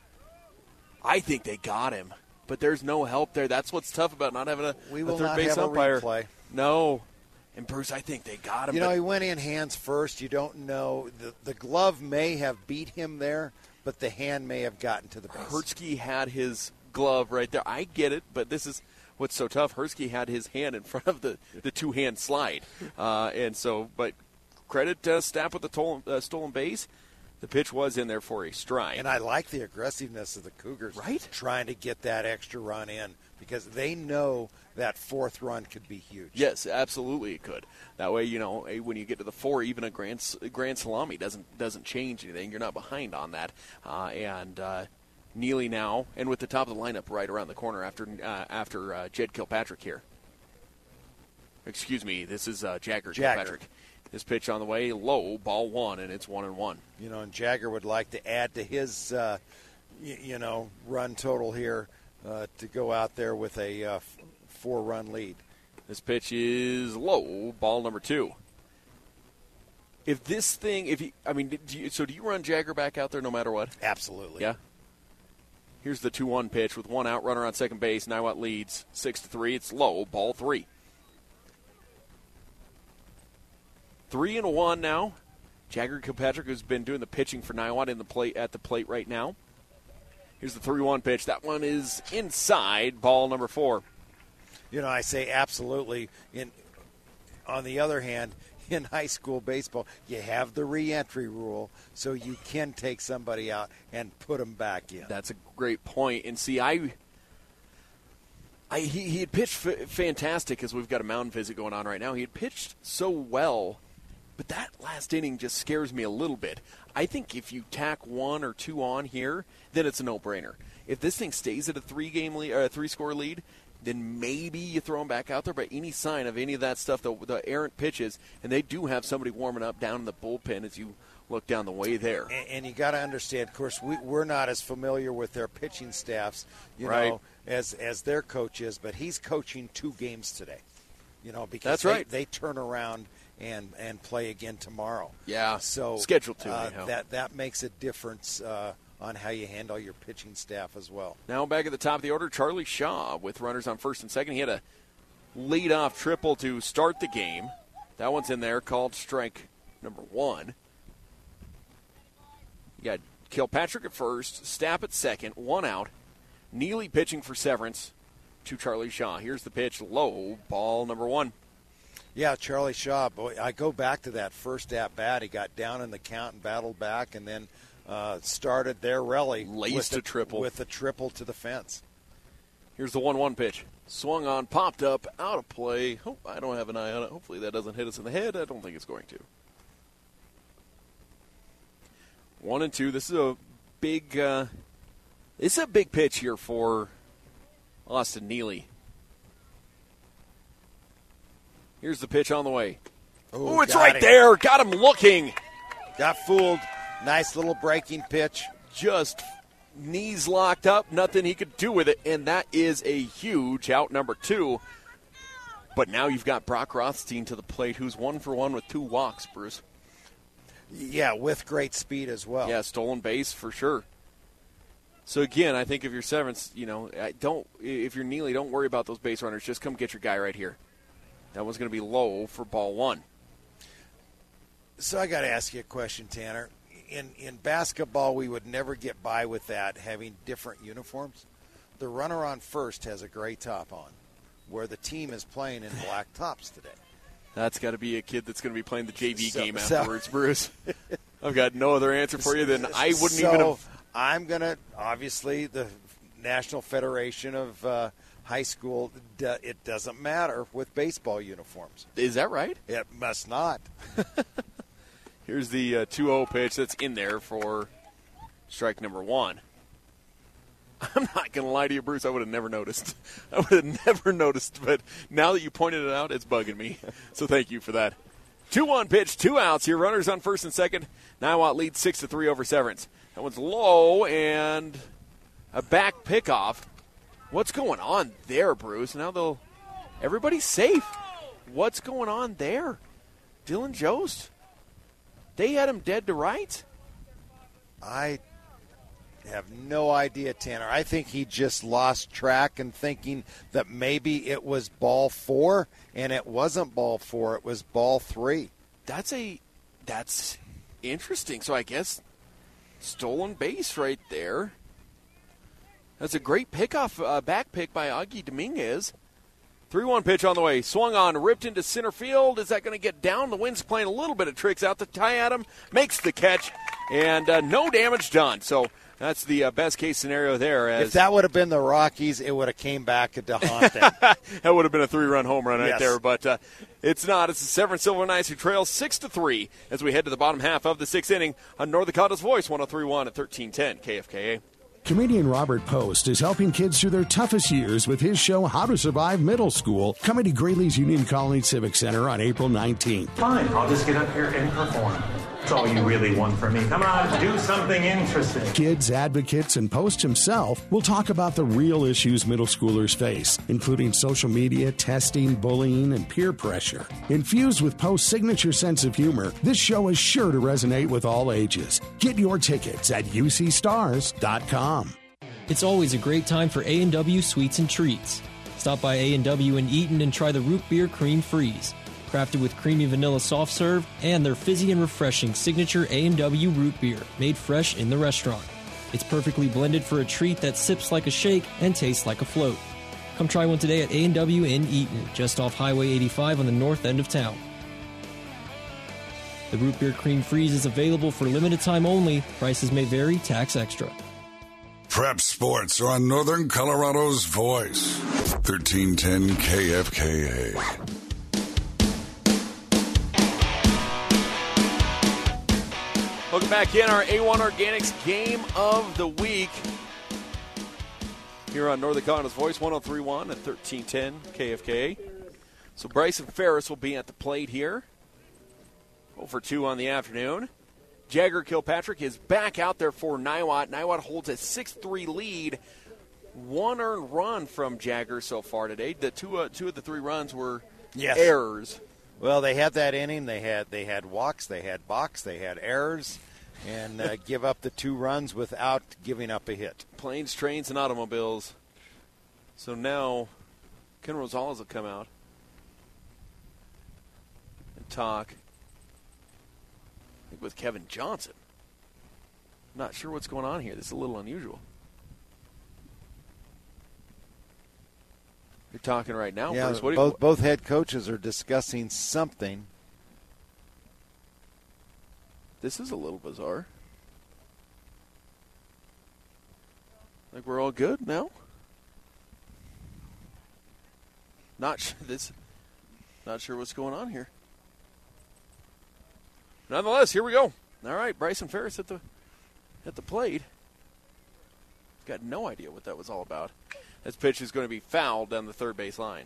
I think they got him, but there's no help there. That's what's tough about not having a, we will a third not base have umpire. A replay. No. And, Bruce, I think they got him. You know, he went in hands first. You don't know. The, the glove may have beat him there, but the hand may have gotten to the base. Hertzky had his glove right there. I get it, but this is what's so tough. Hertzky had his hand in front of the, the two-hand slide. Uh, and so, but credit uh, Stapp with the tol- uh, stolen base. The pitch was in there for a strike. And I like the aggressiveness of the Cougars. Right? Trying to get that extra run in because they know that fourth run could be huge. Yes, absolutely it could. That way, you know, when you get to the four, even a grand grand salami doesn't doesn't change anything. You're not behind on that. Uh, and uh, Neely now, and with the top of the lineup right around the corner after uh, after uh, Jed Kilpatrick here. Excuse me, this is uh, Jagger, Jagger Kilpatrick. This pitch on the way, low, ball one, and it's one and one. You know, and Jagger would like to add to his, uh, y- you know, run total here uh, to go out there with a uh, f- four-run lead. This pitch is low, ball number two. If this thing, if you, I mean, do you, so do you run Jagger back out there no matter what? Absolutely. Yeah. Here's the two one pitch with one out, runner on second base. Niwot leads six to three. It's low, ball three. Three and one now. Jagger Kilpatrick has been doing the pitching for Niwot in the plate at the plate right now. Here's the three one pitch. That one is inside, ball number four. You know, I say absolutely. In on the other hand, in high school baseball, you have the re-entry rule, so you can take somebody out and put them back in. That's a great point. And see, I, I he, he had pitched f- fantastic as we've got a mound visit going on right now. He had pitched so well. But that last inning just scares me a little bit. I think if you tack one or two on here, then it's a no-brainer. If this thing stays at a three-game lead, or a three-score lead, then maybe you throw him back out there. But any sign of any of that stuff, the, the errant pitches, and they do have somebody warming up down in the bullpen as you look down the way there. And, and you got to understand, of course, we, we're not as familiar with their pitching staffs, you right. know, as as their coach is. But he's coaching two games today, you know, because That's they, right. they turn around and and play again tomorrow. Yeah, so scheduled to. Uh, anyhow. that that makes a difference uh, on how you handle your pitching staff as well. Now back at the top of the order, Charlie Shaw with runners on first and second. He had a lead-off triple to start the game. That one's in there, called strike number one. You got Kilpatrick at first, Stapp at second, one out. Neely pitching for Severance to Charlie Shaw. Here's the pitch, low, ball number one. Yeah, Charlie Shaw, boy, I go back to that first at-bat. He got down in the count and battled back and then uh, started their rally. Laced with a triple. With a triple to the fence. Here's the one one pitch. Swung on, popped up, out of play. Oh, I don't have an eye on it. Hopefully that doesn't hit us in the head. I don't think it's going to. One and two. This is a big uh, this is a big pitch here for Austin Neely. Here's the pitch on the way. Oh, it's right him. there. Got him looking. Got fooled. Nice little breaking pitch. Just knees locked up. Nothing he could do with it. And that is a huge out, number two. But now you've got Brock Rothstein to the plate, who's one for one with two walks, Bruce. Yeah, with great speed as well. Yeah, stolen base for sure. So, again, I think if you're Severance, you know, don't if you're Neely, don't worry about those base runners. Just come get your guy right here. That one's going to be low for ball one. So I got to ask you a question, Tanner. In in basketball, we would never get by with that, having different uniforms. The runner on first has a gray top on, where the team is playing in black tops today. That's got to be a kid that's going to be playing the J V so, game so, afterwards, Bruce. I've got no other answer for you than I wouldn't so even have. I'm going to, obviously, the National Federation of uh, High School, it doesn't matter with baseball uniforms. Is that right? It must not. Here's the uh, two oh pitch that's in there for strike number one. I'm not going to lie to you, Bruce. I would have never noticed. I would have never noticed, but now that you pointed it out, it's bugging me. So thank you for that. two one pitch, two outs here. Runners on first and second. Niwot leads six to three over Severance. That one's low and a back pickoff. What's going on there, Bruce? Now they'll – everybody's safe. What's going on there? Dylan Jost. They had him dead to rights. I have no idea, Tanner. I think he just lost track and thinking that maybe it was ball four, and it wasn't ball four. It was ball three. That's a – that's interesting. So I guess – stolen base right there. That's a great pickoff, uh, back pick by Augie Dominguez. three one pitch on the way. Swung on, ripped into center field. Is that going to get down? The wind's playing a little bit of tricks out. The Ty Adam makes the catch, and uh, no damage done. So that's the uh, best case scenario there. As if that would have been the Rockies, it would have came back to haunt them. That would have been a three-run home run right yes. there, but uh, it's not. It's the Severance Silver Knights who trail six to three as we head to the bottom half of the sixth inning on North Dakota's Voice, one oh three point one at thirteen ten K F K A. Comedian Robert Post is helping kids through their toughest years with his show How to Survive Middle School, coming to Greeley's Union Colony Civic Center on April nineteenth. Fine, I'll just get up here and perform. That's all you really want from me. Come on, do something interesting. Kids, advocates, and Post himself will talk about the real issues middle schoolers face, including social media, testing, bullying, and peer pressure. Infused with Post's signature sense of humor, this show is sure to resonate with all ages. Get your tickets at u c stars dot com. It's always a great time for A and W Sweets and Treats. Stop by A and W in Eaton and try the Root Beer Cream Freeze. Crafted with creamy vanilla soft serve and their fizzy and refreshing signature A and W root beer, made fresh in the restaurant. It's perfectly blended for a treat that sips like a shake and tastes like a float. Come try one today at A and W in Eaton, just off Highway eighty-five on the north end of town. The Root Beer Cream Freeze is available for limited time only. Prices may vary, tax extra. Prep Sports are on Northern Colorado's Voice, thirteen ten K F K A. Welcome back in our A one Organics Game of the Week here on Northern Colorato's Voice, one oh three point one at thirteen ten K F K A. So Bryson Ferris will be at the plate here. oh for two on the afternoon. Jagger Kilpatrick is back out there for Niwot. Niwot holds a six three lead. One earned run from Jagger so far today. The two, uh, two of the three runs were yes. errors. Well, they had that inning. They had they had walks, they had balks, they had errors, and uh, give up the two runs without giving up a hit. Planes, trains, and automobiles. So now Ken Rosales will come out and talk, I think, with Kevin Johnson. Not sure what's going on here. This is a little unusual. You're talking right now, yeah, Bruce. What both, you, both head coaches are discussing something. This is a little bizarre. Like we're all good now? Not sure this not sure what's going on here. Nonetheless, here we go. All right, Bryson Ferris at the at the plate. Got no idea what that was all about. This pitch is going to be fouled down the third base line.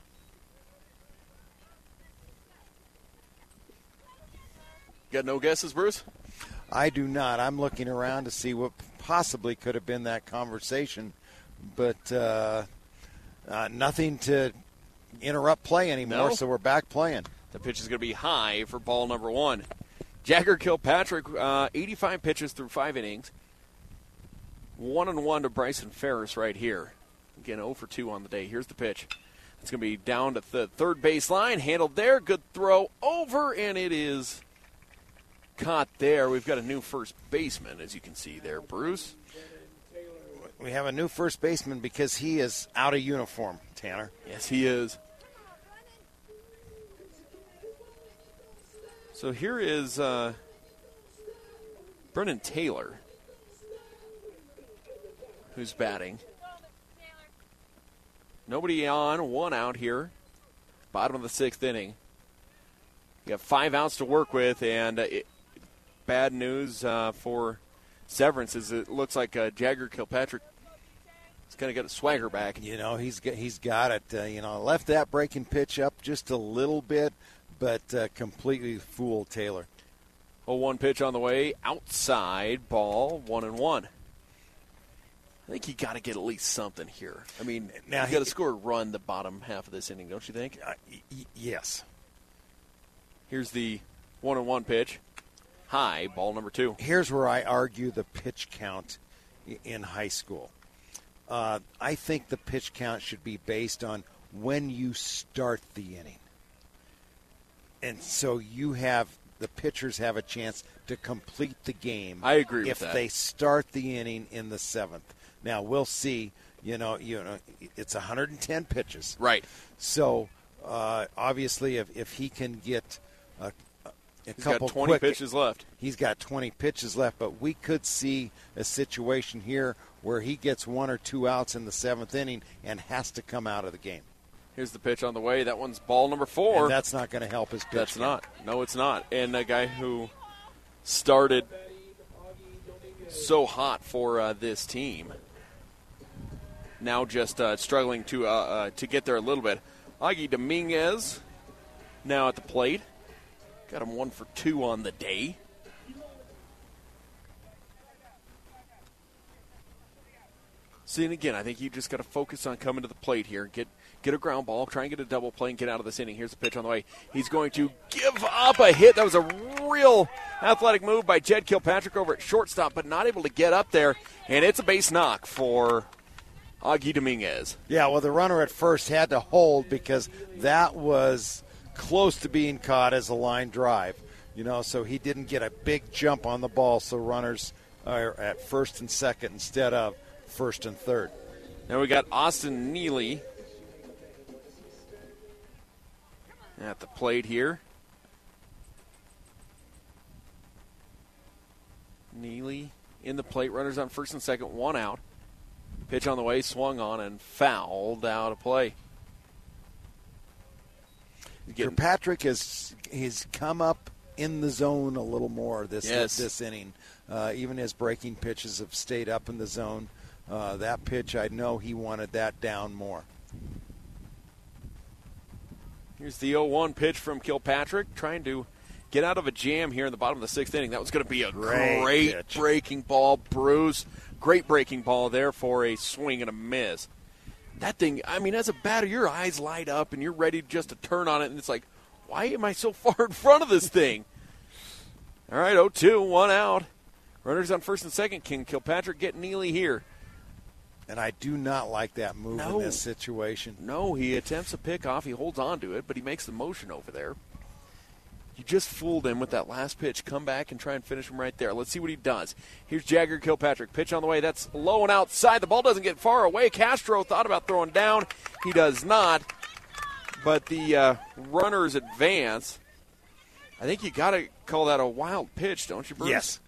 Got no guesses, Bruce? I do not. I'm looking around to see what possibly could have been that conversation, but uh, uh, nothing to interrupt play anymore, No. so we're back playing. The pitch is going to be high for ball number one. Jagger Kilpatrick, uh, eighty-five pitches through five innings. One and one to Bryson Ferris right here. Again, oh for two on the day. Here's the pitch. It's going to be down to the third base line. Handled there. Good throw over, and it is caught there. We've got a new first baseman, as you can see there, Bruce. We have a new first baseman because he is out of uniform, Tanner. Yes, he is. So here is uh, Brennan Taylor, who's batting. Nobody on, one out here. Bottom of the sixth inning. You have five outs to work with, and uh, it, bad news uh, for Severance is it looks like uh, Jagger Kilpatrick has kind of got a swagger back. You know, he's got, he's got it. Uh, you know, left that breaking pitch up just a little bit, but uh, completely fooled Taylor. oh one pitch on the way, outside ball, one and one. I think you got to get at least something here. I mean, now you got to score a run the bottom half of this inning, don't you think? Uh, y- yes. Here's the one and one pitch, high, ball number two. Here's where I argue the pitch count in high school. Uh, I think the pitch count should be based on when you start the inning. And so you have the pitchers have a chance to complete the game. I agree with if that. they start the inning in the seventh. Now we'll see. You know, you know, it's one hundred ten pitches. Right. So uh, obviously, if if he can get a, a He's couple got twenty quick, pitches left. He's got twenty pitches left, but we could see a situation here where he gets one or two outs in the seventh inning and has to come out of the game. Here's the pitch on the way. That one's ball number four. And that's not going to help his pitch. That's game. not. No, it's not. And a guy who started so hot for uh, this team, now just uh, struggling to uh, uh, to get there a little bit. Augie Dominguez now at the plate. Got him one for two on the day. See, and again, I think you just got to focus on coming to the plate here. Get get a ground ball, try and get a double play, and get out of this inning. Here's the pitch on the way. He's going to give up a hit. That was a real athletic move by Jed Kilpatrick over at shortstop, but not able to get up there. And it's a base knock for Augie Dominguez. Yeah, well, the runner at first had to hold because that was close to being caught as a line drive. You know, so he didn't get a big jump on the ball, so runners are at first and second instead of first and third. Now we got Austin Neely at the plate here. Neely in the plate, runners on first and second, one out. Pitch on the way, swung on and fouled out of play. Kirkpatrick has he's come up in the zone a little more this Yes. this inning. Uh, even his breaking pitches have stayed up in the zone. Uh, that pitch, I know he wanted that down more. Here's the oh one pitch from Kilpatrick, trying to get out of a jam here in the bottom of the sixth inning. That was going to be a Great great, pitch. breaking ball, Bruce. Great breaking ball there for a swing and a miss. That thing, I mean, as a batter, your eyes light up and you're ready just to turn on it, and it's like, why am I so far in front of this thing? All right, oh two, one out. Runners on first and second. Can Kilpatrick get Neely here? And I do not like that move No. in this situation. No, he attempts a pickoff. He holds on to it, but he makes the motion over there. You just fooled him with that last pitch. Come back and try and finish him right there. Let's see what he does. Here's Jagger Kilpatrick. Pitch on the way. That's low and outside. The ball doesn't get far away. Castro thought about throwing down. He does not. But the uh, runners advance. I think you got to call that a wild pitch, don't you, Bruce? Yes.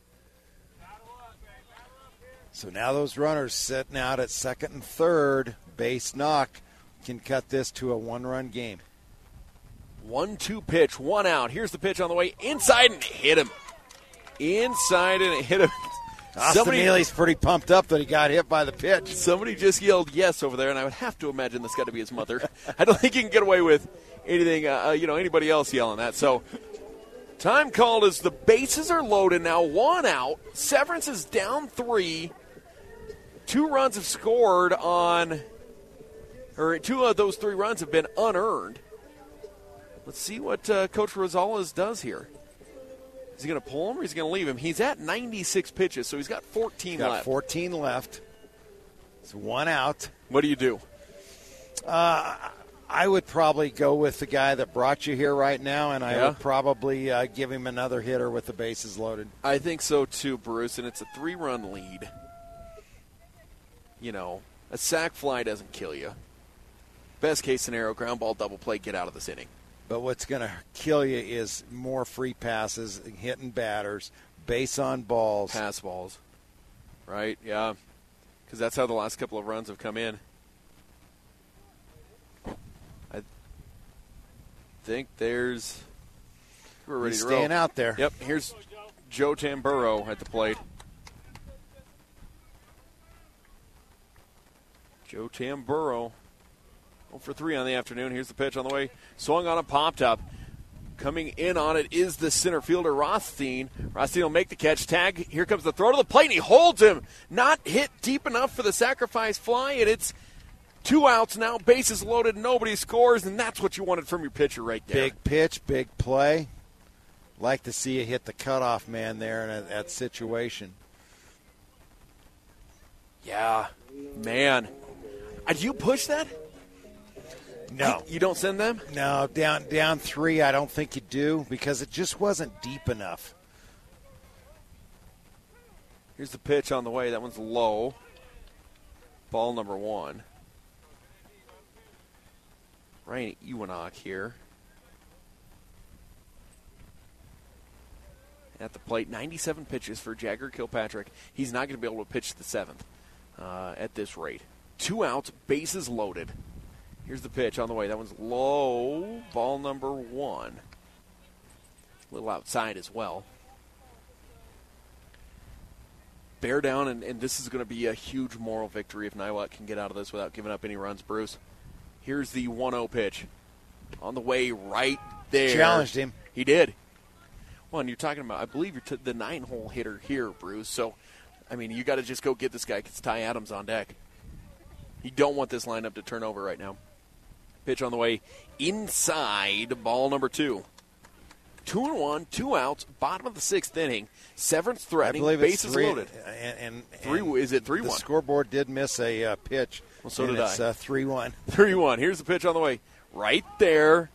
So now those runners sitting out at second and third, base knock, can cut this to a one-run game. one two pitch, one out. Here's the pitch on the way. Inside and hit him. Inside and hit him. Austin Neely's pretty pumped up that he got hit by the pitch. Somebody just yelled yes over there, and I would have to imagine this got to be his mother. I don't think you can get away with anything, uh, you know, anybody else yelling that. So time called as the bases are loaded now. One out. Severance is down three. Two runs have scored on, or two of those three runs have been unearned. Let's see what uh, Coach Rosales does here. Is he going to pull him or is he going to leave him? He's at ninety-six pitches, so he's got fourteen he's got left. fourteen left. It's one out. What do you do? Uh, I would probably go with the guy that brought you here right now, and I Yeah. would probably uh, give him another hitter with the bases loaded. I think so too, Bruce, and it's a three-run lead. You know, a sac fly doesn't kill you. Best case scenario, ground ball, double play, get out of this inning. But what's going to kill you is more free passes, hitting batters, base on balls. Pass balls. Right, yeah. Because that's how the last couple of runs have come in. I think there's... We're ready He's to roll. staying out there. Yep, here's Joe Tamburo at the plate. Joe Tamburo, oh for three on the afternoon. Here's the pitch on the way. Swung on and popped up. Coming in on it is the center fielder, Rothstein. Rothstein will make the catch. Tag, here comes the throw to the plate, and he holds him. Not hit deep enough for the sacrifice fly, and it's two outs now. Bases loaded, nobody scores, and that's what you wanted from your pitcher right there. Big pitch, big play. Like to see you hit the cutoff man there in a, that situation. Yeah, man. Uh, do you push that? No. You don't send them? No, down down three, I don't think you do because it just wasn't deep enough. Here's the pitch on the way. That one's low. Ball number one. Ryan Iwanok here. At the plate, ninety-seven pitches for Jagger Kilpatrick. He's not going to be able to pitch the seventh uh, at this rate. Two outs, bases loaded. Here's the pitch on the way. That one's low. Ball number one. A little outside as well. Bear down, and, and this is going to be a huge moral victory if Niwot can get out of this without giving up any runs, Bruce. Here's the one oh pitch. On the way right there. Challenged him. He did. Well, and you're talking about, I believe you're t- the nine-hole hitter here, Bruce. So, I mean, you got to just go get this guy because Ty Adams on deck. You don't want this lineup to turn over right now. Pitch on the way inside, ball number two. Two and one, two outs, bottom of the sixth inning. Severance threatening, I believe it's bases three, loaded. And, and, three, and is it three the one? The scoreboard did miss a uh, pitch. Well, so and did it's, I. uh, three one. three one. Here's the pitch on the way. Right there.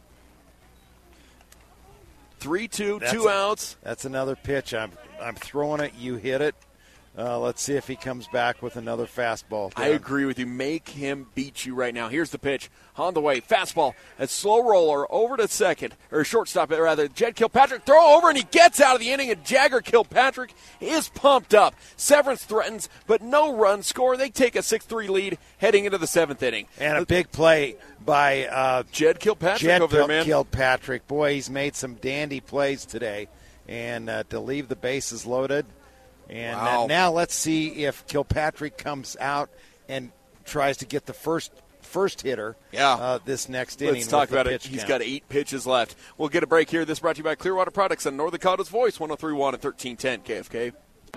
three two, two a, outs. That's another pitch. I'm I'm throwing it. You hit it. Uh, let's see if he comes back with another fastball. I agree with you. Make him beat you right now. Here's the pitch. On the way. Fastball. A slow roller over to second. Or shortstop, rather. Jed Kilpatrick. Throw over, and he gets out of the inning. And Jagger Kilpatrick is pumped up. Severance threatens, but no run score. They take a six three lead heading into the seventh inning. And a big play by uh, Jed Kilpatrick Jed over there, man. Kilpatrick. Boy, he's made some dandy plays today. And uh, to leave the bases loaded. And wow. uh, now let's see if Kilpatrick comes out and tries to get the first first hitter yeah. uh, this next inning. Let's talk about it. He's He's got eight pitches left. We'll get a break here. This brought to you by Clearwater Products on Northern Colorado's Voice, one oh three point one and thirteen ten K F K.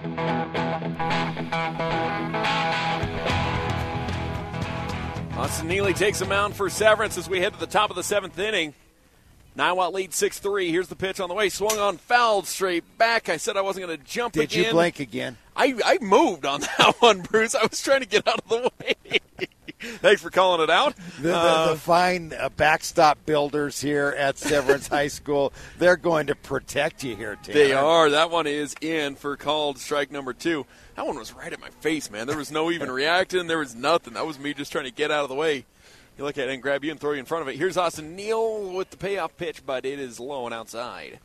Austin Neely takes a mound for Severance as we head to the top of the seventh inning. Niwot leads six three. Here's the pitch on the way. Swung on, fouled straight back. I said I wasn't going to jump Did again. you blink again? I, I moved on that one, Bruce. I was trying to get out of the way. Thanks for calling it out. The, the, uh, the fine uh, backstop builders here at Severance High School, they're going to protect you here, Tanner. They are. That one is in for called strike number two. That one was right at my face, man. There was no even reacting. There was nothing. That was me just trying to get out of the way. You look at it and grab you and throw you in front of it. Here's Austin Neal with the payoff pitch, but it is low and outside.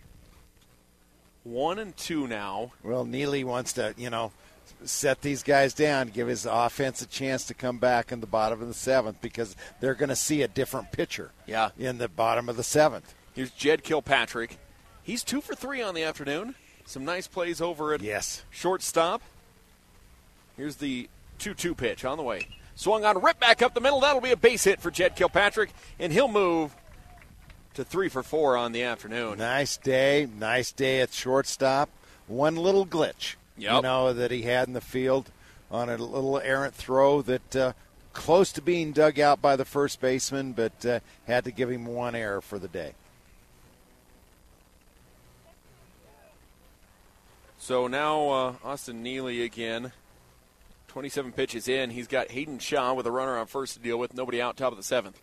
One and two now. Well, Neely wants to, you know, set these guys down, give his offense a chance to come back in the bottom of the seventh because they're going to see a different pitcher yeah. in the bottom of the seventh. Here's Jed Kilpatrick. He's two for three on the afternoon. Some nice plays over at yes. shortstop. Here's the two two pitch on the way. Swung on, rip back up the middle. That'll be a base hit for Jed Kilpatrick, and he'll move to three for four on the afternoon. Nice day. Nice day at shortstop. One little glitch. Yep. You know, that he had in the field on a little errant throw that uh, close to being dug out by the first baseman, but uh, had to give him one error for the day. So now uh, Austin Neely again. twenty-seven pitches in. He's got Hayden Shaw with a runner on first to deal with. Nobody out, top of the seventh.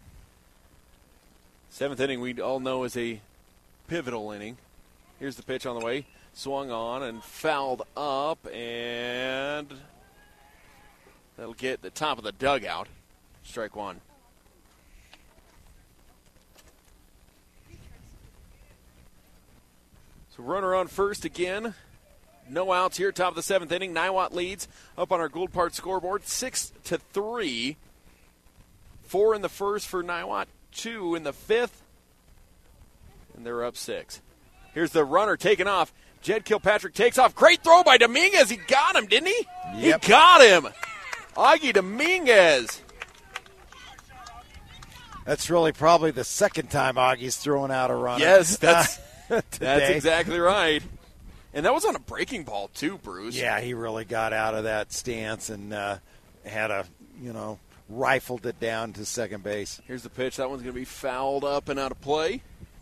Seventh inning we all know is a pivotal inning. Here's the pitch on the way. Swung on and fouled up, and that'll get the top of the dugout. Strike one. So runner on first again. No outs here, top of the seventh inning. Niwot leads up on our Gould Park scoreboard, six to three. Four in the first for Niwot, two in the fifth, and they're up six. Here's the runner taking off. Jed Kilpatrick takes off. Great throw by Dominguez. He got him, didn't he? Yep. He got him. Augie Dominguez. That's really probably the second time Augie's throwing out a runner. Yes, that's that's exactly right. And that was on a breaking ball too, Bruce. Yeah, he really got out of that stance and uh, had a, you know, rifled it down to second base. Here's the pitch. That one's going to be fouled up and out of play.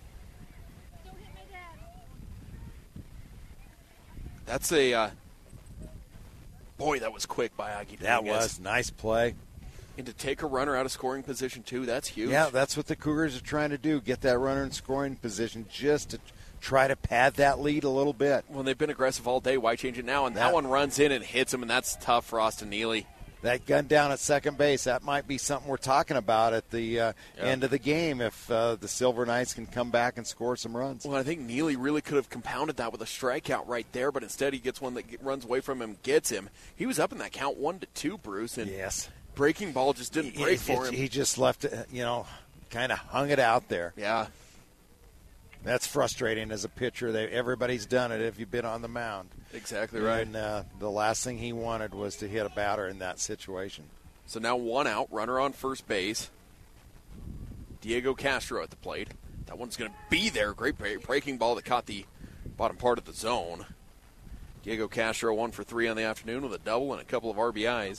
That's a uh, boy. That was quick by Augie Dominguez. That was nice play. And to take a runner out of scoring position too, that's huge. Yeah, that's what the Cougars are trying to do. Get that runner in scoring position just to try to pad that lead a little bit. Well, they've been aggressive all day. Why change it now? And that, that one runs in and hits him, and that's tough for Austin Neely. That gun down at second base, that might be something we're talking about at the uh, yeah. end of the game if uh, the Silver Knights can come back and score some runs. Well, I think Neely really could have compounded that with a strikeout right there, but instead he gets one that runs away from him, gets him. He was up in that count one to two, Bruce, and yes. breaking ball just didn't break it, for it, him. He just left it, you know, kind of hung it out there. Yeah. That's frustrating as a pitcher. They, everybody's done it if you've been on the mound. Exactly right. And uh, the last thing he wanted was to hit a batter in that situation. So now one out, runner on first base. Diego Castro at the plate. That one's going to be there. Great breaking ball that caught the bottom part of the zone. Diego Castro one for three on the afternoon with a double and a couple of R B Is.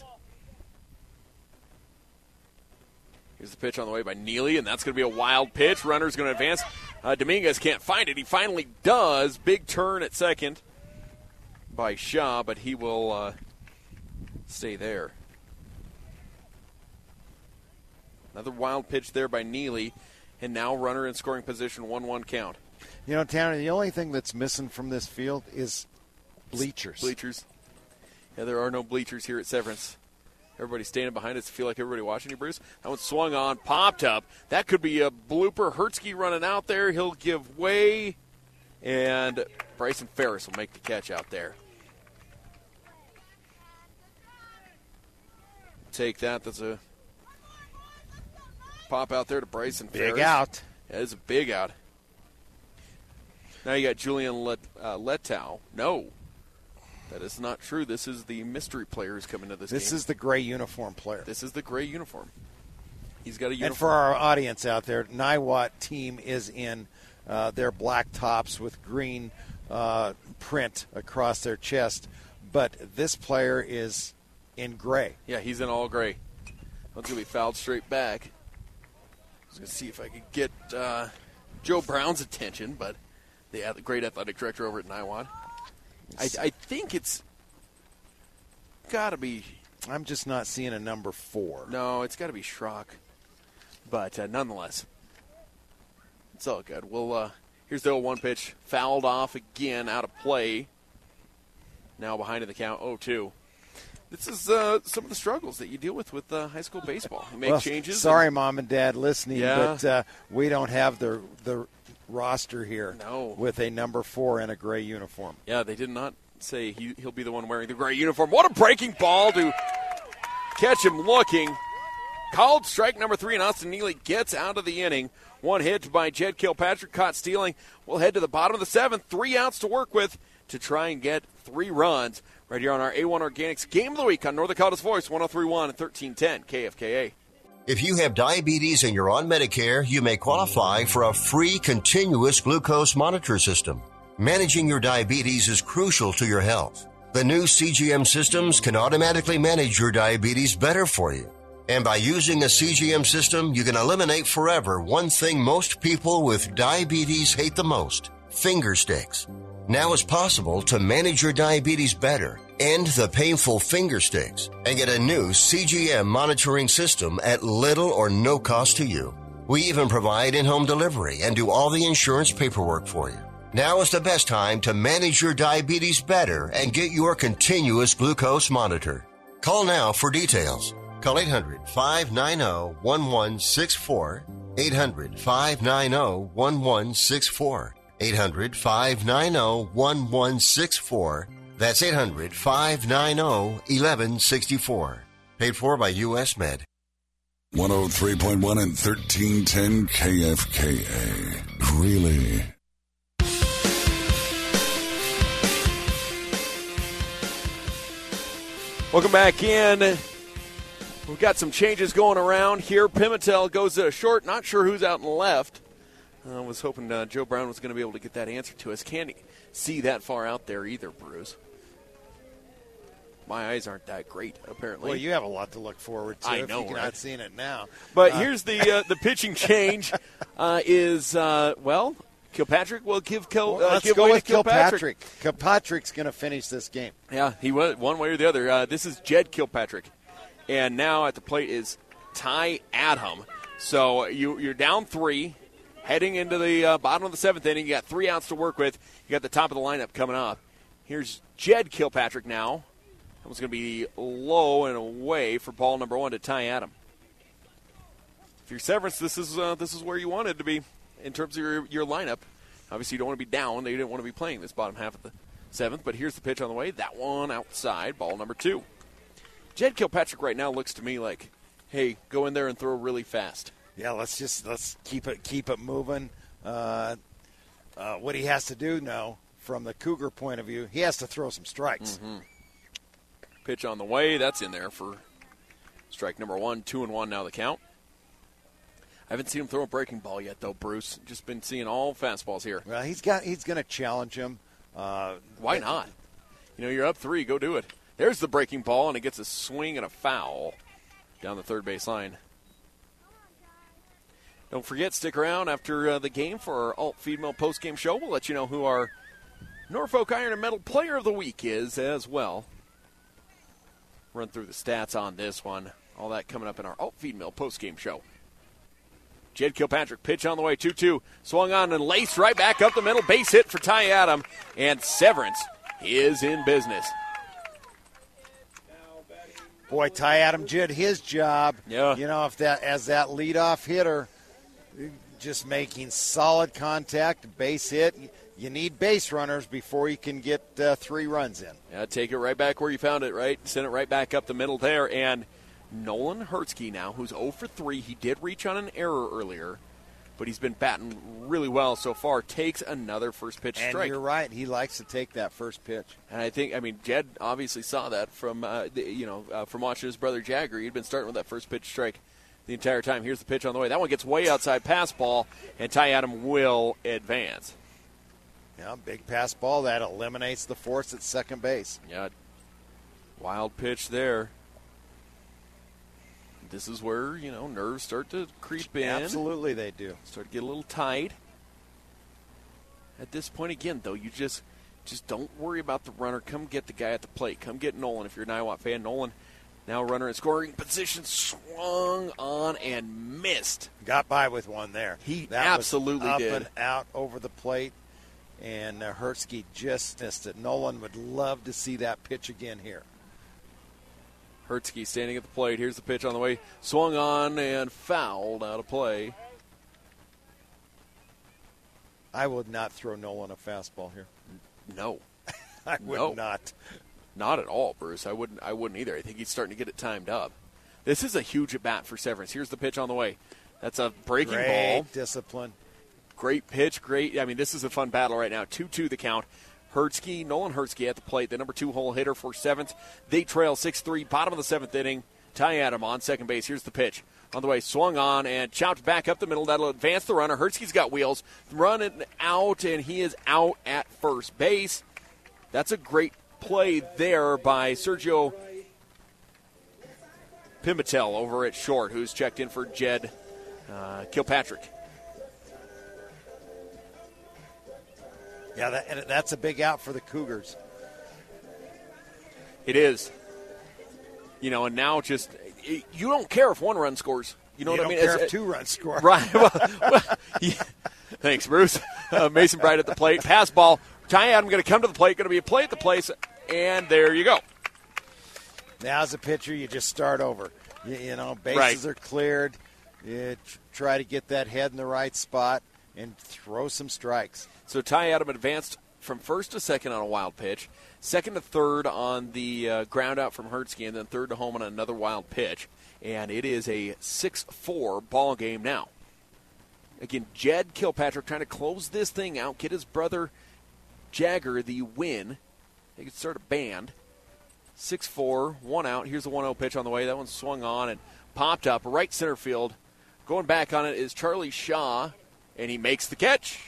Here's the pitch on the way by Neely, and that's going to be a wild pitch. Runner's going to advance. Uh, Dominguez can't find it. He finally does. Big turn at second by Shaw, but he will uh, stay there. Another wild pitch there by Neely, and now runner in scoring position, one one count. You know, Tanner, the only thing that's missing from this field is bleachers. Bleachers. Yeah, there are no bleachers here at Severance. Everybody standing behind us to feel like everybody watching you, Bruce. That one swung on, popped up. That could be a blooper. Hertzke running out there. He'll give way, and Bryson Ferris will make the catch out there. Take that. That's a pop out there to Bryson big Ferris. Big out. Yeah, it's a big out. Now you got Julian Let, uh, Letau. No, that is not true. This is the mystery players coming to this, this game. This is the gray uniform player. This is the gray uniform. He's got a uniform. And for our audience out there, Niwot team is in uh, their black tops with green uh, print across their chest, but this player is in gray. Yeah, he's in all gray. That's going to be fouled straight back. I was going to see if I could get uh, Joe Brown's attention, but the great athletic director over at Niwot. I, I think it's got to be I'm just not seeing a number four. No, it's got to be Schrock. But uh, nonetheless, it's all good. We'll, uh, here's the oh one pitch. Fouled off again, out of play. Now behind in the count, oh two. This is uh, some of the struggles that you deal with with uh, high school baseball. You make well, changes. Sorry, and, Mom and Dad, listening, yeah. but uh, we don't have the the roster here no. with a number four in a gray uniform. Yeah, they did not say he, he'll be the one wearing the gray uniform. What a breaking ball to catch him looking. Called strike number three, and Austin Neely gets out of the inning. One hit by Jed Kilpatrick, caught stealing. We'll head to the bottom of the seventh. Three outs to work with to try and get three runs right here on our A one Organics Game of the Week on Northern Colorado's Voice, one oh three point one and thirteen ten K F K A. If you have diabetes and you're on Medicare, you may qualify for a free continuous glucose monitor system. Managing your diabetes is crucial to your health. The new C G M systems can automatically manage your diabetes better for you. And by using a C G M system, you can eliminate forever one thing most people with diabetes hate the most, finger sticks. Now it's possible to manage your diabetes better, end the painful finger sticks, and get a new C G M monitoring system at little or no cost to you. We even provide in-home delivery and do all the insurance paperwork for you. Now is the best time to manage your diabetes better and get your continuous glucose monitor. Call now for details. Call eight hundred, five nine zero, one one six four, eight hundred, five nine zero, one one six four. eight hundred, five nine zero, one one six four. That's eight hundred, five nine zero, one one six four. Paid for by U S Med. one oh three point one and thirteen ten K F K A. Greeley. Welcome back in. We've got some changes going around here. Pimentel goes to short. Not sure who's out in the left. I was hoping uh, Joe Brown was going to be able to get that answer to us. Can't see that far out there either, Bruce. My eyes aren't that great, apparently. Well, you have a lot to look forward to I if know, you're right? not seeing it now. But uh, here's the uh, the pitching change uh, is, uh, well, Kilpatrick will give, Kil, well, uh, let's give go way with to Kilpatrick. Kilpatrick. Kilpatrick's going to finish this game. Yeah, he was one way or the other. Uh, this is Jed Kilpatrick. And now at the plate is Ty Adam. So you, you're down three, heading into the uh, bottom of the seventh inning. You got three outs to work with. You got the top of the lineup coming up. Here's Jed Kilpatrick now. That was going to be low and away for ball number one to Ty Adam. For your Severance, this is uh, this is where you wanted to be in terms of your, your lineup. Obviously, you don't want to be down. They didn't want to be playing this bottom half of the seventh. But here's the pitch on the way. That one outside, ball number two. Jed Kilpatrick right now looks to me like, hey, go in there and throw really fast. Yeah, let's just let's keep it keep it moving. Uh, uh, what he has to do now, from the Cougar point of view, he has to throw some strikes. Mm-hmm. Pitch on the way, that's in there for strike number one. Two and one now the count. I haven't seen him throw a breaking ball yet, though, Bruce. Just been seeing all fastballs here. Well, he's got he's going to challenge him. Uh, Why not? You know, you're up three, go do it. There's the breaking ball, and it gets a swing and a foul down the third base line. Don't forget, stick around after uh, the game for our Alt Feed Mill post-game show. We'll let you know who our Norfolk Iron and Metal Player of the Week is as well. Run through the stats on this one. All that coming up in our Alt Feed Mill post-game show. Jed Kilpatrick, pitch on the way, two two. Swung on and laced right back up the middle. Base hit for Ty Adam. And Severance is in business. Boy, Ty Adam did his job. Yeah. You know, if that as that leadoff hitter, just making solid contact, base hit. You need base runners before you can get uh, three runs in. Yeah, take it right back where you found it, right? Send it right back up the middle there. And Nolan Hertzke now, who's oh for three. He did reach on an error earlier, but he's been batting really well so far. Takes another first pitch and strike. And you're right. He likes to take that first pitch. And I think, I mean, Jed obviously saw that from, uh, the, you know, uh, from watching his brother Jagger. He'd been starting with that first pitch strike the entire time. Here's the pitch on the way. That one gets way outside pass ball, and Ty Adam will advance. Yeah, big pass ball. That eliminates the force at second base. Yeah, wild pitch there. This is where, you know, nerves start to creep in. Absolutely they do. Start to get a little tight. At this point, again, though, you just just don't worry about the runner. Come get the guy at the plate. Come get Nolan if you're a Niwot fan. Nolan Now runner in scoring position, swung on and missed. Got by with one there. He that absolutely was up did. and out over the plate, and uh, Hertzky just missed it. Nolan would love to see that pitch again here. Hertzky standing at the plate. Here's the pitch on the way. Swung on and fouled out of play. I would not throw Nolan a fastball here. No. I would no. not. Not at all, Bruce. I wouldn't I wouldn't either. I think he's starting to get it timed up. This is a huge at-bat for Severance. Here's the pitch on the way. That's a breaking Great ball. discipline. Great pitch. Great. I mean, this is a fun battle right now. two two the count. Hertzky, Nolan Hertzky at the plate, the number two hole hitter for Seventh. They trail six three, bottom of the seventh inning. Ty Adam on second base. Here's the pitch. On the way, swung on and chopped back up the middle. That'll advance the runner. Hertzky's got wheels. Running out, and he is out at first base. That's a great play there by Sergio Pimentel over at short, who's checked in for Jed uh, Kilpatrick. Yeah, that, that's a big out for the Cougars. It is. You know, and now just, you don't care if one run scores. You know you what don't I mean? Care It's, if two runs score. Right. Well, well, yeah. Thanks, Bruce. Uh, Mason Bright at the plate. Pass ball. Ty Adam going to come to the plate. Going to be a play at the place. And there you go. Now, as a pitcher, you just start over. You, you know, bases right. are cleared. You tr- try to get that head in the right spot and throw some strikes. So Ty Adam advanced from first to second on a wild pitch, second to third on the uh, ground out from Hertzky, and then third to home on another wild pitch. And it is a six four ball game now. Again, Jed Kilpatrick trying to close this thing out, get his brother Jagger the win. They could start a band. six four, one out. Here's the one oh pitch on the way. That one swung on and popped up. Right center field. Going back on it is Charlie Shaw, and he makes the catch.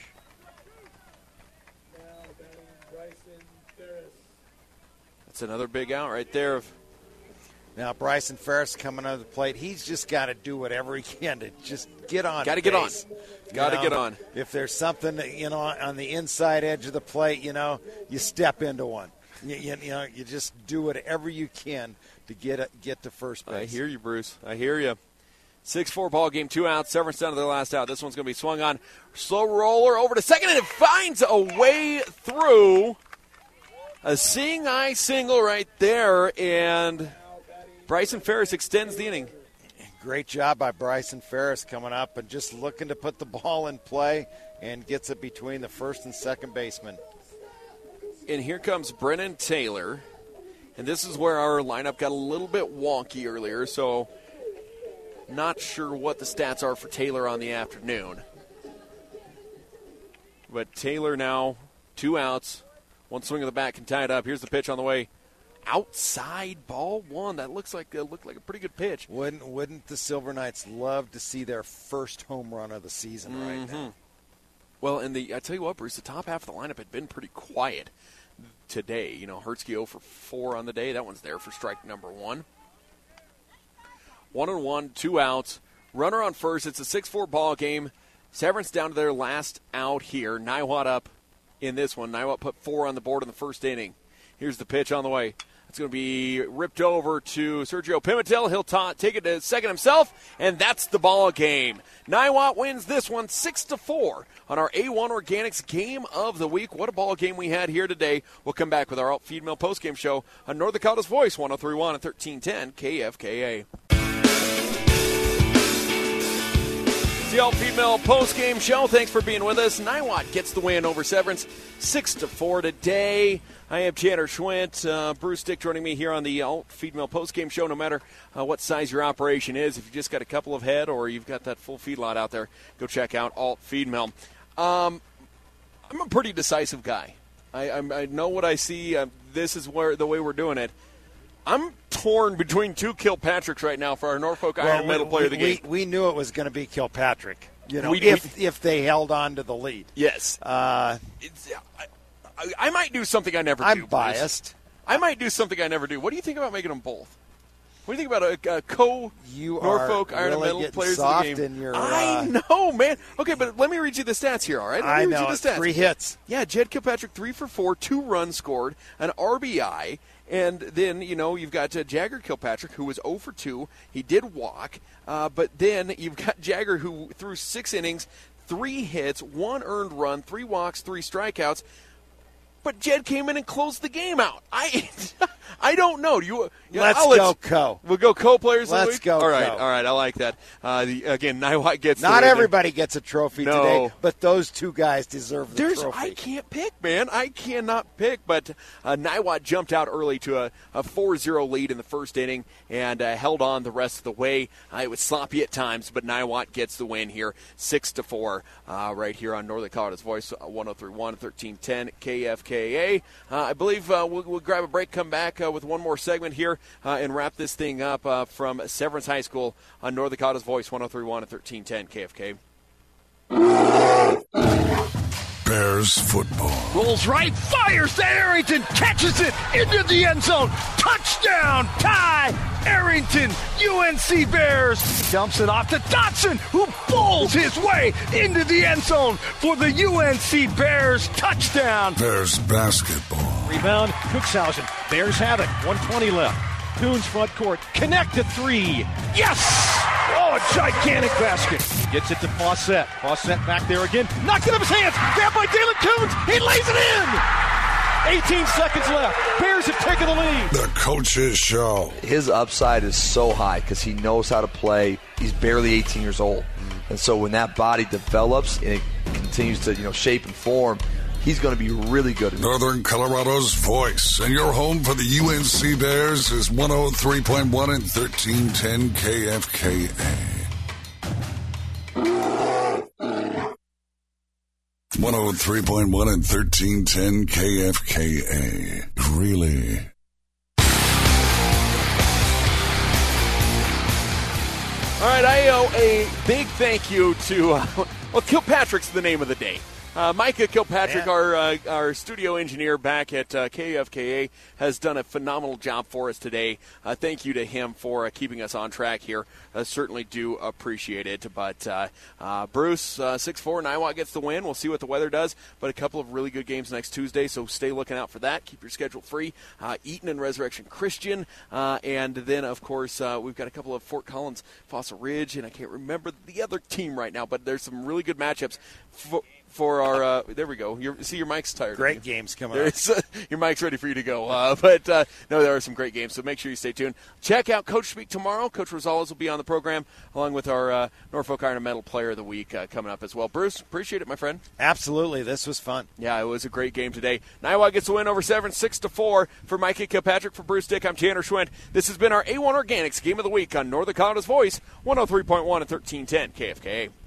That's another big out right there. Now, Bryson Ferris coming under the plate. He's just got to do whatever he can to just get on Got to get on. Got to know, get on. If there's something, that, you know, on the inside edge of the plate, you know, you step into one. You, you, you know, you just do whatever you can to get a, get to first base. I hear you, Bruce. I hear you. six four ball game, two outs. Severance down to their last out. This one's going to be swung on. Slow roller over to second, and it finds a way through. A seeing eye single right there, and Bryson Ferris extends the inning. Great job by Bryson Ferris coming up and just looking to put the ball in play and gets it between the first and second baseman. And here comes Brennan Taylor. And this is where our lineup got a little bit wonky earlier, so not sure what the stats are for Taylor on the afternoon. But Taylor now, two outs, one swing of the bat can tie it up. Here's the pitch on the way. Outside ball one. That looks like uh, looked like a pretty good pitch. Wouldn't wouldn't the Silver Knights love to see their first home run of the season mm-hmm. right now? Well, and the I tell you what, Bruce, the top half of the lineup had been pretty quiet today. You know, Hertzky oh for four on the day. That one's there for strike number one. One and one, two outs. Runner on first. It's a six four ball game. Severance down to their last out here. Niwot up in this one. Niwot put four on the board in the first inning. Here's the pitch on the way. It's going to be ripped over to Sergio Pimentel. He'll ta- take it to second himself, and that's the ball game. Niwot wins this one six to four on our A one Organics Game of the Week. What a ball game we had here today. We'll come back with our Alt Feed Mill postgame show on North Dakota's Voice, one oh three point one and thirteen ten K F K A. It's the Alt Feed Mill postgame show. Thanks for being with us. Niwot gets the win over Severance, six to four today. I am Tanner Schwint. Uh, Bruce Dick joining me here on the Alt Feed Mill postgame show. No matter uh, what size your operation is, if you've just got a couple of head or you've got that full feedlot out there, go check out Alt Feed Mill. Um, I'm a pretty decisive guy. I, I'm, I know what I see. Uh, this is where the way we're doing it. I'm torn between two Kilpatricks right now for our Norfolk well, Iron we, Medal Player of the we, Game. We knew it was going to be Kilpatrick. You know, we, if we, if they held on to the lead. Yes. Uh, it's, I, I, I might do something I never I'm do. I'm biased. Bruce. I might do something I never do. What do you think about making them both? What do you think about a, a co you Norfolk are Iron really and Metal getting players soft of the game? In your, I uh, know, man. Okay, but let me read you the stats here, all right? Let me I read know, you the stats. three hits. Yeah, Jed Kilpatrick, three for four, two runs scored, an R B I, and then, you know, you've got uh, Jagger Kilpatrick, who was zero for two. He did walk, uh, but then you've got Jagger, who threw six innings, three hits, one earned run, three walks, three strikeouts. But Jed came in and closed the game out. I I don't know. You, you Let's I'll go let, co. We'll go co-players Let's of the week? go All right, co. all right. I like that. Uh, the, again, Niwot gets Not the win everybody gets a trophy No. today, but those two guys deserve the There's, trophy. I can't pick, man. I cannot pick. But uh, Niwot jumped out early to a, a four zero lead in the first inning and uh, held on the rest of the way. Uh, it was sloppy at times, but Niwot gets the win here, six to four, uh, right here on Northern Colorado's Voice, uh, one oh three point one, thirteen ten K F K A. Uh, I believe uh, we'll, we'll grab a break, come back uh, with one more segment here, uh, and wrap this thing up uh, from Severance High School on Northern Colorado's Voice, one oh three point one and thirteen ten K F K. Bears football. Rolls right, fires to Arrington, catches it into the end zone. Touchdown, Ty Arrington, U N C Bears. Dumps it off to Dotson, who bowls his way into the end zone for the U N C Bears touchdown. Bears basketball. Rebound, Cookshausen. Bears have it. one twenty left. Coons front court. Connect to three. Yes! Oh, a gigantic basket. Gets it to Fawcett. Fawcett back there again. Knocks it up his hands. Grabbed by Dalen Coons. He lays it in. eighteen seconds left. Bears have taken the lead. The Coach's Show. His upside is so high because he knows how to play. He's barely eighteen years old. And so when that body develops and it continues to, you know, shape and form, he's going to be really good. Northern Colorado's Voice, and your home for the U N C Bears is one oh three point one and thirteen ten K F K A. one oh three point one and thirteen ten K F K A. Really? All right, I owe a big thank you to, uh, well, Kilpatrick's the name of the day. Uh, Micah Kilpatrick, Yeah. our uh, our studio engineer back at uh, K F K A, has done a phenomenal job for us today. Uh, thank you to him for uh, keeping us on track here. I certainly do appreciate it. But uh, uh, Bruce, uh, six four, Niwot gets the win. We'll see what the weather does. But a couple of really good games next Tuesday, so stay looking out for that. Keep your schedule free. Uh, Eaton and Resurrection Christian. Uh, and then, of course, uh, we've got a couple of Fort Collins, Fossil Ridge, and I can't remember the other team right now, but there's some really good matchups for, for our, uh, there we go. You're, see, your mic's tired. Great games coming There's, uh, your mic's ready for you to go. Uh, but, uh, no, there are some great games, so make sure you stay tuned. Check out Coach Speak tomorrow. Coach Rosales will be on the program, along with our uh, Norfolk Iron and Metal Player of the Week uh, coming up as well. Bruce, appreciate it, my friend. Absolutely. This was fun. Yeah, it was a great game today. Niwot gets the win over Severance, six to four. For Micah Kilpatrick, for Bruce Dick, I'm Tanner Schwint. This has been our A one Organics Game of the Week on Northern Colorado's Voice, one oh three point one and thirteen ten K F K A.